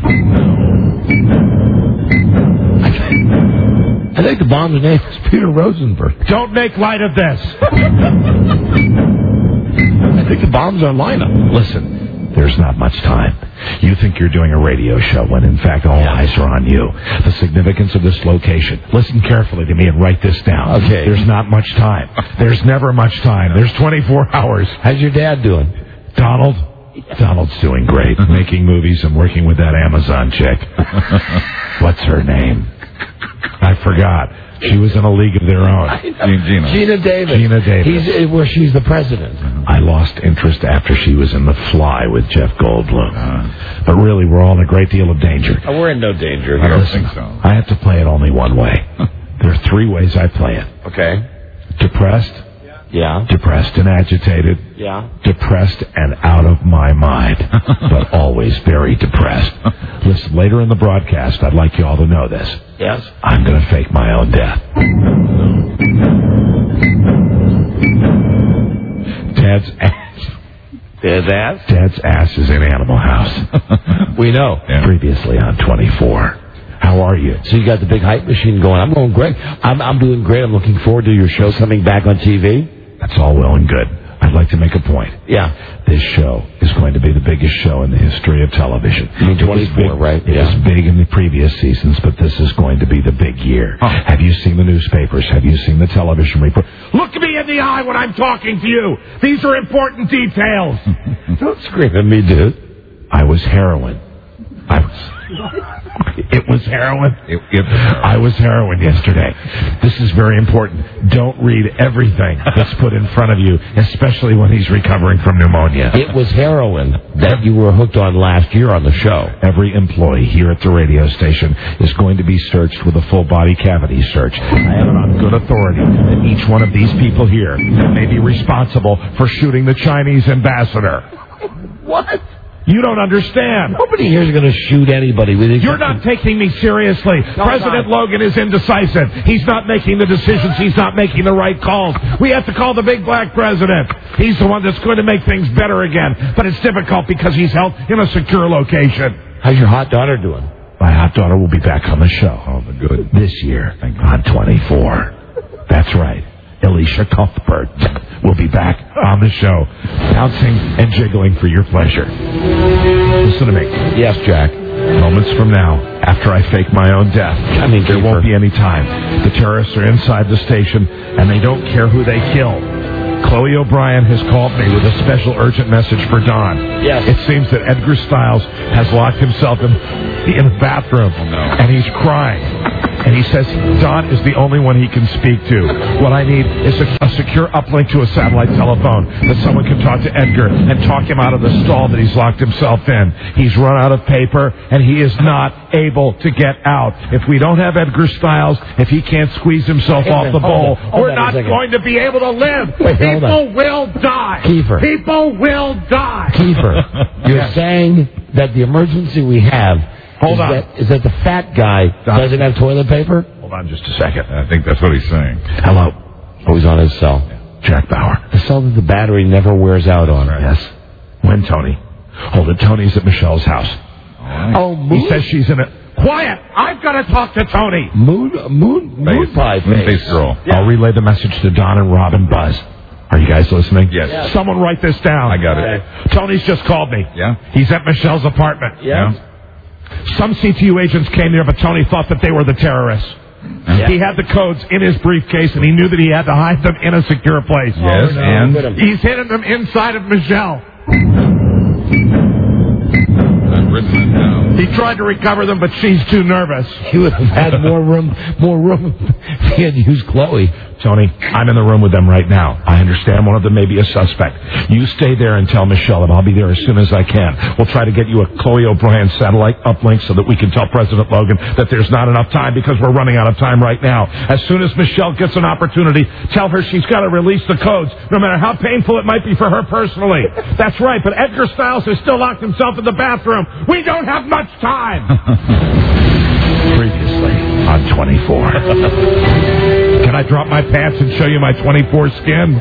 I think the bomb's name is Peter Rosenberg. Don't make light of this. I think the bomb's our lineup. Listen. There's not much time. You think you're doing a radio show when, in fact, all eyes are on you. The significance of this location. Listen carefully to me and write this down. Okay. There's not much time. There's never much time. There's 24 hours. How's your dad doing? Donald's doing great. Making movies and working with that Amazon chick. What's her name? I forgot. She was in a league of their own. Gina Davis. Gina Davis. Where she's the president. I lost interest after she was in The Fly with Jeff Goldblum. But really, we're all in a great deal of danger. We're in no danger. I don't think so. I have to play it only one way. There are 3 ways I play it. Okay. Depressed, Yeah. Depressed and agitated. Yeah. Depressed and out of my mind. But always very depressed. Listen, later in the broadcast, I'd like you all to know this. Yes. I'm going to fake my own death. Dad's ass. Dad's ass? Dad's ass is in Animal House. We know. Yeah. Previously on 24. How are you? So you got the big hype machine going. I'm going great. I'm doing great. I'm looking forward to your show coming back on TV. That's all well and good. I'd like to make a point. Yeah. This show is going to be the biggest show in the history of television. You mean 24, right? It was big in the previous seasons, but this is going to be the big year. Oh. Have you seen the newspapers? Have you seen the television report? Look me in the eye when I'm talking to you. These are important details. Don't scream at me, dude. I was heroin. It was heroin. I was heroin yesterday. This is very important. Don't read everything that's put in front of you, especially when he's recovering from pneumonia. It was heroin that you were hooked on last year on the show. Every employee here at the radio station is going to be searched with a full body cavity search. I have it on good authority that each one of these people here may be responsible for shooting the Chinese ambassador. What? You don't understand. Nobody here is going to shoot anybody. You're not taking me seriously. No, President Logan is indecisive. He's not making the decisions. He's not making the right calls. We have to call the big black president. He's the one that's going to make things better again. But it's difficult because he's held in a secure location. How's your hot daughter doing? My hot daughter will be back on the show. Oh, good. This year on 24. That's right. Alicia Cuthbert will be back on the show, bouncing and jiggling for your pleasure. Listen to me. Yes, Jack. Moments from now, after I fake my own death, there won't be any time. The terrorists are inside the station, and they don't care who they kill. Chloe O'Brien has called me with a special urgent message for Don. Yes. It seems that Edgar Stiles has locked himself in the bathroom, and he's crying. And he says Don is the only one he can speak to. What I need is a secure uplink to a satellite telephone that someone can talk to Edgar and talk him out of the stall that he's locked himself in. He's run out of paper, and he is not able to get out. If we don't have Edgar Stiles, if he can't squeeze himself off the bowl, we're not going to be able to live. People will die. Kiefer. People will die. Kiefer, you're saying that the emergency we have is that the fat guy doesn't have toilet paper? Hold on just a second. I think that's what he's saying. Hello. Oh, he's on his cell. Jack Bauer. The cell that the battery never wears out on. Right. Yes. When, Tony? Hold it. Tony's at Michelle's house. Right. Oh, He says she's in it. Quiet! I've got to talk to Tony. Moon pie face. Girl. Yeah. I'll relay the message to Don and Rob and Buzz. Are you guys listening? Yes. Someone write this down. I got it. Tony's just called me. Yeah? He's at Michelle's apartment. Yeah. Some CTU agents came there, but Tony thought that they were the terrorists. Yeah. He had the codes in his briefcase, and he knew that he had to hide them in a secure place. Yes, and? He's hidden them inside of Michelle. I've written it down. He tried to recover them, but she's too nervous. He would have had more room if he had used Chloe. Tony, I'm in the room with them right now. I understand one of them may be a suspect. You stay there and tell Michelle that I'll be there as soon as I can. We'll try to get you a Chloe O'Brien satellite uplink so that we can tell President Logan that there's not enough time because we're running out of time right now. As soon as Michelle gets an opportunity, tell her she's got to release the codes, no matter how painful it might be for her personally. That's right, but Edgar Stiles has still locked himself in the bathroom. We don't have much time. Previously on 24. Can I drop my pants and show you my 24 skin?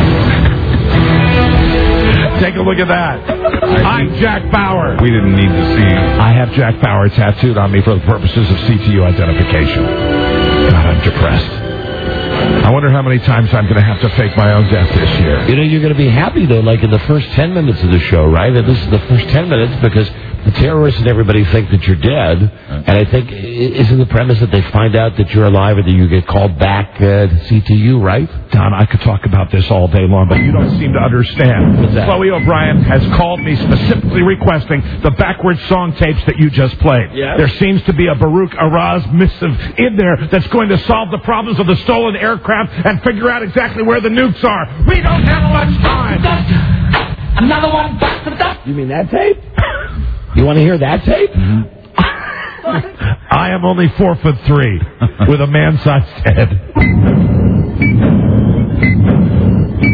Take a look at that. I'm Jack Bauer. We didn't need to see. I have Jack Bauer tattooed on me for the purposes of CTU identification. God, I'm depressed. I wonder how many times I'm going to have to fake my own death this year. You know, you're going to be happy, though, like in the first 10 minutes of the show, right? And this is the first 10 minutes because the terrorists and everybody think that you're dead. And I think, isn't the premise that they find out that you're alive or that you get called back to CTU, right? Don, I could talk about this all day long, but you don't seem to understand. What's that? Chloe O'Brien has called me specifically requesting the backwards song tapes that you just played. Yes? There seems to be a Baruch Araz missive in there that's going to solve the problems of the stolen aircraft and figure out exactly where the nukes are. We don't have much time. Another one. You mean that tape? You want to hear that tape? Mm-hmm. I am only 4'3" with a man-sized head.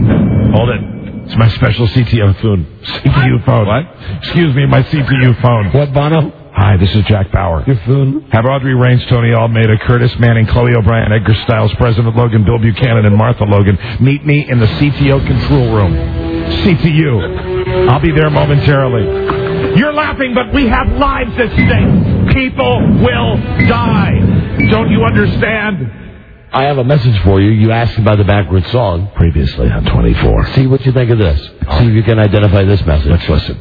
It's my special CTU phone. What? Excuse me, my CTU phone. What, Bono? Hi, this is Jack Bauer. Your phone? Have Audrey Raines, Tony Almeida, Curtis Manning, Chloe O'Brien, Edgar Stiles, President Logan, Bill Buchanan, and Martha Logan meet me in the CTO control room. CTU. I'll be there momentarily. You're laughing, but we have lives at stake. People will die. Don't you understand? I have a message for you. You asked about the backwards song. Previously on 24. See what you think of this. See if you can identify this message. Let's listen.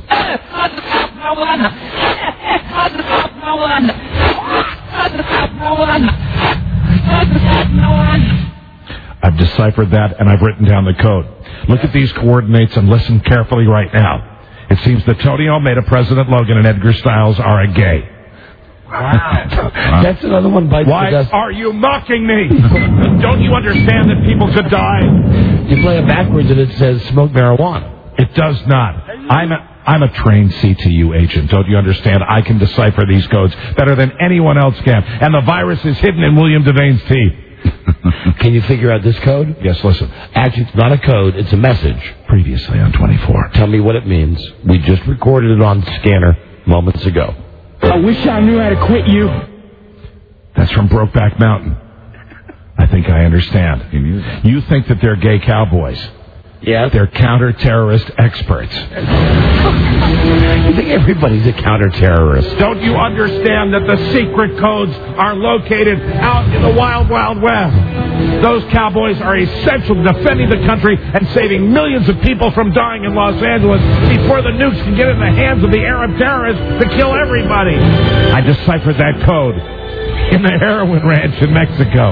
I've deciphered that, and I've written down the code. Look at these coordinates and listen carefully right now. It seems that Tony Almeida, President Logan, and Edgar Stiles are a gay. Wow. That's another one bites Why the dust. are you mocking me? Don't you understand that people could die? You play it backwards and it says smoke marijuana. It does not. I'm a trained CTU agent. Don't you understand? I can decipher these codes better than anyone else can. And the virus is hidden in William Devane's teeth. Can you figure out this code? Yes, listen. Actually, it's not a code. It's a message. Previously on 24. Tell me what it means. We just recorded it on scanner moments ago. I wish I knew how to quit you. That's from Brokeback Mountain. I think I understand. You think that they're gay cowboys. Yeah. They're counter-terrorist experts. You think everybody's a counter-terrorist? Don't you understand that the secret codes are located out in the wild, wild west? Those cowboys are essential to defending the country and saving millions of people from dying in Los Angeles before the nukes can get in the hands of the Arab terrorists to kill everybody. I deciphered that code in the heroin ranch in Mexico.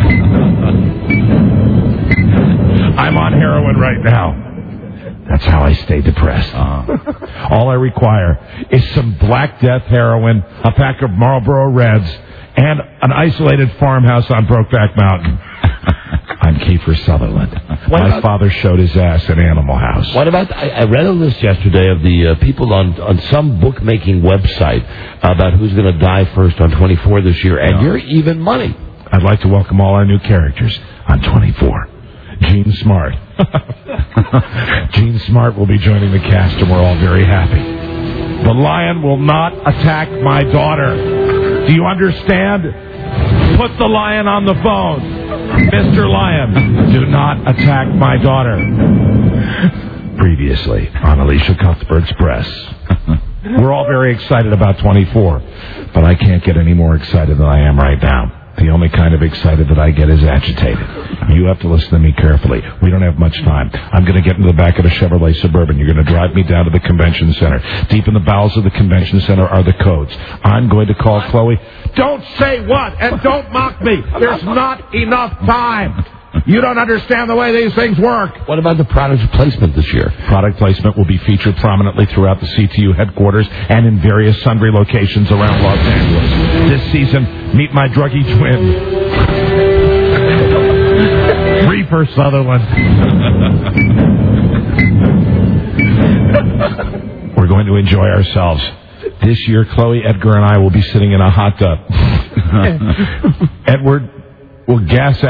I'm on heroin right now. That's how I stay depressed. All I require is some Black Death heroin, a pack of Marlboro Reds, and an isolated farmhouse on Brokeback Mountain. I'm Kiefer Sutherland. My father showed his ass in Animal House. What about, I read a list yesterday of the people on some bookmaking website about who's going to die first on 24 this year, and you're even money. I'd like to welcome all our new characters on 24. Gene Smart. Gene Smart will be joining the cast, and we're all very happy. The lion will not attack my daughter. Do you understand? Put the lion on the phone. Mr. Lion, do not attack my daughter. Previously on Alicia Cuthbert's Press. We're all very excited about 24, but I can't get any more excited than I am right now. The only kind of excited that I get is agitated. You have to listen to me carefully. We don't have much time. I'm going to get into the back of a Chevrolet Suburban. You're going to drive me down to the convention center. Deep in the bowels of the convention center are the codes. I'm going to call Chloe. Don't say what, and don't mock me. There's not enough time. You don't understand the way these things work. What about the product placement this year? Product placement will be featured prominently throughout the CTU headquarters and in various sundry locations around Los Angeles. This season, meet my druggy twin, Reefer Sutherland. We're going to enjoy ourselves. This year, Chloe, Edgar, and I will be sitting in a hot tub. Edgar will gas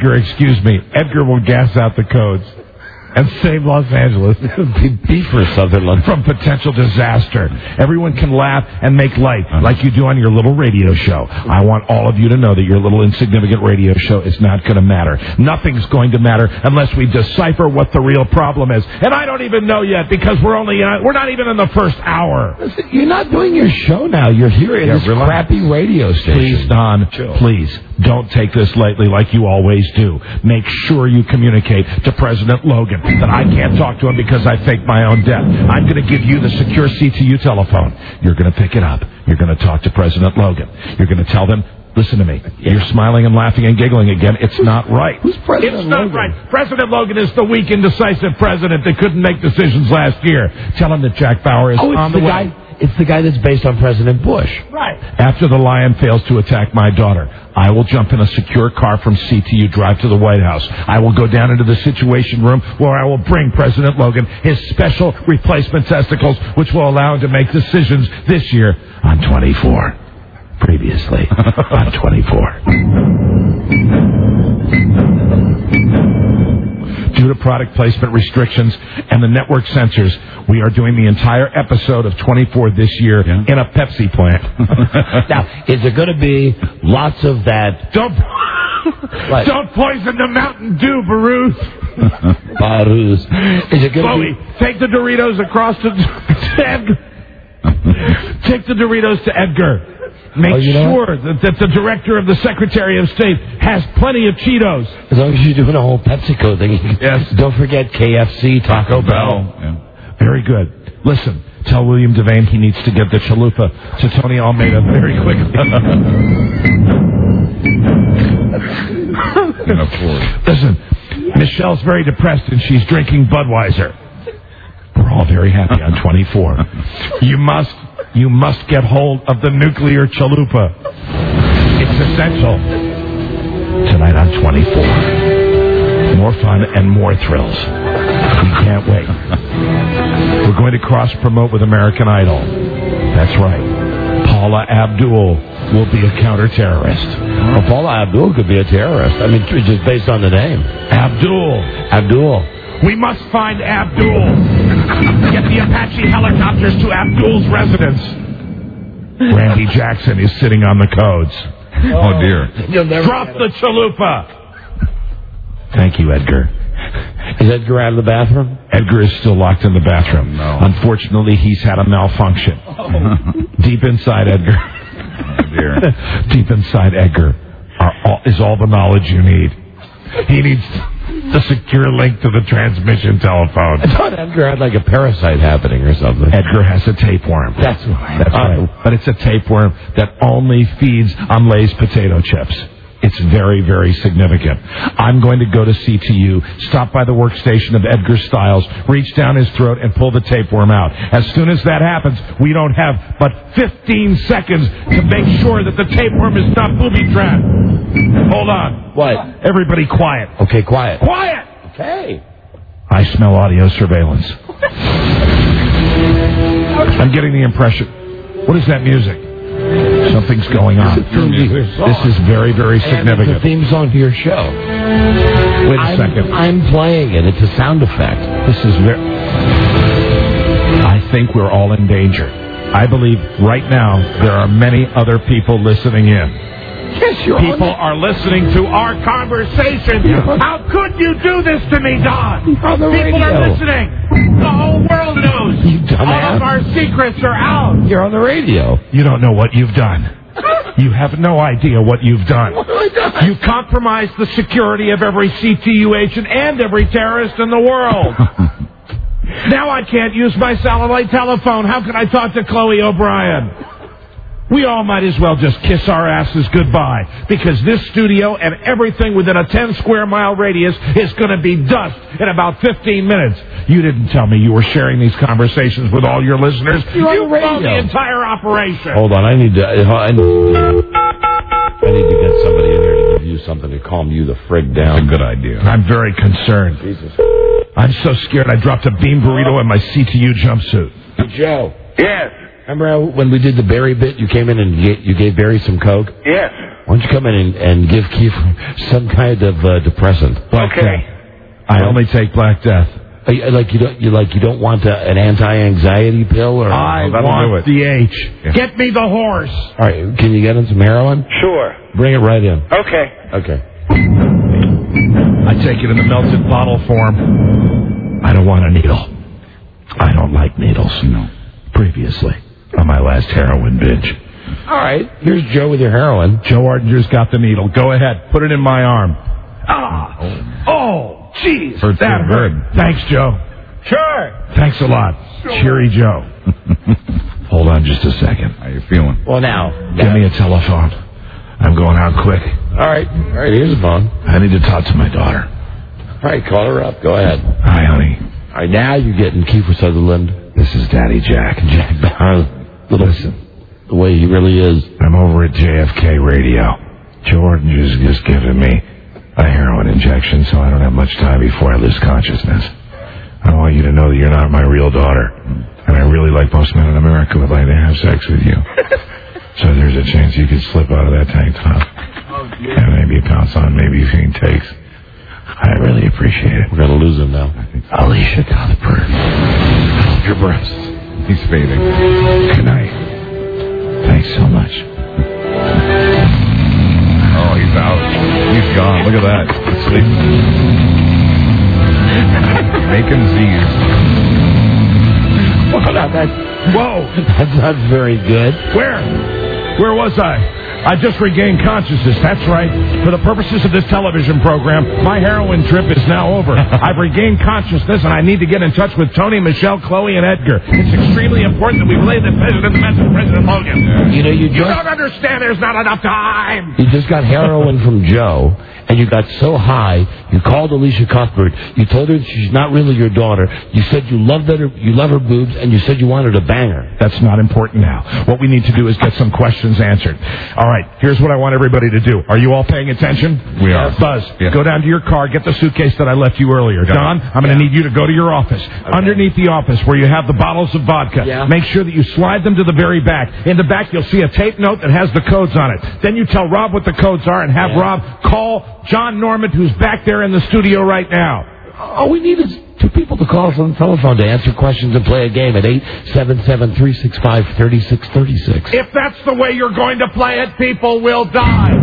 out the codes and save Los Angeles. Beaver Sutherland from potential disaster. Everyone can laugh and make light like you do on your little radio show. I want all of you to know that your little insignificant radio show is not going to matter. Nothing's going to matter unless we decipher what the real problem is. And I don't even know yet because we're not even in the first hour. Listen, you're not doing your show now. You're here in this crappy radio station. Please, Don, please, don't take this lightly like you always do. Make sure you communicate to President Logan that I can't talk to him because I faked my own death. I'm going to give you the secure CTU telephone. You're going to pick it up. You're going to talk to President Logan. You're going to tell them, listen to me. Yeah. You're smiling and laughing and giggling again. It's not right. Who's President It's Logan? not right. President Logan is the weak, indecisive president that couldn't make decisions last year. Tell him that Jack Bauer is on the way. It's the guy that's based on President Bush. Right. After the lion fails to attack my daughter, I will jump in a secure car from CTU, drive to the White House. I will go down into the Situation Room where I will bring President Logan his special replacement testicles, which will allow him to make decisions this year on 24. Previously on 24. due to product placement restrictions and the network censors, we are doing the entire episode of 24 this year in a Pepsi plant. Now, is there going to be lots of that? Don't poison the Mountain Dew, Baruz. Baruz. Is it going Chloe, take the Doritos across to Edgar. Take the Doritos to Edgar. Make sure that the director of the Secretary of State has plenty of Cheetos. As long as you're doing a whole PepsiCo thing. Yes. Don't forget KFC, Taco Bell. Yeah. Very good. Listen, tell William Devane he needs to get the chalupa to Tony Almeida very quickly. Listen, Michelle's very depressed and she's drinking Budweiser. We're all very happy on 24. You must get hold of the nuclear chalupa. It's essential. Tonight on 24. More fun and more thrills. We can't wait. We're going to cross-promote with American Idol. That's right. Paula Abdul will be a counter-terrorist. Well, Paula Abdul could be a terrorist. I mean, just based on the name. Abdul. We must find Abdul. Get the Apache helicopters to Abdul's residence. Randy Jackson is sitting on the codes. Oh, dear. Drop the chalupa. Thank you, Edgar. Is Edgar out of the bathroom? Edgar is still locked in the bathroom. No. Unfortunately, he's had a malfunction. Deep inside Edgar. Oh, dear. Deep inside Edgar is all the knowledge you need. He needs the secure link to the transmission telephone. I thought Edgar had like a parasite happening or something. Edgar has a tapeworm. That's right. But it's a tapeworm that only feeds on Lay's potato chips. It's very, very significant. I'm going to go to CTU, stop by the workstation of Edgar Stiles, reach down his throat, and pull the tapeworm out. As soon as that happens, we don't have but 15 seconds to make sure that the tapeworm is not booby-trapped. Hold on. What? Everybody quiet. Okay, quiet. Quiet! Okay. I smell audio surveillance. I'm getting the impression. What is that music? Something's going on. This is very, very significant. It's the theme song to your show. Wait a second. I'm playing it. It's a sound effect. This is very... I think we're all in danger. I believe right now there are many other people listening in. Yes, people are listening to our conversation. How could you do this to me, Don? People are listening. The whole world knows. You dumbass. All of our secrets are out. You're on the radio. You don't know what you've done. You have no idea what you've done. What have I done? You compromised the security of every CTU agent and every terrorist in the world. Now I can't use my satellite telephone. How can I talk to Chloe O'Brien? We all might as well just kiss our asses goodbye, because this studio and everything within a 10-square-mile radius is going to be dust in about 15 minutes. You didn't tell me you were sharing these conversations with all your listeners. You blown the entire operation. Hold on, I need to get somebody in here to give you something to calm you the frig down. That's a good idea. I'm very concerned. Jesus. I'm so scared I dropped a bean burrito in my CTU jumpsuit. Hey, Joe. Yes. Remember when we did the Barry bit? You came in and you gave Barry some Coke? Yes. Why don't you come in and give Keith some kind of depressant? Black Death. I only take Black Death. You don't want an anti-anxiety pill, or I want the H. Yeah. Get me the horse. All right, can you get him some heroin? Sure. Bring it right in. Okay. Okay. I take it in the melted bottle form. I don't want a needle. I don't like needles. No. Previously, on my last heroin binge. All right, here's Joe with your heroin. Joe Ardinger's got the needle. Go ahead, put it in my arm. Oh, jeez. Hurts so hurt. good. Thanks, Joe. Sure. Thanks a lot. Sure. Cheery Joe. Hold on just a second. How you feeling? Well, now. Give me a telephone. I'm going out quick. All right, here's the phone. I need to talk to my daughter. All right, call her up. Go ahead. Hi, honey. All right, now you're getting Kiefer Sutherland. This is Daddy Jack. Jack Bauer. Listen, the way he really is. I'm over at JFK Radio. Joe Ardinger's just giving me a heroin injection, so I don't have much time before I lose consciousness. I want you to know that you're not my real daughter. And I really, like most men in America, would like to have sex with you. So there's a chance you could slip out of that tank top. And maybe pounce on maybe a few takes. I really appreciate it. We're going to lose him now. Alicia Cuthbert. Your breasts. He's fading. Good night. Thanks so much. Oh, he's out. He's gone. Look at that. Sleep. Making Z's. Whoa. That's not very good. Where was I? I just regained consciousness. That's right. For the purposes of this television program, my heroin trip is now over. I've regained consciousness, and I need to get in touch with Tony, Michelle, Chloe, and Edgar. It's extremely important that we relay the message of President Logan. You know, you don't understand. There's not enough time. You just got heroin from Joe, and you got so high, you called Alicia Cuthbert. You told her she's not really your daughter. You said you love her boobs, and you said you wanted to bang her. That's not important now. What we need to do is get some questions answered. All right, here's what I want everybody to do. Are you all paying attention? We are. Buzz, go down to your car, get the suitcase that I left you earlier. Don, I'm going to need you to go to your office. Okay. Underneath the office where you have the bottles of vodka, make sure that you slide them to the very back. In the back, you'll see a tape note that has the codes on it. Then you tell Rob what the codes are and have Rob call John Norman, who's back there in the studio right now. All we need is 2 people to call us on the telephone to answer questions and play a game at 877-365-3636. If that's the way you're going to play it, people will die.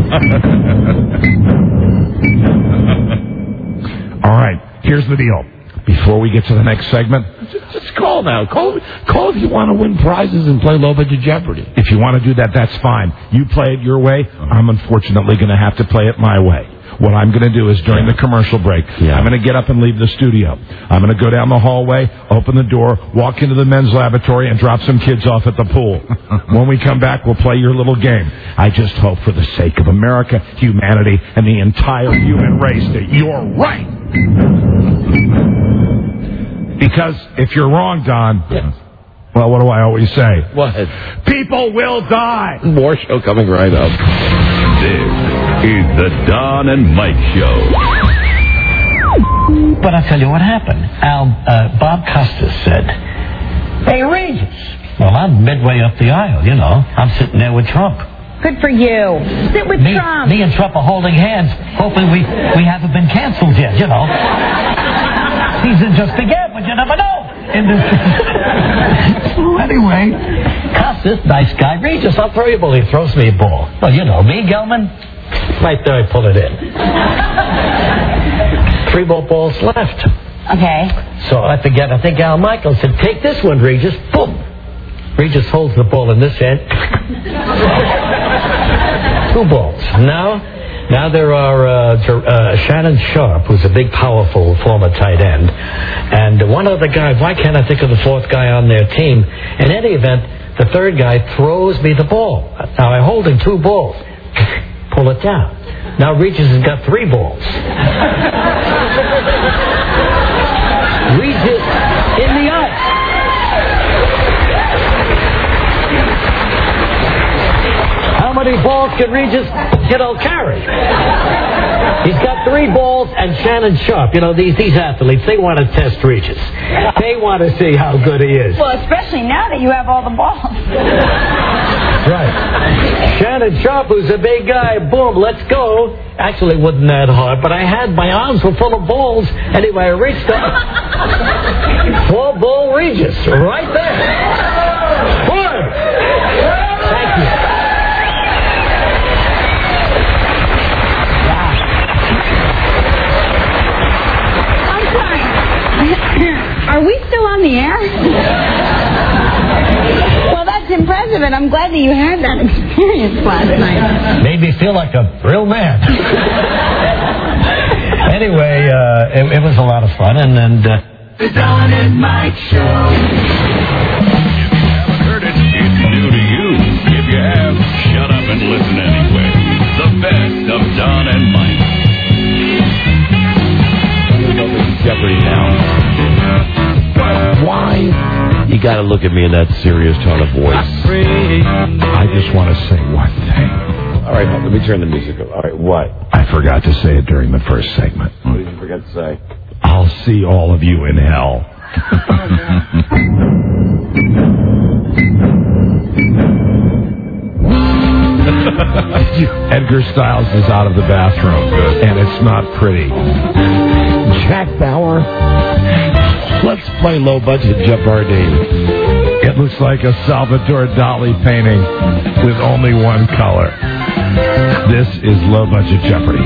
All right, here's the deal. Before we get to the next segment, just call now. Call if you want to win prizes and play low budget Jeopardy. If you want to do that, that's fine. You play it your way. I'm unfortunately going to have to play it my way. What I'm going to do is during the commercial break, I'm going to get up and leave the studio. I'm going to go down the hallway, open the door, walk into the men's lavatory, and drop some kids off at the pool. When we come back, we'll play your little game. I just hope for the sake of America, humanity, and the entire human race that you're right. Because if you're wrong, Don, well, what do I always say? What? People will die. More show coming right up. This is the Don and Mike Show. But I'll tell you what happened. Bob Costas said, "Hey, Regis." Well, I'm midway up the aisle, you know. I'm sitting there with Trump. Good for you. Sit with Trump. Me and Trump are holding hands, hoping we haven't been canceled yet, you know. Season just began, but you never know. Anyway, Costas, nice guy. Regis, I'll throw you a ball. He throws me a ball. Well, you know me, Gelman. Right there, I pull it in. 3 more balls left. Okay. So I forget. I think Al Michaels said, "Take this one, Regis." Boom. Regis holds the ball in this hand. 2 balls. Now there are Shannon Sharp, who's a big, powerful former tight end, and one other guy. Why can't I think of the 4th guy on their team? In any event, the 3rd guy throws me the ball. Now I'm holding 2 balls. Pull it down. Now Regis has got 3 balls. Regis in the ice. How many balls can Regis, carry? He's got 3 balls and Shannon Sharp. You know, these athletes, they want to test Regis. They want to see how good he is. Well, especially now that you have all the balls. Right. Shannon Sharp, who's a big guy, boom, let's go. Actually, it wasn't that hard, but my arms were full of balls. Anyway, I reached up. 4-ball Regis, right there. Good. Thank you. Are we still on the air? Well, that's impressive, and I'm glad that you had that experience last night. Made me feel like a real man. Anyway, it was a lot of fun, and The Don and Mike Show. If you haven't heard it, it's new to you. If you have, shut up and listen anyway. The best of Don and Mike. Jeopardy now. Why? You got to look at me in that serious tone of voice. I just want to say one thing. All right, let me turn the music up. All right, what? I forgot to say it during the first segment. What did you forget to say? I'll see all of you in hell. Edgar Stiles is out of the bathroom, and it's not pretty. Jack Bauer. Let's play Low Budget Jeopardy. It looks like a Salvador Dali painting with only one color. This is Low Budget Jeopardy.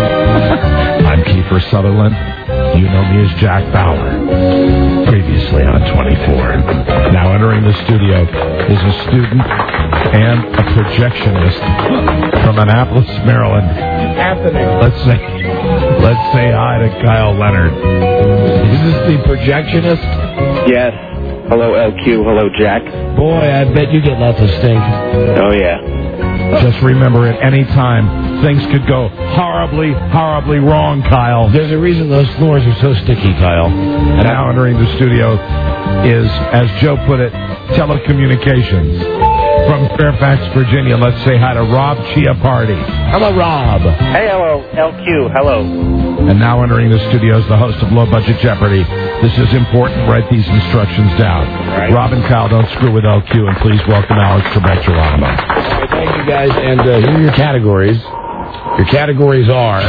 I'm Kiefer Sutherland. You know me as Jack Bauer. Previously on 24. Now entering the studio is a student and a projectionist from Annapolis, Maryland. Anthony. Let's say hi to Kyle Leonard. Is this the projectionist? Yes. Hello, LQ. Hello, Jack. Boy, I bet you get lots of stink. Oh, yeah. Just remember, at any time, things could go horribly, horribly wrong, Kyle. There's a reason those floors are so sticky, Kyle. And now entering the studio is, as Joe put it, telecommunications. From Fairfax, Virginia, let's say hi to Rob Chiappardi. Hello, Rob. Hey, hello, LQ. Hello. And now entering the studio is the host of Low Budget Jeopardy. This is important. Write these instructions down. Right. Rob and Kyle, don't screw with LQ, and please welcome Alex Trebek-Geronimo. Okay, thank you, guys. And here are your categories. Your categories are...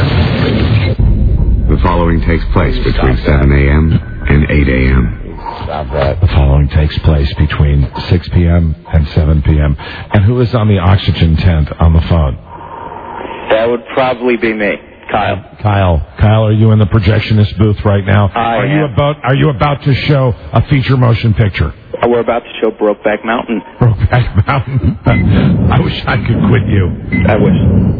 The following takes place between 7 a.m. and 8 a.m. Stop that. The following takes place between 6 p.m. and 7 p.m. And who is on the oxygen tent on the phone? That would probably be me. Kyle, are you in the projectionist booth right now? Are you about to show a feature motion picture? We're about to show Brokeback Mountain. Brokeback Mountain. I wish I could quit you. I wish.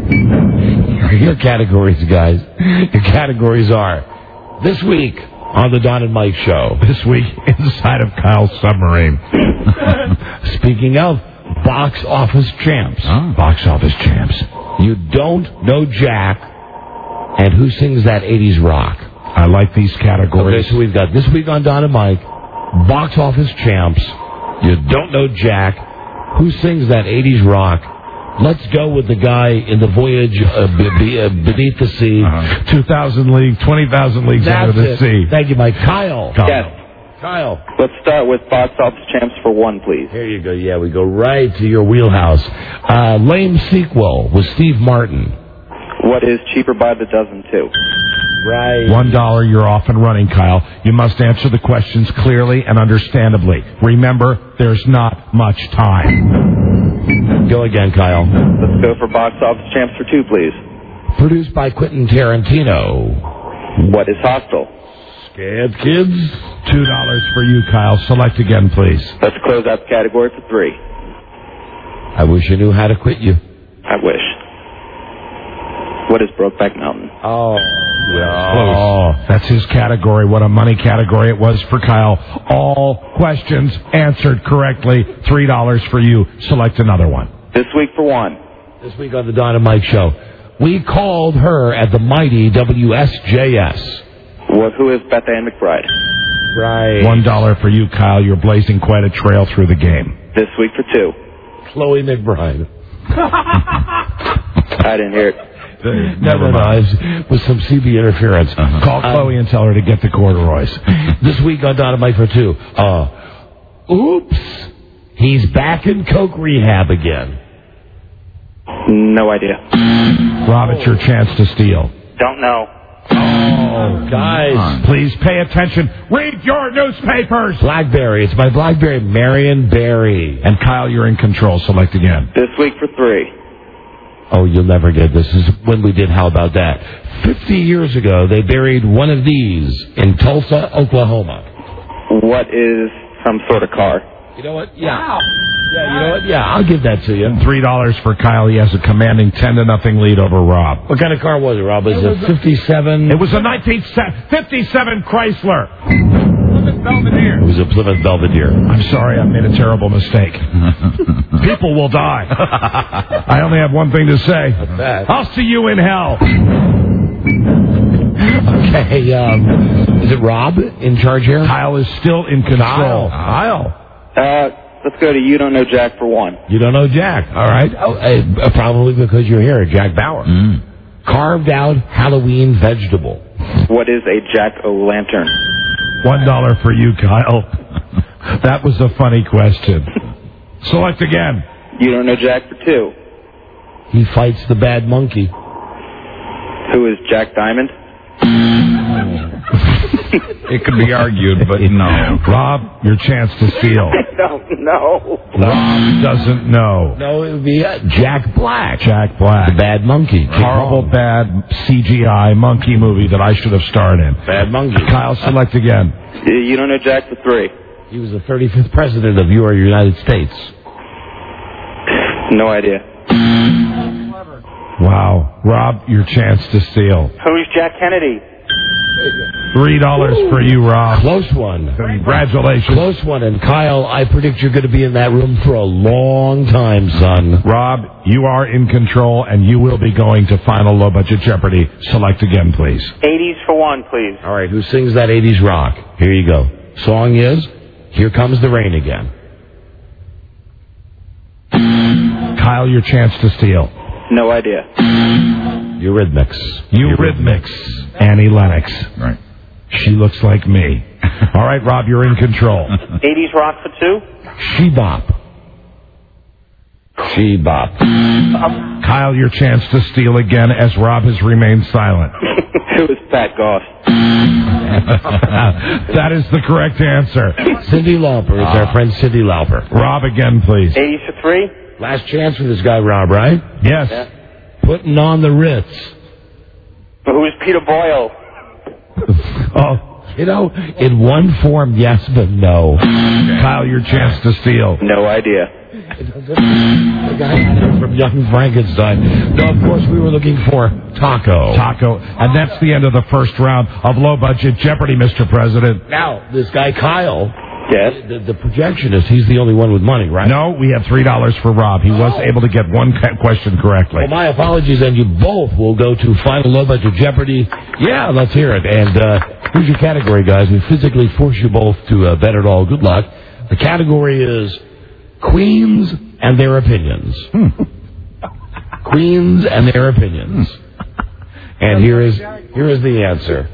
Your categories, guys. Your categories are this week on the Don and Mike Show. This week inside of Kyle's submarine. Speaking of box office champs. Box office champs. You don't know Jack. And who sings that 80s rock? I like these categories. Okay, so we've got this week on Don and Mike, box office champs. You don't know Jack. Who sings that 80s rock? Let's go with the guy in the voyage beneath the sea. 2,000 leagues, 20,000 leagues under the sea. Thank you, Mike. Kyle. Yes. Kyle. Let's start with box office champs for one, please. Here you go. Yeah, we go right to your wheelhouse. Lame sequel with Steve Martin. What is cheaper by the dozen, too? Right. $1, you're off and running, Kyle. You must answer the questions clearly and understandably. Remember, there's not much time. Go again, Kyle. Let's go for box office champs for two, please. Produced by Quentin Tarantino. What is Hostel? Scared kids? $2 for you, Kyle. Select again, please. Let's close out the category for three. I wish I knew how to quit you. I wish. What is Brokeback Mountain? Oh, close. That's his category. What a money category it was for Kyle. All questions answered correctly. $3 for you. Select another one. This week for one. This week on the Don and Mike Show. We called her at the mighty WSJS. Who is Beth Ann McBride? Right. $1 for you, Kyle. You're blazing quite a trail through the game. This week for two. Chloe McBride. I didn't hear it. Never mind. With some CB interference. Call Chloe and tell her to get the corduroys. This week on Don and Mike for two. Oops. He's back in coke rehab again. No idea. Rob, it's your chance to steal. Don't know. Oh, guys. Please pay attention. Read your newspapers. Blackberry. It's my Blackberry. Marion Barry. And Kyle, you're in control. Select again. This week for three. Oh, you'll never get this. This is when we did How About That. 50 years ago, they buried one of these in Tulsa, Oklahoma. What is some sort of car? You know what? Yeah. Wow. Yeah, you know what? Yeah, I'll give that to you. $3 for Kyle. He has a commanding 10-0 lead over Rob. What kind of car was it, Rob? Was it 57? It was a 1957 Chrysler. Plymouth Belvedere. It was a Plymouth Belvedere. I'm sorry, I made a terrible mistake. People will die. I only have one thing to say. I'll see you in hell. Okay, is it Rob in charge here? Kyle is still in control. Kyle. Let's go to You Don't Know Jack for one. You don't know Jack. All right. Probably because you're here, Jack Bauer. Carved out Halloween vegetable. What is a jack-o'-lantern? $1 for you, Kyle. That was a funny question. Select again. You Don't Know Jack for two. He fights the bad monkey. Who is Jack Diamond? It could be argued, but no. Rob, your chance to steal. I don't know. Rob doesn't know. No, it would be Jack Black. Jack Black. The bad monkey. Horrible, bad CGI monkey movie that I should have starred in. Bad monkey. Kyle, select again. You don't know Jack the 3? He was the 35th president of your United States. No idea. Wow. Rob, your chance to steal. Who's Jack Kennedy? $3 for you, Rob. Close one. Congratulations. Close one. And Kyle, I predict you're going to be in that room for a long time, son. Rob, you are in control, and you will be going to Final Low Budget Jeopardy. Select again, please. 80s for one, please. All right, who sings that 80s rock? Here you go. Song is Here Comes the Rain Again. Kyle, your chance to steal. No idea. Eurythmics. Eurythmics. Annie Lennox. Right. She looks like me. All right, Rob, you're in control. 80s rock for two? She-bop. She-bop. Kyle, your chance to steal again as Rob has remained silent. Who is Pat Goss? That is the correct answer. Cyndi Lauper. It's our friend Cyndi Lauper. Rob again, please. 80s for three? Last chance for this guy, Rob, right? Yes. Yeah. Putting on the Ritz. Who is Peter Boyle? Oh, you know, in one form, yes, but no. Kyle, your chance to steal. No idea. The guy from Young Frankenstein. No, of course, we were looking for Taco. Taco. And that's the end of the first round of Low Budget Jeopardy, Mr. President. Now, this guy, Kyle. Yes? The projectionist, he's the only one with money, right? No, we have $3 for Rob. He was able to get one question correctly. Well, my apologies, and you both will go to Final Low Budget Jeopardy. Yeah, let's hear it. And here's your category, guys. We physically force you both to bet it all. Good luck. The category is Queens and Their Opinions. Queens and Their Opinions. And here is the answer.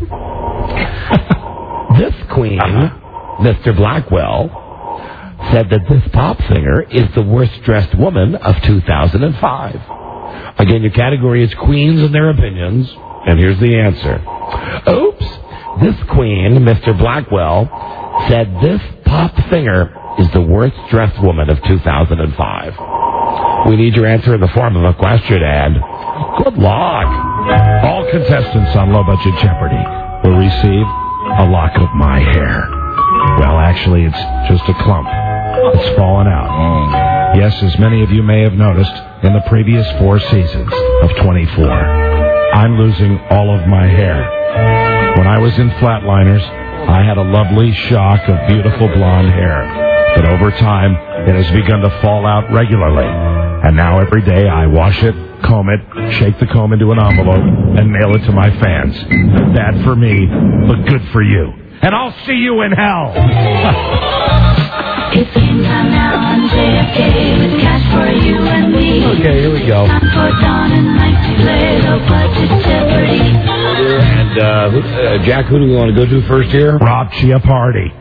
This queen... Mr. Blackwell said that this pop singer is the worst-dressed woman of 2005. Again, your category is Queens and Their Opinions, and here's the answer. Oops, this queen, Mr. Blackwell, said this pop singer is the worst-dressed woman of 2005. We need your answer in the form of a question, and good luck. All contestants on Low Budget Jeopardy will receive a lock of my hair. Well, actually, it's just a clump. It's fallen out. Yes, as many of you may have noticed, in the previous 4 seasons of 24, I'm losing all of my hair. When I was in Flatliners, I had a lovely shock of beautiful blonde hair. But over time, it has begun to fall out regularly. And now every day I wash it, comb it, shake the comb into an envelope, and mail it to my fans. Bad for me, but good for you. And I'll see you in hell. It's game time now on JFK with cash for you and me. Okay, here we go. Time for Don and Mike to play Low Budget Jeopardy. And Jack, who do we want to go to first here? Rob Chiappardi.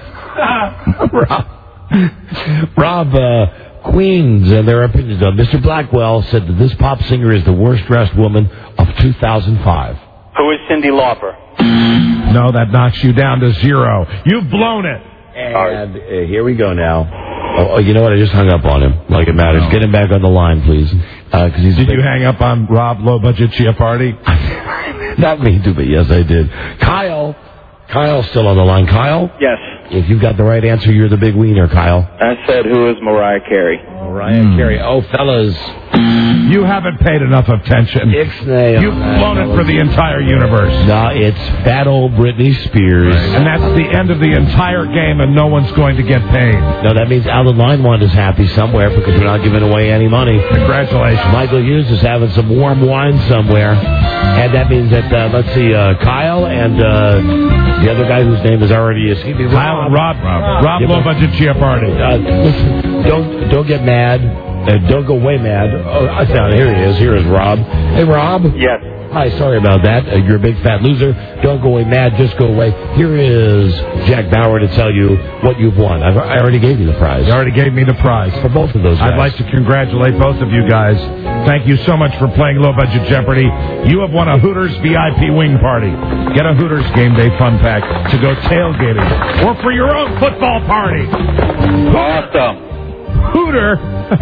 Rob, Queens and Their Opinions. Mr. Blackwell said that this pop singer is the worst-dressed woman of 2005. Who is Cyndi Lauper? No, that knocks you down to 0. You've blown it. And here we go now. Oh, you know what? I just hung up on him. Like it matters. Get him back on the line, please. Did you hang up on Rob Low Budget Chiappardi? Not me, but yes, I did. Kyle's still on the line. Kyle? Yes. If you've got the right answer, you're the big wiener, Kyle. I said, who is Mariah Carey? Mariah Carey. Oh, fellas. You haven't paid enough attention. Ixnay. You've blown it for the entire universe. No, it's fat old Britney Spears. Right. And that's the end of the entire game, and no one's going to get paid. No, that means Alan Limewand is happy somewhere because we're not giving away any money. Congratulations. Michael Hughes is having some warm wine somewhere. And that means that, let's see, Kyle and the other guy whose name is already escaping. Rob Low Budget Chiappardi. Listen, don't get mad. Don't go way mad. Oh, here he is. Here is Rob. Hey, Rob. Yes. Hi, sorry about that. You're a big fat loser. Don't go away mad. Just go away. Here is Jack Bauer to tell you what you've won. I already gave you the prize. You already gave me the prize. For both of those guys. I'd like to congratulate both of you guys. Thank you so much for playing Low Budget Jeopardy. You have won a Hooters VIP wing party. Get a Hooters Game Day fun pack to go tailgating or for your own football party. Awesome. Hooter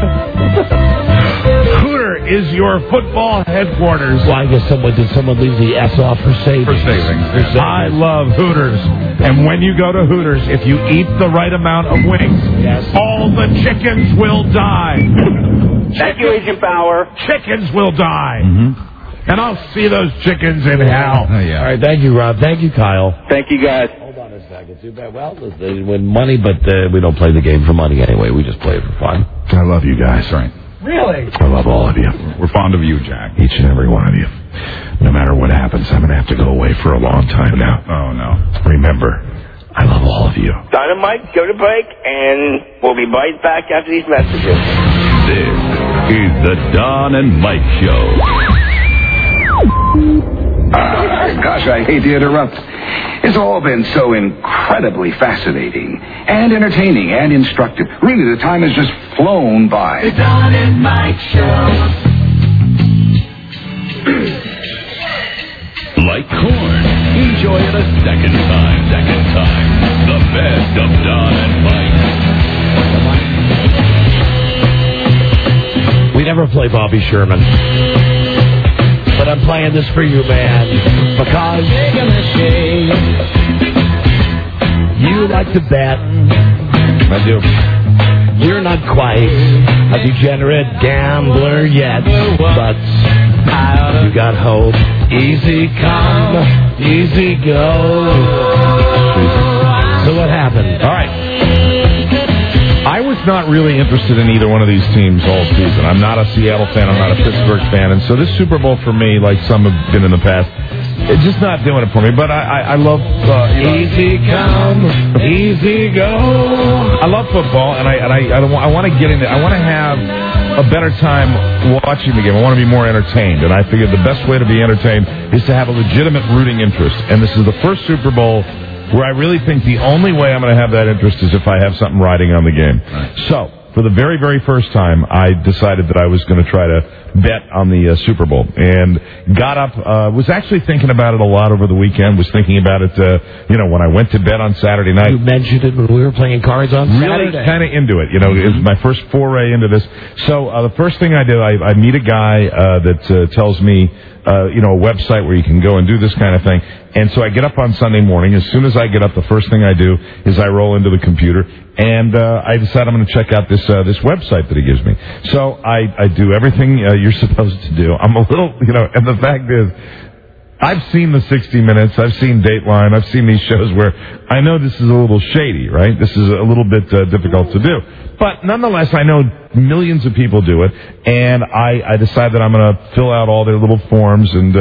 is your football headquarters. Well, I guess did someone leave the S off for savings? For savings. I love Hooters. And when you go to Hooters, if you eat the right amount of wings, all the chickens will die. Thank you, Agent Bauer. Chickens will die. And I'll see those chickens in hell. All right, thank you, Rob. Thank you, Kyle. Thank you, guys. Hold on a second. Too bad. Well, they win money, but we don't play the game for money anyway. We just play it for fun. I love you guys. Right. Really? I love all of you. We're fond of you, Jack. Each and every one of you. No matter what happens, I'm going to have to go away for a long time now. Oh, no. Remember, I love all of you. Don and Mike, go to break, and we'll be right back after these messages. This is the Don and Mike Show. Gosh, I hate to interrupt. It's all been so incredibly fascinating and entertaining and instructive. Really, the time has just flown by. The Don and Mike Show. Like corn, enjoy it a second time. The best of Don and Mike. We never play Bobby Sherman. But I'm playing this for you, man, because you like to bet. I do. You're not quite a degenerate gambler yet, but you got hope. Easy come, easy go. So what happened? All right. I was not really interested in either one of these teams all season. I'm not a Seattle fan. I'm not a Pittsburgh fan. And so this Super Bowl for me, like some have been in the past, it's just not doing it for me. But I love... easy come, easy go. I love football, and I want to get into it. I want to have a better time watching the game. I want to be more entertained. And I figured the best way to be entertained is to have a legitimate rooting interest. And this is the first Super Bowl where I really think the only way I'm going to have that interest is if I have something riding on the game. Right. So, for the very, very first time, I decided that I was going to try to bet on the Super Bowl. And got up, was actually thinking about it a lot over the weekend, was thinking about it, when I went to bed on Saturday night. You mentioned it when we were playing cards on Saturday. Really kind of into it. It was my first foray into this. So, the first thing I do, I meet a guy that tells me, a website where you can go and do this kind of thing. And so I get up on Sunday morning. As soon as I get up, the first thing I do is I roll into the computer, and I decide I'm going to check out this website that he gives me. So I do everything you're supposed to do. I'm a little, and the fact is, I've seen the 60 Minutes. I've seen Dateline. I've seen these shows where I know this is a little shady, right? This is a little bit difficult to do. But nonetheless, I know millions of people do it, and I decide that I'm going to fill out all their little forms and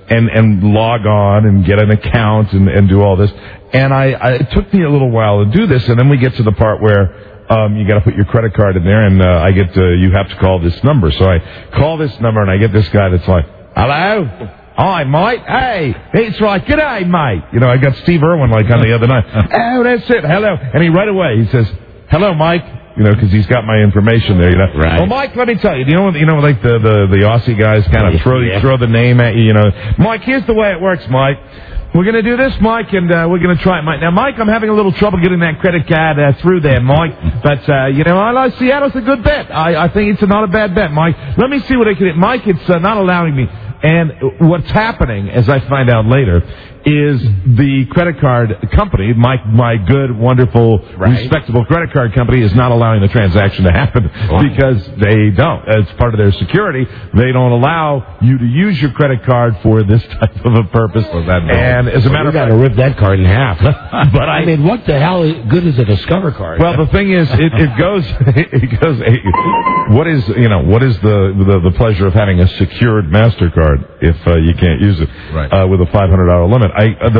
log on and get an account and do all this. And it took me a little while to do this, and then we get to the part where you got to put your credit card in there, and you have to call this number. So I call this number, and I get this guy that's like, hello? Hi, mate. Hey, it's right. G'day, mate. I got Steve Irwin like on the other night. Oh, that's it. Hello. And he right away, he says, hello, Mike. Because he's got my information there, Right. Well, Mike, let me tell you, like the Aussie guys kind of throw the name at you, Mike, here's the way it works, Mike. We're going to do this, Mike, and we're going to try it, Mike. Now, Mike, I'm having a little trouble getting that credit card through there, Mike. But, I like Seattle's a good bet. I think it's not a bad bet, Mike. Let me see what I can do. Mike, it's not allowing me. And what's happening, as I find out later, is the credit card company, my good, wonderful, respectable credit card company, is not allowing the transaction to happen because they don't. As part of their security, they don't allow you to use your credit card for this type of a purpose. And as a matter of fact, you got to rip that card in half. But I mean, what the hell good is a Discover card? Well, the thing is, it goes. What is the pleasure of having a secured MasterCard if you can't use it with a $500 limit?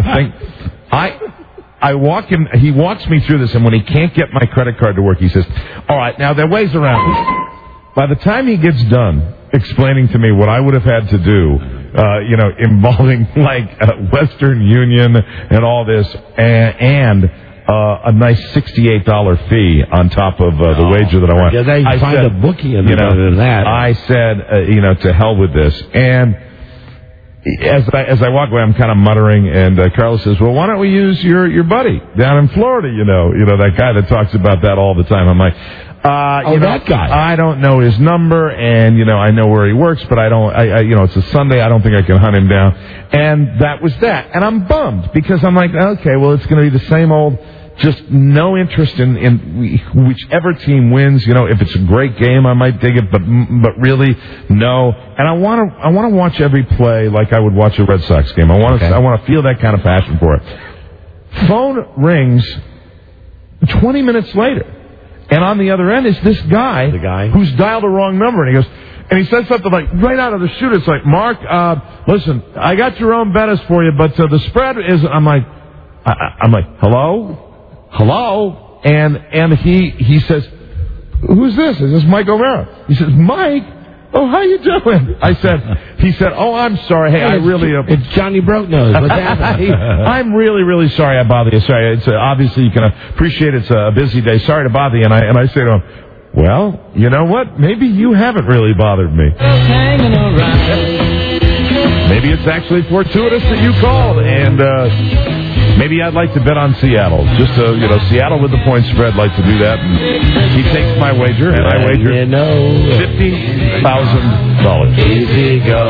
I walk him. He walks me through this, and when he can't get my credit card to work, he says, "All right, now there are ways around this." By the time he gets done explaining to me what I would have had to do involving Western Union and all this, and a nice $68 fee on top of the wager that I want. Yeah, they find a bookie in that. I said, to hell with this. And as I walk away, I'm kind of muttering, and Carla says, well, why don't we use your buddy down in Florida, that guy that talks about that all the time. I'm like, that guy. I don't know his number, and, I know where he works, but it's a Sunday, I don't think I can hunt him down. And that was that. And I'm bummed, because I'm like, okay, well, it's going to be the same old, just no interest in whichever team wins. If it's a great game, I might dig it, but really, no. And I want to watch every play like I would watch a Red Sox game. I want to feel that kind of passion for it. Phone rings 20 minutes later. And on the other end is this guy, who's dialed the wrong number. And he says something like, right out of the chute, it's like, Mark, listen, I got your own Bettis for you, but the spread is, I'm like, hello? And he says, who's this? Is this Mike O'Mara? He says, Mike? Oh, how you doing? He said, oh, I'm sorry. Hey, I really... it's Johnny Brokenose. What's happening? I'm really, really sorry I bother you. Sorry, it's obviously you can appreciate it's a busy day. Sorry to bother you. And I say to him, well, you know what? Maybe you haven't really bothered me. Maybe it's actually fortuitous that you called, and maybe I'd like to bet on Seattle. Just Seattle with the point spread, like to do that. And he takes my wager, and I wager $50,000. Easy go.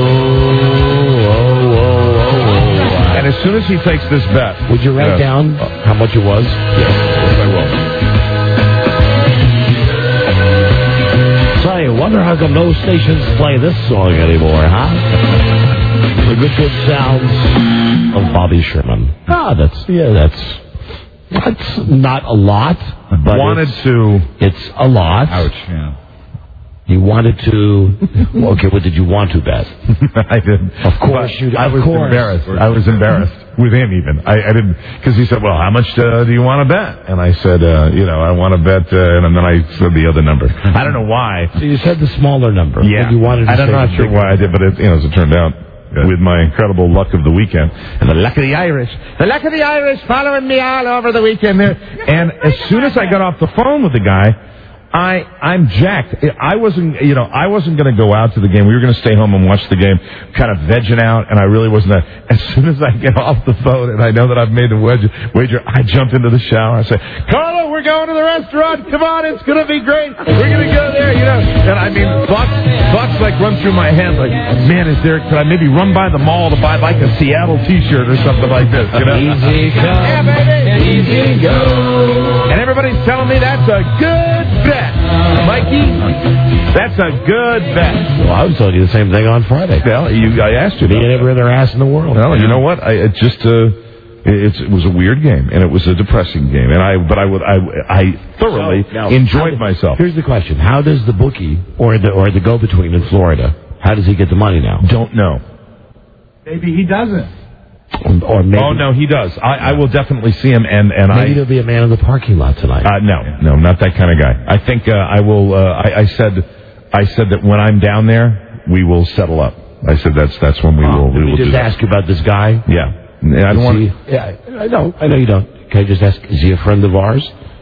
And as soon as he takes this bet, would you write down how much it was? Yes, I will. I wonder how come no stations play this song anymore, huh? The good sounds of Bobby Sherman. That's not a lot, but it's a lot. Ouch, yeah. You wanted to... Okay, what did you want to bet? I didn't. Of course you did. I was embarrassed. I was embarrassed with him even. I didn't... Because he said, well, how much do you want to bet? And I said, I want to bet... and then I said the other number. I don't know why. So you said the smaller number. Yeah. You wanted to I'm not sure why I did, but as it turned out, with my incredible luck of the weekend, and the luck of the Irish following me all over the weekend there. And as soon as I got off the phone with the guy, I'm jacked. I wasn't going to go out to the game. We were going to stay home and watch the game, kind of vegging out, and I really wasn't. As soon as I get off the phone and I know that I've made the wager, I jump into the shower. I say, Carlo, we're going to the restaurant. Come on, it's going to be great. We're going to go there, And I mean, thoughts like run through my head, like, man, could I maybe run by the mall to buy like a Seattle T-shirt or something like this? Easy come, yeah, baby. easy go. And everybody's telling me that's a good bet. Mikey, that's a good bet. Well, I was telling you the same thing on Friday. Well, I asked you. Me and every other ass in the world. Well, you know what? It was a weird game, and it was a depressing game, and I thoroughly enjoyed myself. Here's the question: how does the bookie or the go-between in Florida? How does he get the money now? Don't know. Maybe he doesn't. Or maybe, oh no, he does. I will definitely see him, and maybe there'll be a man in the parking lot tonight. No, not that kind of guy. I think I will. I said that when I'm down there, we will settle up. I said that's when we will. We will just ask you about this guy. Yeah, I don't want. Yeah, I know you don't. Can I just ask? Is he a friend of ours?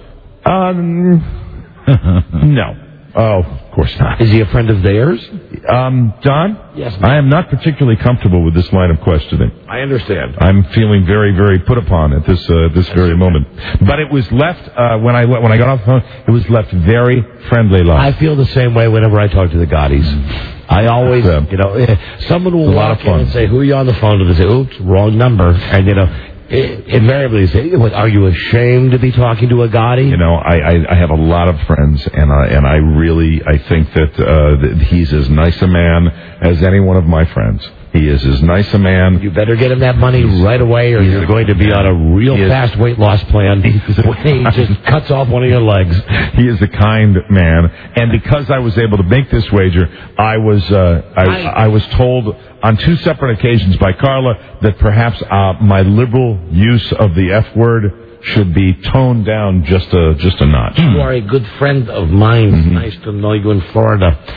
No. Oh, of course not. Is he a friend of theirs? Don? Yes, I am not particularly comfortable with this line of questioning. I understand. I'm feeling very, very put upon at this very moment. But it was left, when I got off the phone, it was left very friendly line. I feel the same way whenever I talk to the Gaudis. I always, someone will walk in and say, who are you on the phone to? They say, oops, wrong number. And, invariably say, are you ashamed to be talking to a Gotti? I have a lot of friends, and I think that he's as nice a man as any one of my friends. He is as nice a man. You better get him that money right away, or you're going to be on a real fast weight loss plan. He just cuts off one of your legs. He is a kind man, and because I was able to make this wager, I was told on 2 separate occasions by Carla that perhaps my liberal use of the F word should be toned down just a notch. You are a good friend of mine. Mm-hmm. Nice to know you in Florida.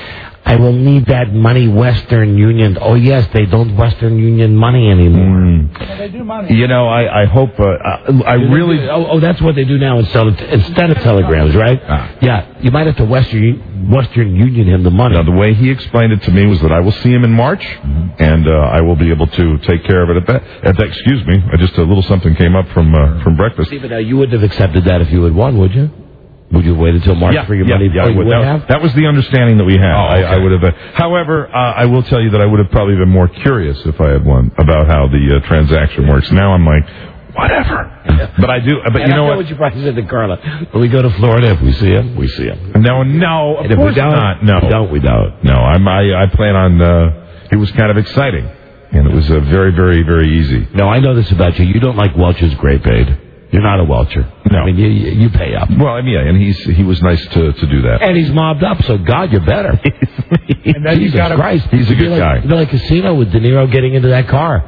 I will need that money, Western Union. Oh, yes, they don't Western Union money anymore. They do money. You know, I hope, I really... Oh, that's what they do now instead of telegrams, right? Yeah, you might have to Western Union him the money. Now, the way he explained it to me was that I will see him in March, and I will be able to take care of it at that. Excuse me, just a little something came up from breakfast. Stephen, now you wouldn't have accepted that if you had won, would you? Would you wait until March for your money? Yeah, I would. That was the understanding that we had. Oh, okay. I would have. However, I will tell you that I would have probably been more curious if I had won about how the transaction works. Now I'm like, whatever. Yeah. But I do. But you know what? What you probably said to Carla. When we go to Florida, if we see him, we see him. No, of course not. No, we don't. No, I plan on. It was kind of exciting, and it was very, very, very easy. No, I know this about you. You don't like Welch's grape aid. You're not a Welcher. No. I mean, you pay up. Well, I mean, yeah, and he was nice to do that. And he's mobbed up, so God, you're better. And then Jesus Christ. He's a good guy. You know, like Casino with De Niro getting into that car.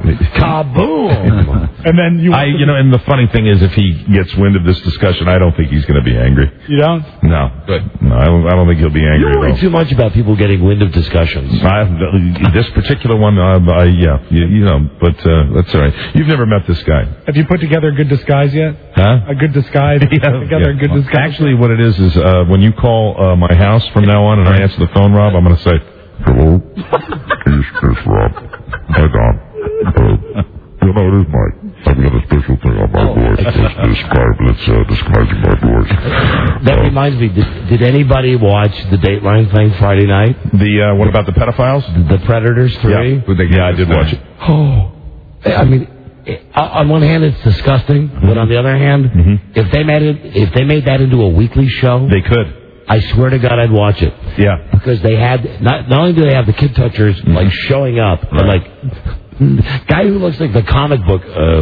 Kaboom! And then and the funny thing is, if he gets wind of this discussion, I don't think he's going to be angry. You don't? No. Good. No, I don't think he'll be angry. You worry too much about people getting wind of discussions. This particular one, but that's all right. You've never met this guy. Have you put together a good disguise yet? Huh? A good disguise? A good disguise? Actually, what it is when you call my house from now on and I answer the phone, Rob, I'm going to say, hello, it's Rob. Hi, Don. You know, it is Mike. I've got a special thing on my voice that's disguising my voice. That reminds me, did anybody watch the Dateline thing Friday night? What about the pedophiles? The Predators 3? Yeah, I did watch it. Oh, I mean, on one hand, it's disgusting, but on the other hand, if they made that into a weekly show, they could. I swear to God, I'd watch it. Yeah, because they had not only do they have the kid touchers like showing up, but like guy who looks like the comic book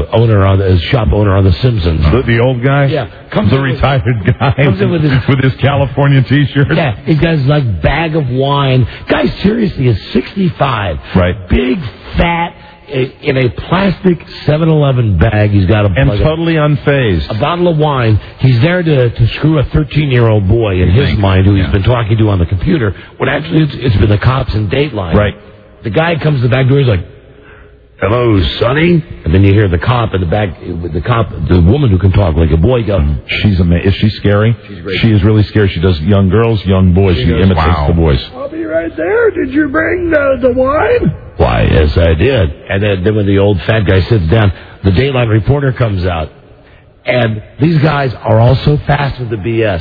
shop owner on The Simpsons. The old guy? Yeah. The retired guy comes in with his California t-shirt. Yeah, he got his like bag of wine. Guy seriously is 65. Right. Big, fat, in a plastic 7-Eleven bag. He's got totally unfazed. A bottle of wine. He's there to screw a 13-year-old boy in his mind who he's been talking to on the computer, when actually it's been the cops in Dateline. Right. The guy comes to the back door, he's like, hello, Sonny? And then you hear the cop in the back, the woman who can talk like a boy go, she's amazing. Is she scary? She's great. She is really scary. She does young girls, young boys. She imitates the voice. I'll be right there. Did you bring the wine? Why, yes, I did. And then when the old fat guy sits down, the Dateline reporter comes out. And these guys are all so fast with the BS.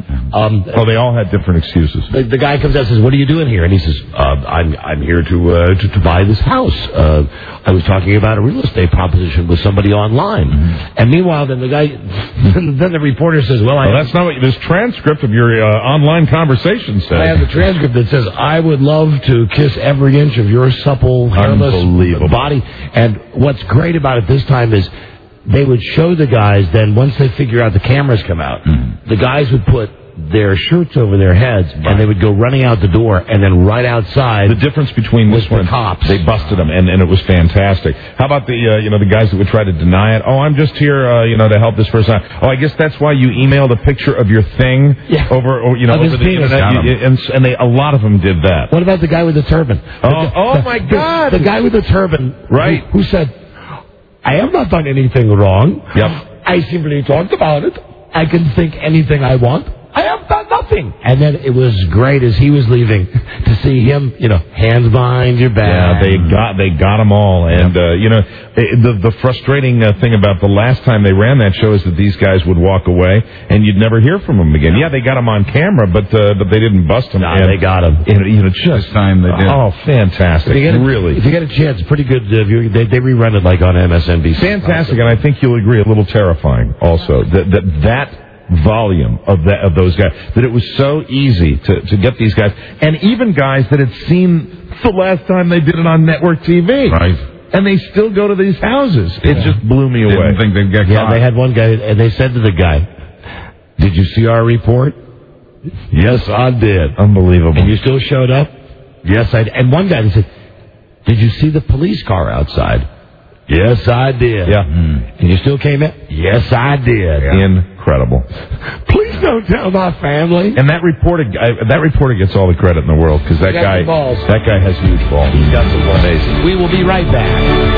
They all had different excuses. The guy comes out and says, what are you doing here? And he says, I'm here to buy this house. I was talking about a real estate proposition with somebody online. And meanwhile, then the reporter says, that's not what this transcript of your online conversation says. I have the transcript that says, I would love to kiss every inch of your supple, hairless body. And what's great about it this time is they would show the guys, then once they figure out the cameras come out, the guys would put their shirts over their heads, and they would go running out the door, and then right outside. The difference between this one, cops. They busted them, and it was fantastic. How about the guys that would try to deny it? Oh, I'm just here, to help this person out. Oh, I guess that's why you emailed a picture of your thing over the internet. And a lot of them did that. What about the guy with the turban? My God! The guy with the turban, right? Who said, I have not done anything wrong. Yep. I simply talked about it. I can think anything I want. I have done nothing. And then it was great as he was leaving to see him, hands behind your back. Yeah, they got them all. And, the frustrating thing about the last time they ran that show is that these guys would walk away and you'd never hear from them again. Yeah, they got them on camera, but they didn't bust them. No, they got them. Just time they did. Oh, fantastic. Really. If you get a chance, pretty good viewing. They rerun it like on MSNBC. Fantastic, and I think you'll agree, a little terrifying also. That volume of those guys, that it was so easy to get these guys, and even guys that had seen the last time they did it on network TV. Right. And they still go to these houses. It just blew me away. Didn't think they'd get caught. Yeah, they had one guy, and they said to the guy, did you see our report? Yes, I did. Unbelievable. And you still showed up? Yes, I did. And one guy, they said, did you see the police car outside? Yes, I did. Yeah. And you still came in? Yes, I did. Incredible. Please don't tell my family. And that reporter gets all the credit in the world because that guy has huge balls. He's got some balls. Amazing. We will be right back.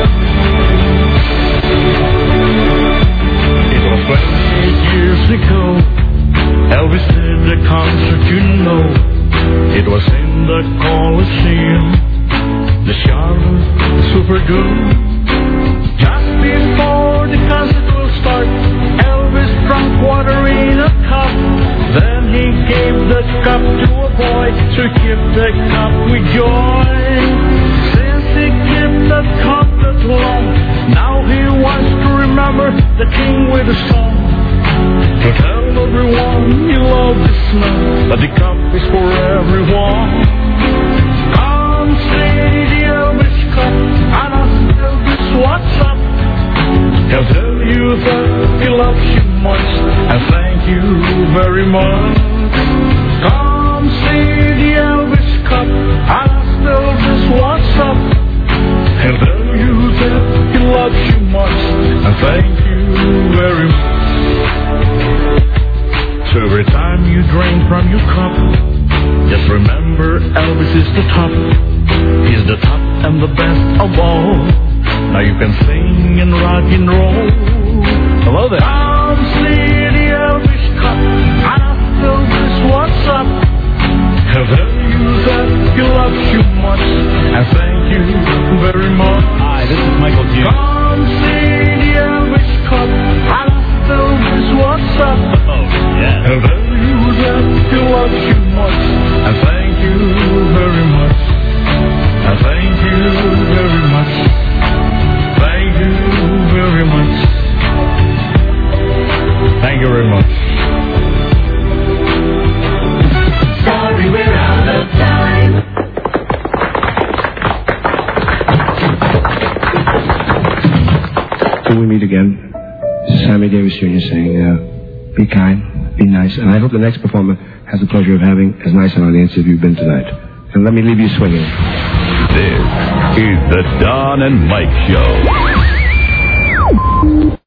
It was 28 years ago. Elvis did a concert, you know. It was in the Coliseum. The Charlotte Superdome. Just before the concert will start, Elvis drank water in a cup. Then he gave the cup to a boy to keep the cup with joy. Since he kept the cup that long, now he wants to remember the king with a song. To tell everyone he loves the snow, but the cup is for everyone. Come see the Elvis cup, and ask Elvis what's up. He'll tell you that he loves you much, and thank you very much. Come see the Elvis cup, and ask Elvis what's up. He'll tell you that he loves you much, and thank you very much. So every time you drink from your cup, just remember Elvis is the top. He's the top and the best of all. Now you can sing and rock and roll. Hello there. Come see the Elvis cup. Ask Elvis what's up. He'll tell you that he loves you much, and thank you very much. Hi, this is Michael Hughes. Come see the Elvis cup. Ask Elvis what's up. Yeah. He'll tell you that he loves you much, and thank you very much. And thank you very much. Thank you very much. Thank you very much. Sorry, we're out of time. Till we meet again, this is Sammy Davis Jr. saying, be kind, be nice, and I hope the next performer has the pleasure of having as nice an audience as you've been tonight. And let me leave you swinging. This is the Don and Mike Show.